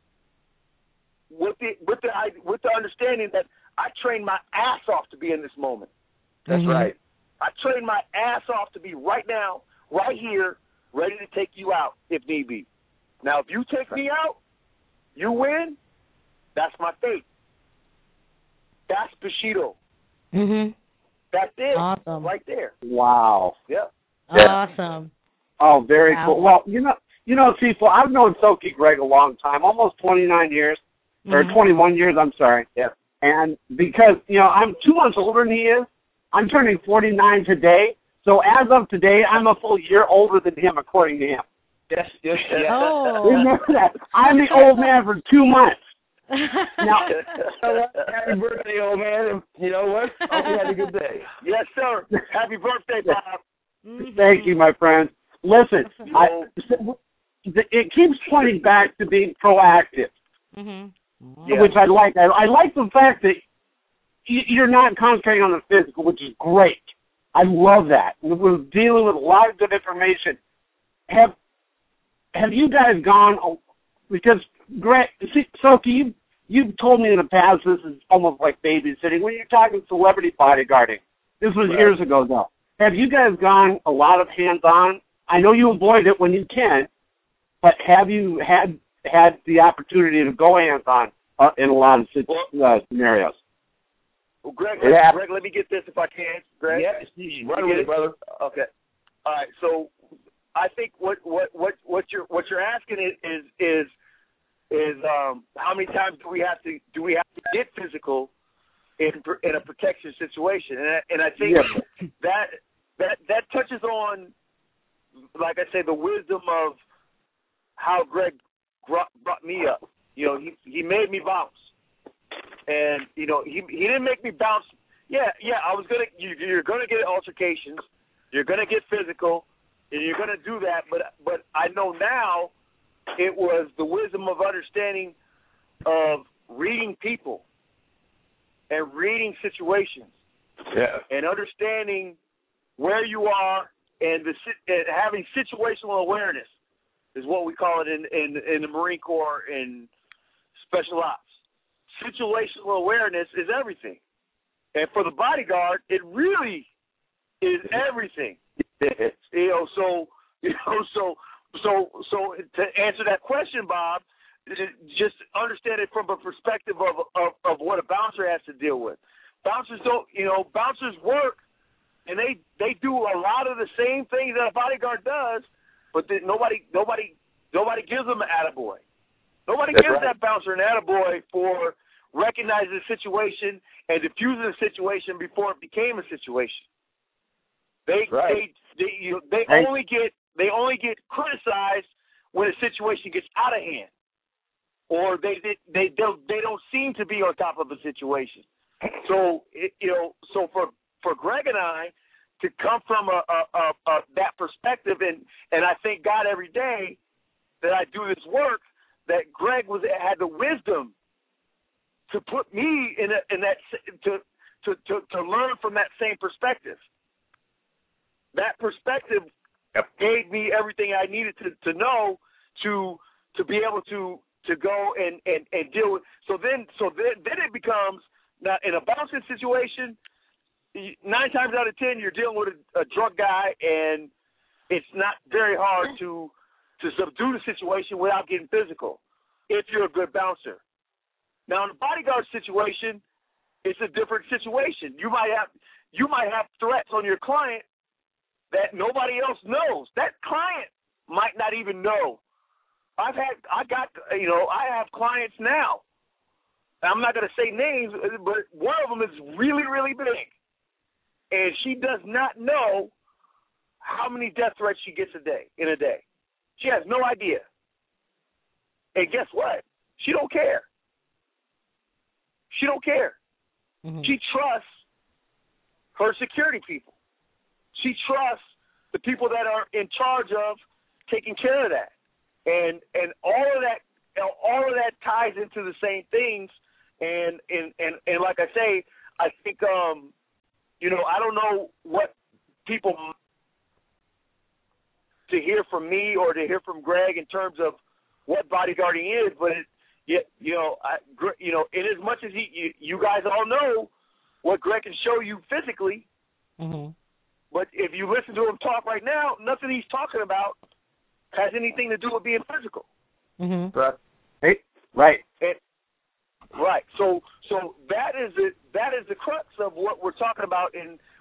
Speaker 5: with the with the with the understanding that I trained my ass off to be in this moment.
Speaker 10: that's
Speaker 3: Mhm.
Speaker 10: right.
Speaker 5: I trained my ass off to be right now, right here, ready to take you out if need be. Now, if you take me out, you win. That's my fate. That's Bushido.
Speaker 3: Mm-hmm.
Speaker 11: That's it.
Speaker 3: Awesome.
Speaker 11: Right there.
Speaker 4: Wow.
Speaker 11: Yep.
Speaker 3: Awesome.
Speaker 4: Oh, very
Speaker 3: wow.
Speaker 4: cool. Well, you know, you know, Cecil, I've known Soaky Greg a long time, almost twenty-nine years, mm-hmm. or twenty-one years, I'm sorry.
Speaker 11: Yeah.
Speaker 4: And because, you know, I'm two months older than he is, I'm turning forty-nine today. So as of today, I'm a full year older than him, according to him.
Speaker 10: Yes, yes, yes.
Speaker 3: Oh.
Speaker 4: Remember that. I'm the old man for two months.
Speaker 10: Now, happy birthday, old man. You know what? Hope you had a good day.
Speaker 11: Yes, sir. Happy birthday, Bob.
Speaker 3: Mm-hmm.
Speaker 4: Thank you, my friend. Listen, I, it keeps pointing back to being proactive,
Speaker 3: mm-hmm.
Speaker 4: yeah. which I like. I, I like the fact that you're not concentrating on the physical, which is great. I love that. We're dealing with a lot of good information. Have Have you guys gone? Because Greg, Soaky, you you've told me in the past this is almost like babysitting. When you're talking celebrity bodyguarding, this was right. years ago, though. Have you guys gone a lot of hands-on? I know you avoid it when you can, but have you had had the opportunity to go hands-on uh, in a lot of situ- uh, scenarios?
Speaker 11: Well, Greg,
Speaker 4: yeah.
Speaker 11: Greg, let me get this if I can. Greg,
Speaker 10: yeah, right away, brother.
Speaker 11: Okay. All right. So, I think what what what what you're what you're asking is is is, is um, how many times do we have to do we have to get physical in in a protection situation, and I, and I think yeah. that that that touches on, like I say, the wisdom of how Greg brought, brought me up. You know, he he made me bounce. And, you know, he he didn't make me bounce. Yeah, yeah, I was going to, you, you're going to get altercations. You're going to get physical. And you're going to do that. But but I know now it was the wisdom of understanding of reading people and reading situations.
Speaker 10: Yeah.
Speaker 11: And understanding where you are and the and having situational awareness is what we call it in, in, in the Marine Corps and Special Ops. Situational awareness is everything. And for the bodyguard, it really is everything. you know, so you know, so so so to answer that question, Bob, just understand it from a perspective of of, of what a bouncer has to deal with. Bouncers don't, you know, bouncers work and they they do a lot of the same things that a bodyguard does, but they, nobody nobody nobody gives them an attaboy. Nobody
Speaker 10: That's
Speaker 11: gives
Speaker 10: right.
Speaker 11: that bouncer an attaboy for recognizing the situation and diffusing the situation before it became a situation. They
Speaker 10: right.
Speaker 11: they they, you know, they
Speaker 4: right.
Speaker 11: only get they only get criticized when a situation gets out of hand, or they they they don't they don't seem to be on top of the situation. So it, you know, so for for Greg and I to come from a, a, a, a that perspective, and and I thank God every day that I do this work, that Greg was had the wisdom to put me in a, in that to, to to to learn from that same perspective. That perspective yep. gave me everything I needed to, to know to to be able to to go and, and, and deal with. So then so then, then it becomes now in a bouncing situation, nine times out of ten you're dealing with a, a drunk guy, and it's not very hard to to subdue the situation without getting physical if you're a good bouncer. Now, in the bodyguard situation, it's a different situation. You might have you might have threats on your client that nobody else knows. That client might not even know. I've had I got you know I have clients now. I'm not going to say names, but one of them is really really big, and she does not know how many death threats she gets a day in a day. She has no idea. And guess what? She don't care. She don't care. Mm-hmm. She trusts her security people. She trusts the people that are in charge of taking care of that. And and all of that all of that ties into the same things. And and, and, and like I say, I think um, you know, I don't know what people to hear from me or to hear from Greg in terms of what bodyguarding is, but it, you, you know, I, you know, in as much as he, you, you guys all know what Greg can show you physically,
Speaker 3: mm-hmm.
Speaker 11: but if you listen to him talk right now, nothing he's talking about has anything to do with being physical.
Speaker 3: Mm-hmm.
Speaker 4: Right. Hey, right.
Speaker 11: And, right. So, so that is the that is the crux of what we're talking about in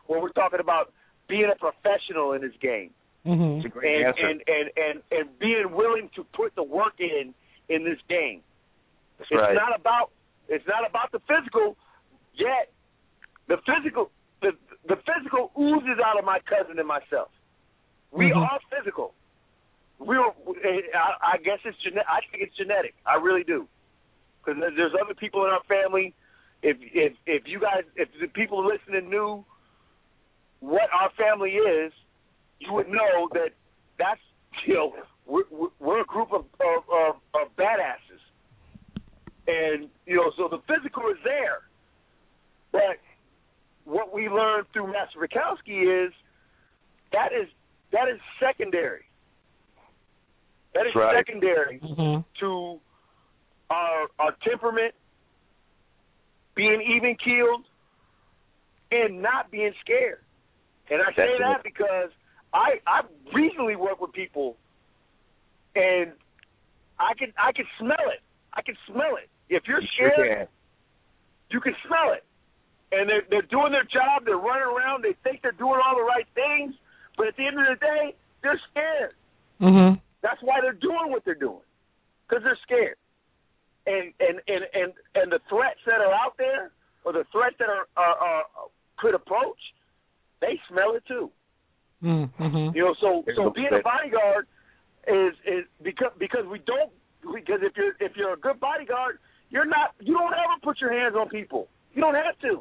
Speaker 11: when we're talking about being a professional in this game.
Speaker 3: Mm-hmm.
Speaker 10: It's a great
Speaker 11: and,
Speaker 10: answer.
Speaker 11: and, and, and, and being willing to put the work in in this game.
Speaker 10: That's
Speaker 11: it's
Speaker 10: right.
Speaker 11: not about it's not about the physical, yet the physical the the physical oozes out of my cousin and myself. We
Speaker 3: Mm-hmm.
Speaker 11: are physical. We are. I, I guess it's genetic. I think it's genetic. I really do. Because there's other people in our family. If if if you guys, if the people listening knew what our family is, you would know that that's, you know, we're, we're a group of, of, of, of badasses. And, you know, so the physical is there. But what we learned through Master Bukowski is that is that is secondary. That is
Speaker 10: That's right.
Speaker 11: secondary
Speaker 3: Mm-hmm.
Speaker 11: to our our temperament, being even keeled, and not being scared. And I say that because I I recently worked with people, and I can I can smell it. I can smell it. If you're
Speaker 10: You sure
Speaker 11: scared,
Speaker 10: can.
Speaker 11: you can smell it. And they're they're doing their job. They're running around. They think they're doing all the right things, but at the end of the day, they're scared.
Speaker 3: Mm-hmm.
Speaker 11: That's why they're doing what they're doing, because they're scared. And and, and, and and the threats that are out there, or the threats that are, are, are could approach, they smell it too.
Speaker 3: Mm-hmm.
Speaker 11: You know, so so being a bodyguard is is because because we don't because if you're if you're a good bodyguard, you're not you don't ever put your hands on people. You don't have to.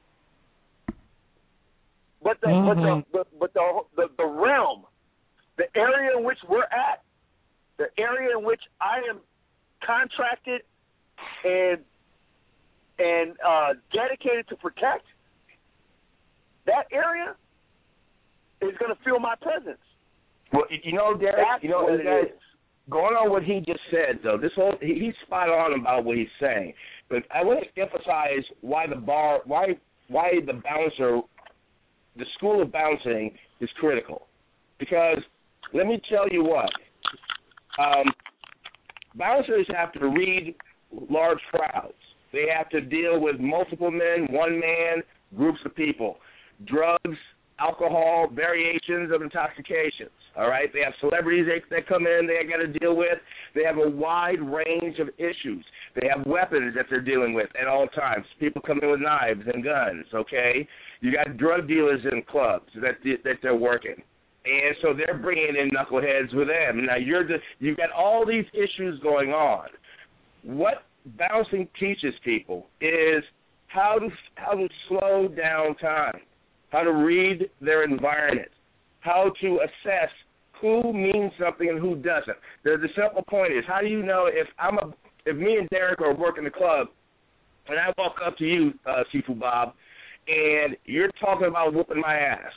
Speaker 11: But the
Speaker 3: Mm-hmm.
Speaker 11: but the but, but the, the the realm, the area in which we're at, the area in which I am contracted and and uh, dedicated to protect, that area is going to feel my presence.
Speaker 10: Well, you know, Derek,
Speaker 11: That's
Speaker 10: you know,
Speaker 11: what
Speaker 10: you
Speaker 11: it
Speaker 10: guys,
Speaker 11: is.
Speaker 10: going on what he just said, though, this whole he, he's spot on about what he's saying. But I want to emphasize why the bar, why why the bouncer, the school of bouncing is critical. Because let me tell you what, um, bouncers have to read large crowds. They have to deal with multiple men, one man, groups of people, drugs, alcohol, variations of intoxications. All right, they have celebrities that, that come in they got to deal with. They have a wide range of issues. They have weapons that they're dealing with at all times. People come in with knives and guns. Okay, you got drug dealers in clubs that that they're working, and so they're bringing in knuckleheads with them. Now you're the, you've got all these issues going on. What bouncing teaches people is how to how to slow down time, how to read their environment, how to assess who means something and who doesn't. The, the simple point is, how do you know if I'm a if me and Derek are working the club, and I walk up to you, uh, Sifu Bob, and you're talking about whooping my ass?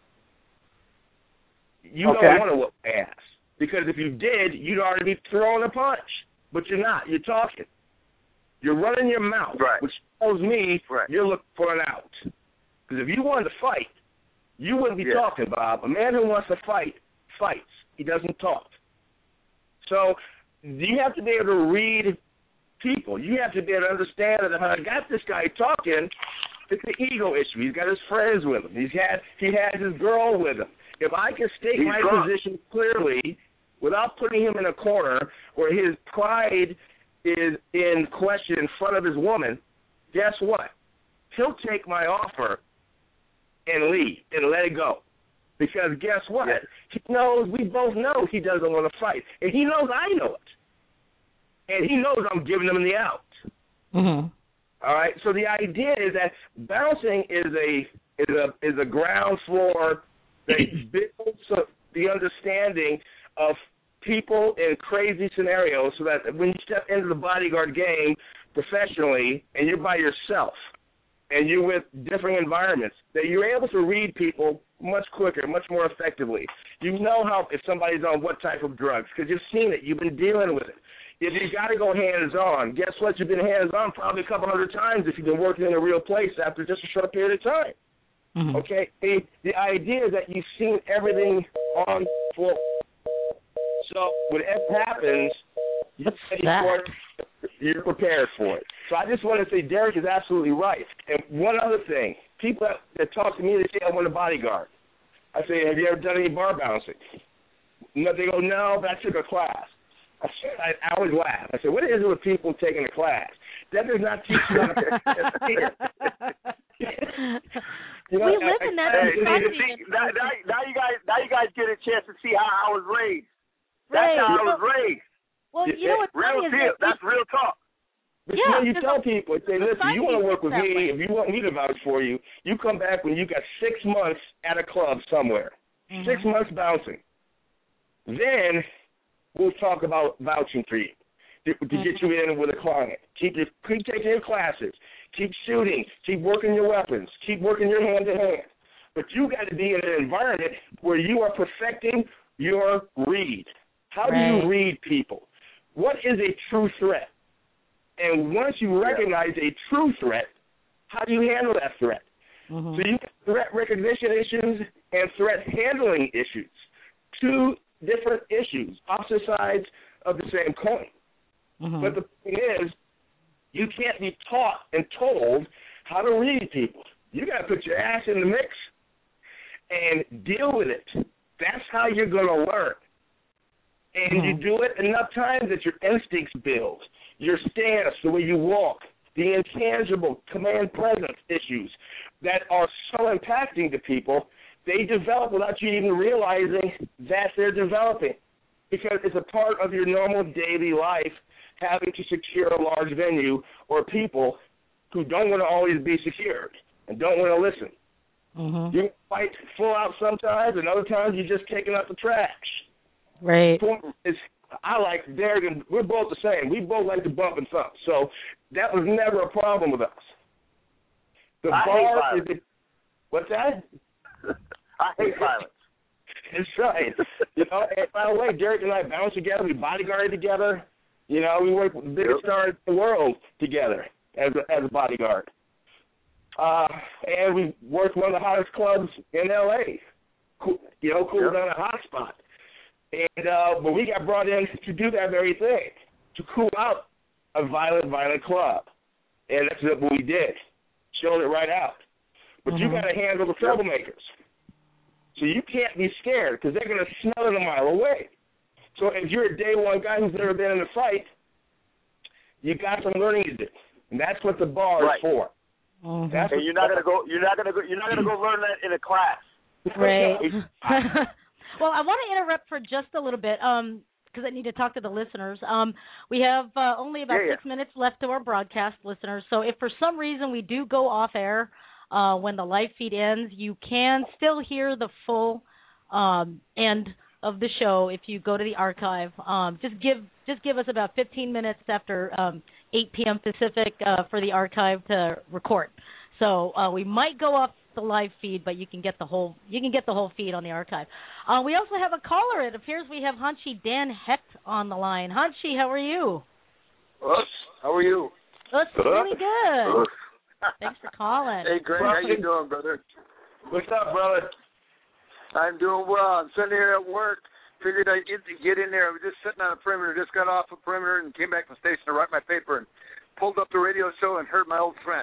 Speaker 10: You
Speaker 4: Okay.
Speaker 10: don't want to whoop my ass, because if you did, you'd already be throwing a punch. But you're not. You're talking. You're running your mouth,
Speaker 11: Right.
Speaker 10: which tells me
Speaker 11: Right.
Speaker 10: you're looking for an out. Because if you wanted to fight, you wouldn't be
Speaker 11: Yeah.
Speaker 10: talking, Bob. A man who wants to fight, fights. He doesn't talk. So you have to be able to read people. You have to be able to understand that if I got this guy talking, it's an ego issue. He's got his friends with him. He's had he has his girl with him. If I can state
Speaker 11: He's
Speaker 10: my
Speaker 11: drunk.
Speaker 10: position clearly without putting him in a corner where his pride is in question in front of his woman, guess what? He'll take my offer and leave and let it go. Because guess what?
Speaker 11: Yes.
Speaker 10: He knows, we both know he doesn't want to fight. And he knows I know it. And he knows I'm giving him the out.
Speaker 3: Mm-hmm.
Speaker 10: All right? So the idea is that bouncing is a is a is a ground floor that builds the understanding of people in crazy scenarios, so that when you step into the bodyguard game professionally and you're by yourself and you're with different environments, that you're able to read people much quicker, much more effectively. You know how if somebody's on what type of drugs, because you've seen it, you've been dealing with it. If you got to go hands-on, guess what? You've been hands-on probably a couple hundred times if you've been working in a real place after just a short period of time.
Speaker 3: Mm-hmm.
Speaker 10: Okay? The, the idea is that you've seen everything on the floor. So whatever happens, you're ready for it, you're prepared for it. So I just want to say Derek is absolutely right. And one other thing, people that, that talk to me, they say I want a bodyguard. I say, have you ever done any bar bouncing? No, they go, no, but I took a class. I, I, I always laugh. I said, what is it with people taking a class? That does not teach you how to fear.
Speaker 3: You know, we live I, in that
Speaker 11: hey, society. See, now, now, now you guys, now you guys get a chance to see how I was raised. That's right. how I was raised.
Speaker 3: Well, you know what's
Speaker 11: real
Speaker 3: funny
Speaker 11: deal.
Speaker 3: is
Speaker 11: That's real talk.
Speaker 10: But
Speaker 3: yeah,
Speaker 10: you know, you tell people, say, listen, you want to work with me,
Speaker 3: way.
Speaker 10: if you want me to vouch for you, you come back when you got six months at a club somewhere, mm-hmm. six months bouncing. Then we'll talk about vouching for you to, to mm-hmm. get you in with a client. Keep, your, keep taking your classes. Keep shooting. Keep working your weapons. Keep working your hand-to-hand. But you got to be in an environment where you are perfecting your read. How do right. you read people? What is a true threat? And once you recognize yeah. a true threat, how do you handle that threat? Mm-hmm. So you have threat recognition issues and threat handling issues. Two different issues, opposite sides of the same coin. Mm-hmm. But the thing is, you can't be taught and told how to read people. You got to put your ass in the mix and deal with it. That's how you're going to learn. And mm-hmm. you do it enough times that your instincts build. Your stance, the way you walk, the intangible command presence issues that are so impacting to people, they develop without you even realizing that they're developing, because it's a part of your normal daily life having to secure a large venue or people who don't want to always be secured and don't want to listen. Mm-hmm. You fight full out sometimes, and other times you're just taking out the trash.
Speaker 3: Right.
Speaker 10: It's, I like Derek, and we're both the same. We both like to bump and thump, so that was never a problem with us. The
Speaker 11: I
Speaker 10: bar
Speaker 11: hate
Speaker 10: is the, what's that?
Speaker 11: I hate violence.
Speaker 10: That's right. You know, and by the way, Derek and I bounced together. We bodyguarded together. You know, we worked with the biggest yep. stars in the world together as a, as a bodyguard. Uh, and we worked one of the hottest clubs in L A. You know, cool yep. down a hot spot. And uh, but we got brought in to do that very thing, to cool out a violent, violent club. And that's what we did. Showed it right out. But mm-hmm. you got to handle the troublemakers. So you can't be scared, because they're going to smell it a mile away. So if you're a day one guy who's never been in a fight, you got some learning to do. And that's what the bar
Speaker 11: right.
Speaker 10: is for.
Speaker 11: Mm-hmm. That's and you're not going to go you're not going to go you're not going to go learn that in a class.
Speaker 3: Right. Well, I want to interrupt for just a little bit, um, because I need to talk to the listeners. Um, we have uh, only about
Speaker 11: yeah,
Speaker 3: six yeah. minutes left to our broadcast, listeners. So if for some reason we do go off air uh, when the live feed ends, you can still hear the full um, end of the show if you go to the archive. Um, just give just give us about fifteen minutes after um, eight p.m. Pacific uh, for the archive to record. So uh, we might go off the live feed, but you can get the whole you can get the whole feed on the archive. Uh, we also have a caller. It appears we have Hanshi Dan Hecht on the line. Hanshi, how are you?
Speaker 12: Us, how are you?
Speaker 3: Us, really good. Thanks for calling.
Speaker 12: Hey, Greg, how you doing, brother?
Speaker 10: What's up, brother?
Speaker 12: I'm doing well. I'm sitting here at work. Figured I'd get, get in there. I was just sitting on a perimeter. Just got off a perimeter and came back from the station to write my paper and pulled up the radio show and heard my old friend.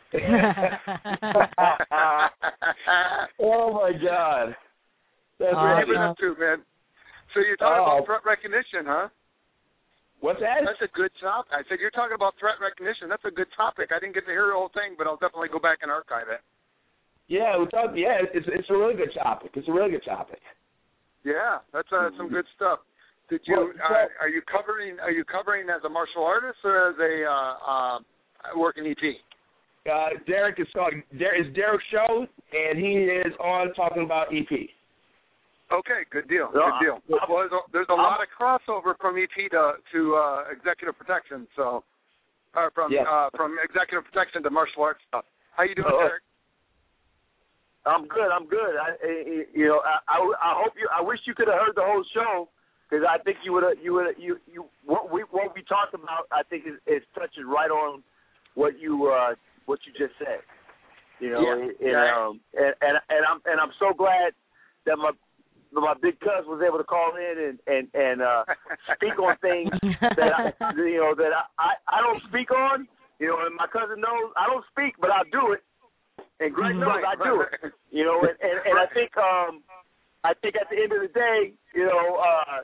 Speaker 10: Oh my God!
Speaker 12: That's
Speaker 3: awesome.
Speaker 12: What are up to, man? So you're talking
Speaker 10: oh.
Speaker 12: about threat recognition, huh?
Speaker 10: What's that?
Speaker 12: That's a good topic. I said you're talking about threat recognition. That's a good topic. I didn't get to hear the whole thing, but I'll definitely go back and archive it.
Speaker 10: Yeah, we talked. Yeah, it's it's a really good topic. It's a really good topic.
Speaker 12: Yeah, that's uh, some good stuff. Did you
Speaker 10: well,
Speaker 12: uh, are you covering are you covering as a martial artist or as a uh, uh, working E P?
Speaker 10: Uh, Derek is called there is Derek's show, and he is on talking about E P.
Speaker 12: Okay, good deal, good deal. Well, there's a, there's a lot of crossover from E P to to uh, executive protection, so uh, from
Speaker 10: yes.
Speaker 12: uh, from executive protection to martial arts stuff. How you doing,
Speaker 11: oh.
Speaker 12: Derek?
Speaker 11: I'm good. I'm good. I, I you know I, I, I hope you. I wish you could have heard the whole show, because I think you would have you would you you what we what we talked about. I think is, is touching right on what you. Uh, what you just said, you know,
Speaker 12: yeah.
Speaker 11: and,
Speaker 12: yeah.
Speaker 11: um, and, and and I'm and I'm so glad that my my big cuz was able to call in and and and uh, speak on things that I, you know that I, I I don't speak on, You know, and my cousin knows I don't speak, but I do it. And Greg knows
Speaker 12: right,
Speaker 11: I do
Speaker 12: right.
Speaker 11: it. You know, and, and, and I think um I think at the end of the day, you know, uh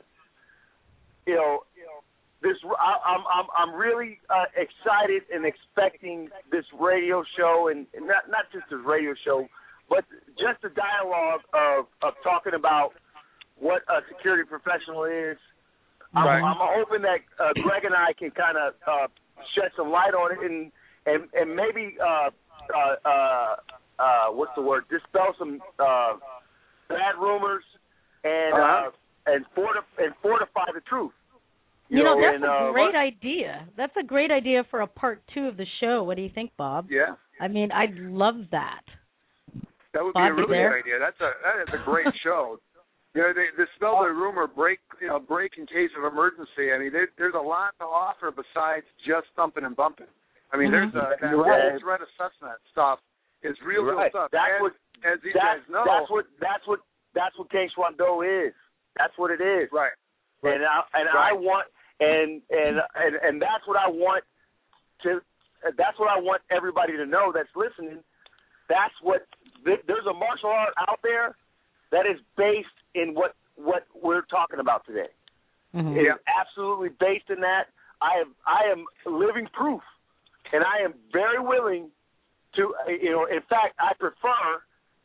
Speaker 11: you know, this I, I'm I'm I'm really uh, excited and expecting this radio show, and, and not not just this radio show, but just the dialogue of of talking about what a security professional is.
Speaker 12: Right.
Speaker 11: I'm, I'm hoping that uh, Greg and I can kind of uh, shed some light on it, and and and maybe uh, uh, uh, uh, what's the word? Dispel some uh, bad rumors and
Speaker 12: Uh-huh.
Speaker 11: uh, and fortif- and fortify the truth.
Speaker 3: You, you know,
Speaker 11: know,
Speaker 3: that's
Speaker 11: and,
Speaker 3: a
Speaker 11: uh,
Speaker 3: great idea. That's a great idea for a part two of the show. What do you think, Bob?
Speaker 12: Yeah.
Speaker 3: I mean, I'd love that.
Speaker 12: That would
Speaker 3: Bob,
Speaker 12: be a really
Speaker 3: there?
Speaker 12: good idea. That's a that is a great show. You know, they dispel the rumor, break you know, break in case of emergency. I mean, there, there's a lot to offer besides just thumping and bumping. I mean,
Speaker 3: Mm-hmm.
Speaker 12: there's a that
Speaker 11: You're
Speaker 12: whole
Speaker 11: right.
Speaker 12: threat of Stuxnet stuff is real, real
Speaker 11: Right.
Speaker 12: stuff.
Speaker 11: That's
Speaker 12: as,
Speaker 11: what
Speaker 12: as these
Speaker 11: that's,
Speaker 12: guys know.
Speaker 11: that's what that's what that's what King Swando is. That's what it is.
Speaker 12: Right.
Speaker 11: And I and
Speaker 12: Right.
Speaker 11: I want and, and and and that's what I want to. That's what I want everybody to know that's listening. That's what there's a martial art out there that is based in what what we're talking about today.
Speaker 3: Mm-hmm.
Speaker 11: It is absolutely based in that. I am I am living proof, and I am very willing to. You know, in fact, I prefer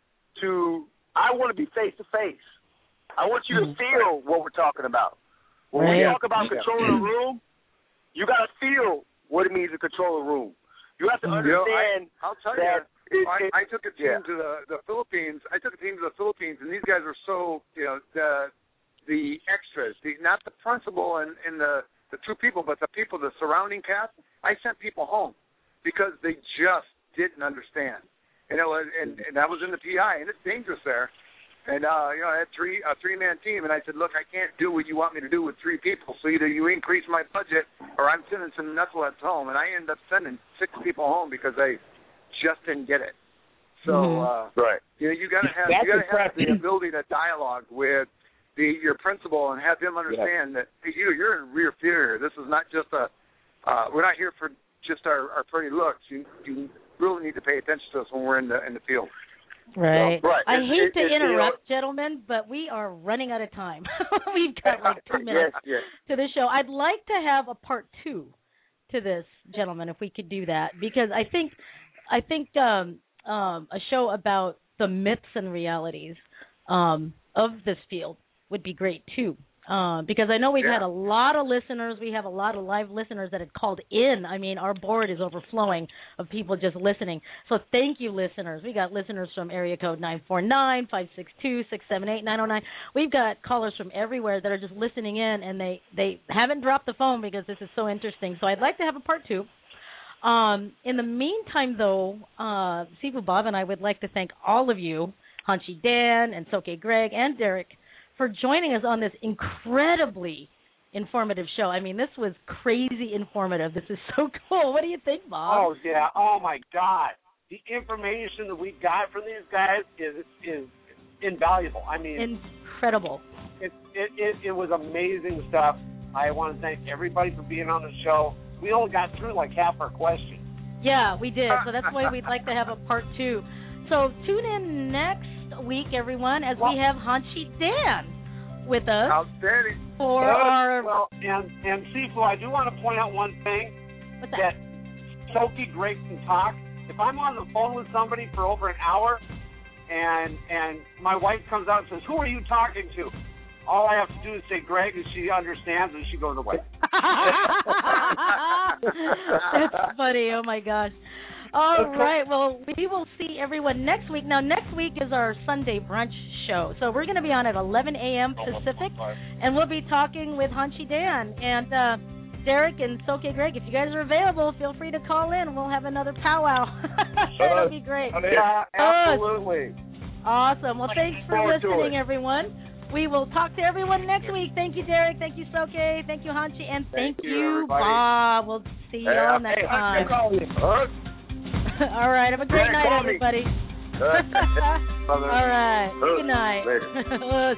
Speaker 11: to. I want to be face to face. I want you to feel what we're talking about. When we
Speaker 3: Right.
Speaker 11: talk about controlling a room, you got to feel what it means to control a room. You have to
Speaker 12: You know,
Speaker 11: understand
Speaker 12: I, I'll tell
Speaker 11: that.
Speaker 12: you,
Speaker 11: It,
Speaker 12: I,
Speaker 11: it,
Speaker 12: I took a team
Speaker 11: yeah.
Speaker 12: to the, the Philippines. I took a team to the Philippines, and these guys were so, you know, the the extras, the, not the principal and, and the, the true people, but the people, the surrounding cast. I sent people home because they just didn't understand. And, it was, and, and that was in the P I, and it's dangerous there. And, uh, you know, I had three, a three-man team, and I said, look, I can't do what you want me to do with three people, so either you increase my budget or I'm sending some knuckleheads home. And I ended up sending six people home because they just didn't get it. So,
Speaker 3: Mm-hmm.
Speaker 12: uh,
Speaker 11: right.
Speaker 12: you know, you got to have
Speaker 4: That's
Speaker 12: you got to have the
Speaker 4: impressive.
Speaker 12: ability to dialogue with the your principal and have him understand that hey, you you're in rear theater. This is not just a uh, we're not here for just our, our pretty looks. You you really need to pay attention to us when we're in the in the field.
Speaker 3: Right.
Speaker 11: So, right.
Speaker 3: I
Speaker 11: It's-
Speaker 3: hate
Speaker 11: it-
Speaker 3: to
Speaker 11: it's, you know-
Speaker 3: interrupt, gentlemen, but we are running out of time. We've got like two minutes
Speaker 11: Yes, yes.
Speaker 3: to the show. I'd like to have a part two to this, gentlemen, if we could do that, because I think I think um, um, a show about the myths and realities um, of this field would be great too. Uh, because I know we've
Speaker 12: Yeah.
Speaker 3: had a lot of listeners. We have a lot of live listeners that had called in. I mean, our board is overflowing of people just listening. So thank you, listeners. We got listeners from area code nine four nine, five six two, six seven eight, nine oh nine. We've got callers from everywhere that are just listening in, and they, they haven't dropped the phone because this is so interesting. So I'd like to have a part two. Um, in the meantime, though, uh, Sifu Bob and I would like to thank all of you, Hanshi Dan and Soke Greg and Derek, for joining us on this incredibly informative show. I mean, this was crazy informative. This is so cool. What do you think, Bob?
Speaker 4: Oh yeah. Oh my God. The information that we got from these guys is is invaluable. I mean,
Speaker 3: Incredible.
Speaker 4: it it it, it was amazing stuff. I want to thank everybody for being on the show. We only got through like half our questions.
Speaker 3: Yeah, we did. So that's why we'd like to have a part two. So tune in next week, everyone, as we have Hanshi Dan with us
Speaker 12: Outstanding.
Speaker 3: for
Speaker 4: Well,
Speaker 3: our...
Speaker 4: well, and and Sifu, I do want to point out one thing
Speaker 3: What's that?
Speaker 4: that Sophie Great can talk. If I'm on the phone with somebody for over an hour, and and my wife comes out and says, "Who are you talking to?" All I have to do is say Greg, and she understands, and she goes away.
Speaker 3: That's funny. Oh, my gosh. All right. Well, we will see everyone next week. Now, next week is our Sunday brunch show. So we're going to be on at eleven a.m. Pacific, and we'll be talking with Hanshi Dan. And uh, Derek and Soke Greg, if you guys are available, feel free to call in. We'll have another powwow. That'll be great.
Speaker 4: Yeah, absolutely.
Speaker 3: Awesome. Well, thanks for
Speaker 11: forward to
Speaker 3: listening,
Speaker 11: it.
Speaker 3: everyone. We will talk to everyone next week. Thank you, Derek. Thank you, Soke. Thank you, Hanshi. And thank,
Speaker 12: Thank you, everybody.
Speaker 3: Bob. We'll see you
Speaker 11: Yeah,
Speaker 3: all next
Speaker 11: hey,
Speaker 3: time.
Speaker 11: Huh?
Speaker 3: All right. Have a great
Speaker 11: Yeah,
Speaker 3: night,
Speaker 11: call me.
Speaker 3: everybody.
Speaker 11: Bye-bye.
Speaker 3: All right.
Speaker 11: Uh,
Speaker 3: Good night.
Speaker 11: later.